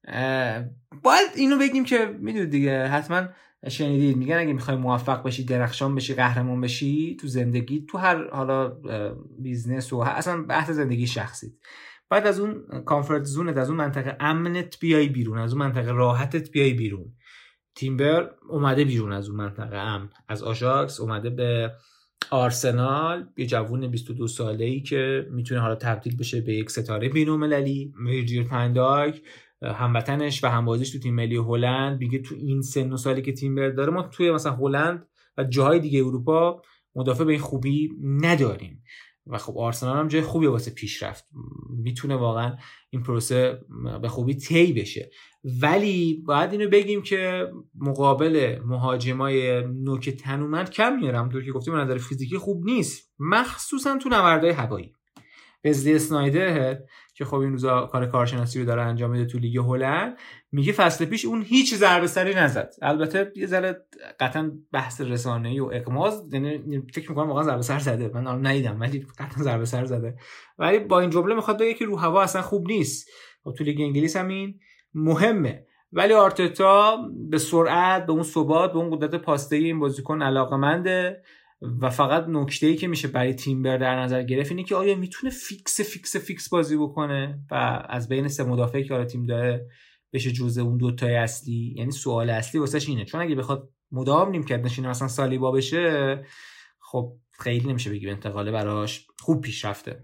باید اینو بگیم که میدونید دیگه حتما شنیدید میگن اگه میخوای موفق بشی، درخشان بشی، قهرمان بشی تو زندگی، تو هر حالا بیزنس و اصلا بحث زندگی شخصیت، بعد از اون کامفورت زونت، از اون منطقه امنت بیای بیرون، از اون منطقه راحتت بیای بیرون. تیمبر اومده بیرون از اون منطقه امن، از آژاکس اومده به آرسنال، یه جوون بیست و دو ساله‌ای که میتونه حالا تبدیل بشه به یک ستاره بین‌المللی. ویرجیل فان دایک هموطنش و همبازیش تو تیم ملی هلند میگه تو این سن و سالی که تیمبر داره ما توی مثلا هلند و جاهای دیگه اروپا مدافع به این خوبی نداریم و خب آرسنال هم جای خوبی واسه پیشرفت، میتونه واقعا این پروسه به خوبی طی بشه. ولی باید اینو بگیم که مقابل مهاجمای نوک تنومند کم میارم، همونطور که گفتیم به نظر فیزیکی خوب نیست، مخصوصا تو نبردهای هوایی. وزلی اسنایدر که خب این روزا کار کارشناسی رو داره انجام میده تو لیگ هلند، میگه فصل پیش اون هیچ ضربه سری نزد. البته یه ذره قطعا بحث رسانه‌ای و اقماز، یعنی فکر می‌کنم واقعا ضربه سر زده، من الان ندیدم ولی قطعا ضربه سر زده، ولی با این جمله میخواد بگه که رو هوا اصلا خوب نیست. و تو لیگ انگلیس هم این مهمه. ولی آرتتا به سرعت، به اون ثبات، به اون قدرت پاسدهی این بازیکن علاقه‌منده و فقط نکته‌ای که میشه برای تیمبر در نظر گرفت اینه که آیا میتونه فیکس فیکس فیکس بازی بکنه و از بین سه مدافعی که حالا تیم داره بشه جزء اون دو تای اصلی. یعنی سوال اصلی واسش اینه، چون اگه بخواد مدام نیمکت نشینه مثلا سالیبا بشه، خب خیلی نمیشه بگیم انتقاله براش خوب پیش رفته.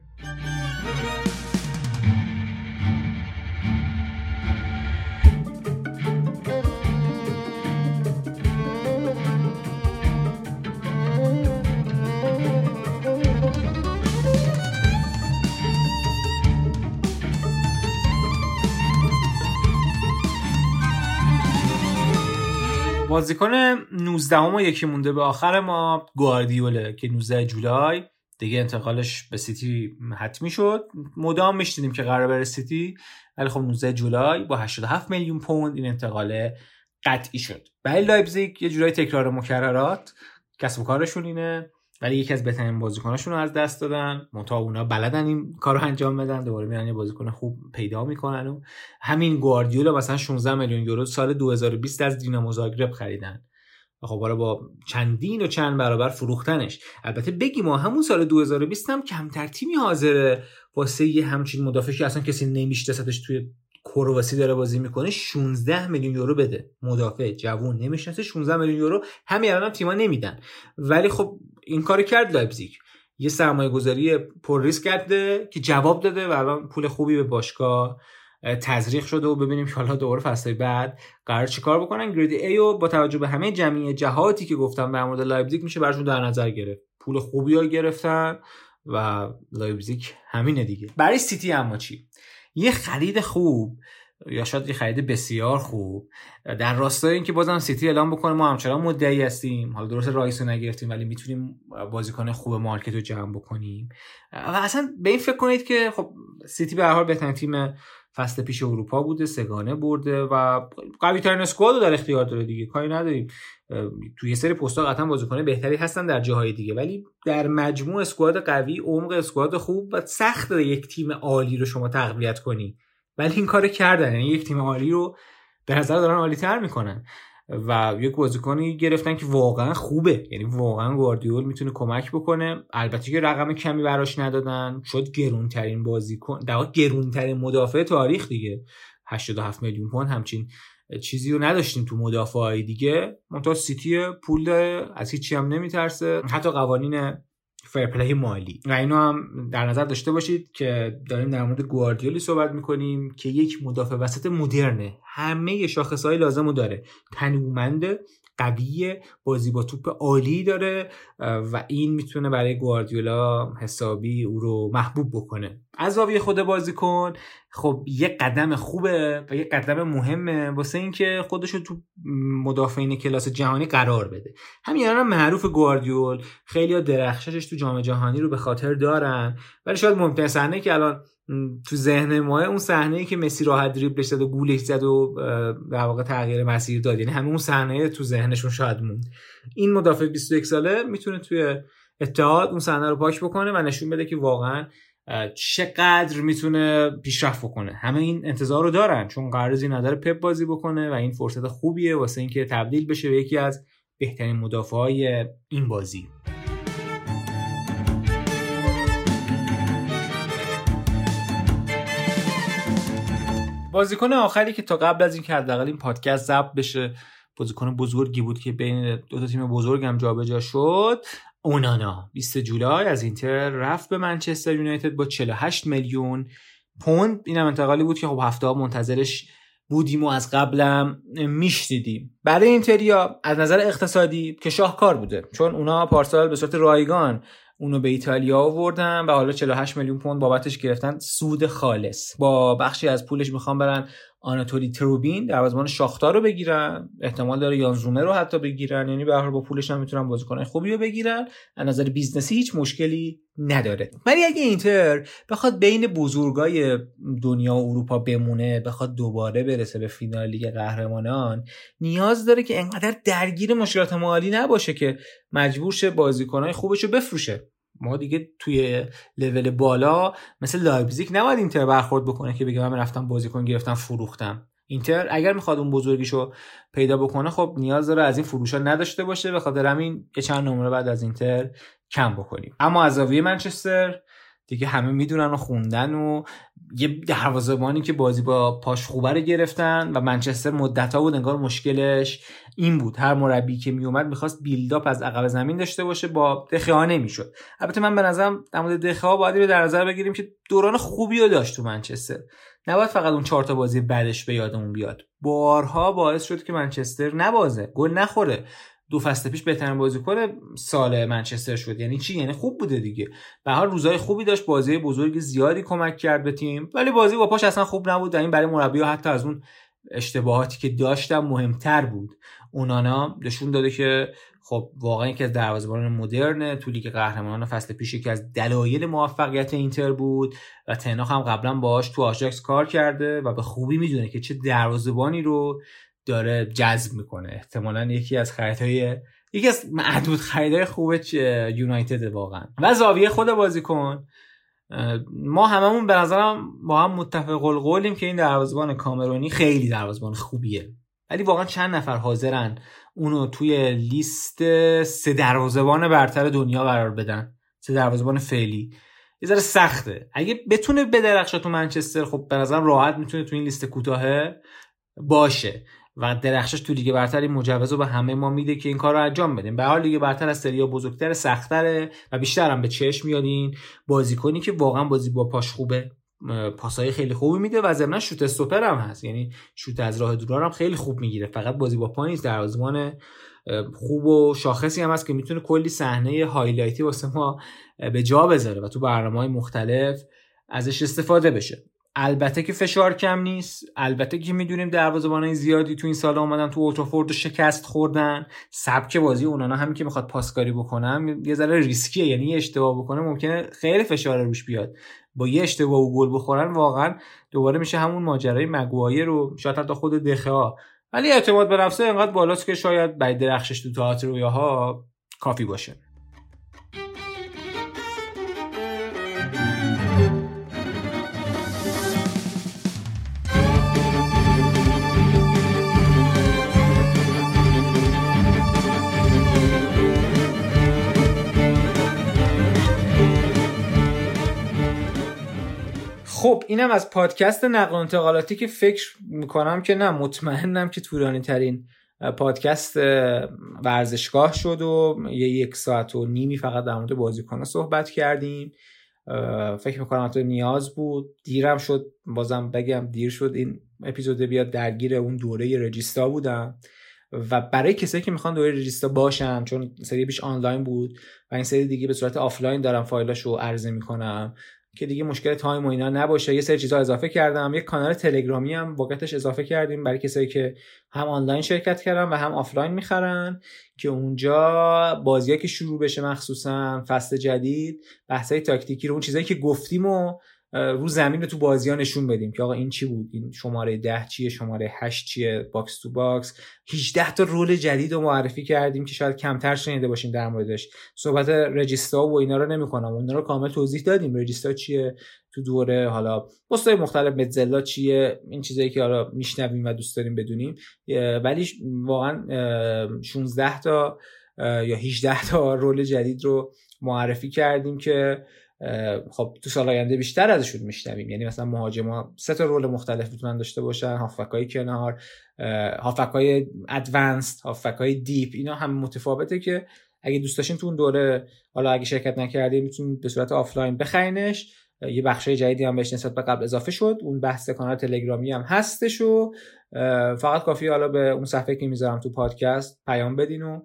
بازیکن نوزدهم و یکی مونده به آخر ما گواردیوله که نوزده جولای دیگه انتقالش به سیتی حتمی شد. مدام میشنیدیم که قراره بره سیتی، ولی خب نوزده جولای با هشتاد و هفت میلیون پوند این انتقال قطعی شد. برای لایپزیگ یه جورای تکرار مکررات، کسب و کارشون اینه، ولی یکی از بهترین بازیکناشون رو از دست دادن. منتها اونا بلدن این کارو انجام بدن، دوباره میرن یه بازیکن خوب پیدا میکنن. و همین گواردیولا مثلا شانزده میلیون یورو سال دو هزار و بیست از دینامو زاگرب خریدن. خب حالا با چندین و چند برابر فروختنش. البته بگیم ما همون سال دو هزار و بیست هم کمتر تیمی حاضره واسه یه همچین مدافعی که اصلا کسی نمیشناسه توی کرواسی داره بازی میکنه شانزده میلیون یورو بده. مدافع جوون نمیشناسه، شانزده میلیون یورو همین الان هم تیم‌ها نمیدن. ولی خب این کارو کرد لایپزیگ، یه سرمایه گذاری پر ریسک کرده که جواب داده و الان پول خوبی به باشگاه تزریق شده و ببینیم که حالا دوباره فصل بعد قرار چیکار بکنن. گرید ای رو با توجه به همه جمعی جهاتی که گفتم در مورد لایپزیگ میشه براشون در نظر گرفت. پول خوبی ها گرفتن و لایپزیگ همینه دیگه. برای سیتی اما چی؟ یه خرید خوب یا شاید یه خرید بسیار خوب در راستای این که بازم سیتی اعلام بکنه ما همچنان مدعی هستیم، حالا درست رایسو نگرفتیم ولی میتونیم بازیکن خوب مارکت رو جمع بکنیم. و اصلا به این فکر کنید که خب سیتی به هر حال بهترین تیم فصل پیش اروپا بوده، سگانه برده و قوی ترین اسکواد رو در اختیار داره دیگه، کاری نداریم. توی یه سری پست‌ها قطعا بازیکن بهتری هستن در جاهای دیگه، ولی در مجموع اسکواد قوی، عمق اسکواد خوب و سخت یک تیم عالی رو شما تقویت کنی، ولی این کارو کردن. یعنی یک تیم عالی رو به نظر دارن عالی‌تر میکنن و یک بازیکنی گرفتن که واقعا خوبه. یعنی واقعا گواردیول میتونه کمک بکنه. البته که رقم کمی براش ندادن، شد گرونترین بازیکن، در واقع گرونترین مدافع تاریخ دیگه. هشتاد و هفت میلیون پوند همچین چیزی رو نداشتیم تو مدافعای دیگه. منتها سیتی پول داره، از هیچی هم نمیترسه، حتی قوانین فرپلی مالی و اینو هم در نظر داشته باشید که داریم در مورد گواردیولی صحبت میکنیم که یک مدافع وسط مدرنه، همه شاخصهای لازمو داره، تنومنده، قویه، بازی با توپ عالی داره و این میتونه برای گواردیولا حسابی او رو محبوب بکنه. از زاویه خود بازیکن خب یه قدم خوبه و یه قدم مهمه واسه اینکه خودشو تو مدافعین کلاس جهانی قرار بده. همین الان معروف گواردیول، خیلی‌ها درخششش تو جام جهانی رو به خاطر دارن، ولی شاید مهمترین صحنه که الان تو ذهن ما اون صحنه‌ای که مسی راحت دریبلش زد و گولش زد و در واقع تغییر مسیر داد، یعنی همون اون صحنه تو ذهنشون شاید موند. این مدافع بیست و یک ساله میتونه توی اتحاد اون صحنه رو پاک بکنه و نشون بده که واقعا چقدر میتونه پیشرفت بکنه. همه این انتظار رو دارن چون قراردادی نداره پپ بازی بکنه و این فرصت خوبیه واسه اینکه تبدیل بشه به یکی از بهترین مدافعای این بازی. بازیکن آخری که تا قبل از این که حداقل این پادکست ضبط بشه بازیکن بزرگی بود که بین دو تا تیم بزرگ هم جابجا شد، اونانا بیست جولای از اینتر رفت به منچستر یونایتد با چهل و هشت میلیون پوند. اینم انتقالی بود که خب هفته ها منتظرش بودیم و از قبلم میشنیدیم. برای اینتریا از نظر اقتصادی که شاهکار بوده، چون اونا پارسال به صورت رایگان اونو به ایتالیا آوردن و حالا چهل و هشت میلیون پوند بابتش گرفتن، سود خالص. با بخشی از پولش میخوام برن آناتولی تروبین دروازه‌بان شاختار رو بگیرن، احتمال داره یان زومر رو حتی بگیرن، یعنی به هر حال با پولش هم میتونن بازیکن خوبی رو بگیرن. از نظر بیزنسی هیچ مشکلی نداره. ولی اگه اینتر بخواد بین بزرگای دنیا و اروپا بمونه، بخواد دوباره برسه به فینال لیگ قهرمانان، نیاز داره که انقدر درگیر مشکلات مالی نباشه که مجبور شه بازیکن‌های خوبش رو بفروشه. ما دیگه توی لول بالا مثل لایپزیگ نباید اینتر برخورد بکنه که بگه من رفتم بازیکن گرفتم فروختم. اینتر اگر میخواد اون بزرگیشو پیدا بکنه خب نیاز داره از این فروشا نداشته باشه، به خاطر همین یه چند نمره بعد از اینتر کم بکنیم. اما از زاویه منچستر دیگه همه میدونن و خوندن و یه دروازه‌بانی که بازی با پاش خوبه رو گرفتن و منچستر مدت‌ها بود انگار مشکلش این بود، هر مربی که میومد میخواست بیلداپ از عقب زمین داشته باشه، با دخیا نمیشد. البته من به نظرم در مورد دخیا باید رو در نظر بگیریم که دوران خوبی رو داشت تو منچستر، نباید فقط اون چهار تا بازی بعدش به یادمون بیاد. بارها باعث شد که منچستر نبازه، گل نخوره. دو فصل پیش بهترین بازیکن سال منچستر شد. یعنی چی؟ یعنی خوب بوده دیگه. به هر حال روزای خوبی داشت، بازی بزرگ زیادی کمک کرد به تیم، ولی بازی با پاش اصلا خوب نبود و این برای مربی‌ها حتی از اون اشتباهاتی که داشتن مهمتر بود. اونانا نشون داده که خب واقعا یکی از دروازه‌بانان مدرن تو لیگ قهرمانان فصل پیش یکی از دلایل موفقیت اینتر بود و تنهاخ هم قبلا باهاش تو آژاکس کار کرده و به خوبی میدونه که چه دروازه‌بانی رو داره جذب میکنه. احتمالاً یکی از خریدهای یکی از معدود خریدهای خوب یونایتد واقعا. و زاویه خود بازیکن، ما هممون به نظرم با هم متفق القولیم که این دروازه‌بان کامرونی خیلی دروازه‌بان خوبیه، ولی واقعا چند نفر حاضرن اونو توی لیست سه دروازه‌بان برتر دنیا قرار بدن؟ سه دروازه‌بان فعلی یه ذره سخته. اگه بتونه بدرخشه تو منچستر خب به نظرم راحت میتونه تو این لیست کوتاه باشه و درخشش تو لیگ برتر این مجوز رو به همه ما میده که این کار رو انجام بدیم. به هر حال لیگ برتر از سری ها بزرگتر، سخت‌تره و بیشتر هم به چشم میاد این بازیکنی که واقعا بازی با پاش خوبه، پاسای خیلی خوبی میده و ضمن شوت استوپر هم هست، یعنی شوت از راه دور هم خیلی خوب میگیره. فقط بازی با پا نیست، دروازه‌بان خوب و شاخصی هم هست که میتونه کلی صحنه هایلایتی واسه ما به جا بذاره و تو برنامه‌های مختلف ازش استفاده بشه. البته که فشار کم نیست، البته که میدونیم دروازه‌بانای زیادی تو این سال اومدن تو اولترافورد و شکست خوردن. سبک بازی اونانا همین که میخواد پاسکاری بکنن یه ذره ریسکیه، یعنی یه اشتباه بکنه ممکنه خیلی فشار روش بیاد. با یه اشتباه و گل بخورن واقعا دوباره میشه همون ماجرای مگوایر رو شاید حتی خود دخیا. ولی اعتماد به نفسه اینقدر بالاست که شاید بعد درخشش تو تئاتر رویاها کافی باشه. خب اینم از پادکست نقل و انتقالاتی که فکر میکنم که نه مطمئنم که طولانی ترین پادکست ورزشگاه شد و یه یک ساعت و نیمی فقط در مورد بازیکن‌ها صحبت کردیم. فکر میکنم تو نیاز بود، دیرم شد، بازم بگم دیر شد این اپیزود بیاد، درگیر اون دوره رجیستا بودم و برای کسایی که میخوان دوره رجیستا باشن، چون سری پیش آنلاین بود و این سری دیگه به صورت آفلاین دارم فایلاشو عرضه میکنم که دیگه مشکل تایم و اینا نباشه. یه سری چیزا اضافه کردم، یه کانال تلگرامی هم واقعتش اضافه کردیم برای کسایی که هم آنلاین شرکت کردن و هم آفلاین میخرن، که اونجا بازیایی که شروع بشه مخصوصا فصل جدید بحثای تاکتیکی رو، اون چیزایی که گفتیم و رو زمین رو تو بازی‌ها نشون بدیم که آقا این چی بود، این شماره ده چیه، شماره هشت چیه، باکس تو باکس. هجده تا رول جدید رو معرفی کردیم که شاید کمتر شنیده باشین در موردش. صحبت رجیستا و اینا رو نمی‌کنم، اونا رو کامل توضیح دادیم، رجیستا چیه تو دوره، حالا پست‌های مختلف متزلا چیه، این چیزایی که حالا میشنویم و دوست داریم بدونیم. ولی واقعا شانزده تا یا هجده تا رول جدید رو معرفی کردیم که خب تو سال آینده بیشتر ازشون میشنویم. یعنی مثلا مهاجما سه تا رول مختلف میتونن داشته باشن، هافبک‌های کنار، هافبک‌های ادوانسد، هافبک‌های دیپ، اینا هم متفاوته که اگه دوست داشتین تو اون دوره، حالا اگه شرکت نکردین میتونید به صورت آفلاین بخرینش. یه بخشای جدیدی هم بهش نسبت به قبل اضافه شد، اون بحث کانال تلگرامی هم هستش و فقط کافیه حالا به اون صفحه که میذارم تو پادکست پیام بدین و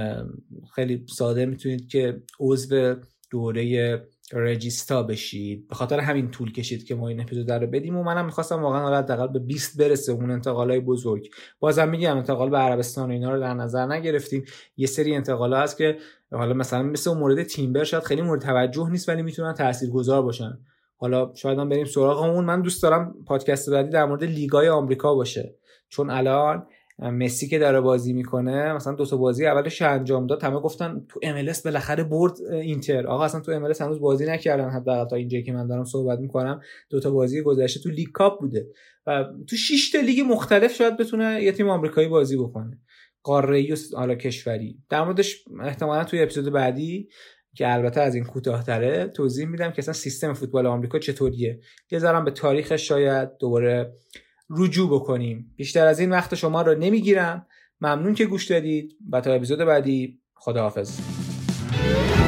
خیلی ساده میتونید که عضو دوره رجیستا بشید. به خاطر همین طول کشید که ما این اپیزود رو بدیم و منم می‌خواستم واقعا حالا حداقل به بیست برسه اون انتقالای بزرگ. بازم میگم انتقال به عربستان و اینا رو در نظر نگرفتیم. یه سری انتقالا هست که حالا مثلا مثل اون مورد تیمبر شاید خیلی مورد توجه نیست ولی میتونن تاثیرگذار باشن. حالا شاید هم بریم سراغمون. من دوست دارم پادکست بعدی در مورد لیگای آمریکا باشه، چون الان مسی که داره بازی میکنه، مثلا دو تا بازی اولش انجام داد، همه گفتن تو ام ال اس بالاخره برد اینتر. آقا اصلا تو ام ال اس هنوز بازی نکردن، حداقل تا اینجایی که من دارم صحبت میکنم دو تا بازی گذشته تو لیگ کاپ بوده و تو شش تا لیگ مختلف شاید بتونه یه تیم آمریکایی بازی بکنه، قاره‌ای و حالا کشوری. در موردش احتمالاً توی اپیزود بعدی که البته از این کوتاه‌تره توضیح میدم که اصلا سیستم فوتبال آمریکا چطوریه، یه ذره به تاریخش شاید دوباره رجوع بکنیم. بیشتر از این وقت شما رو نمیگیرم. ممنون که گوش دادید و تا اپیزود بعدی خداحافظ.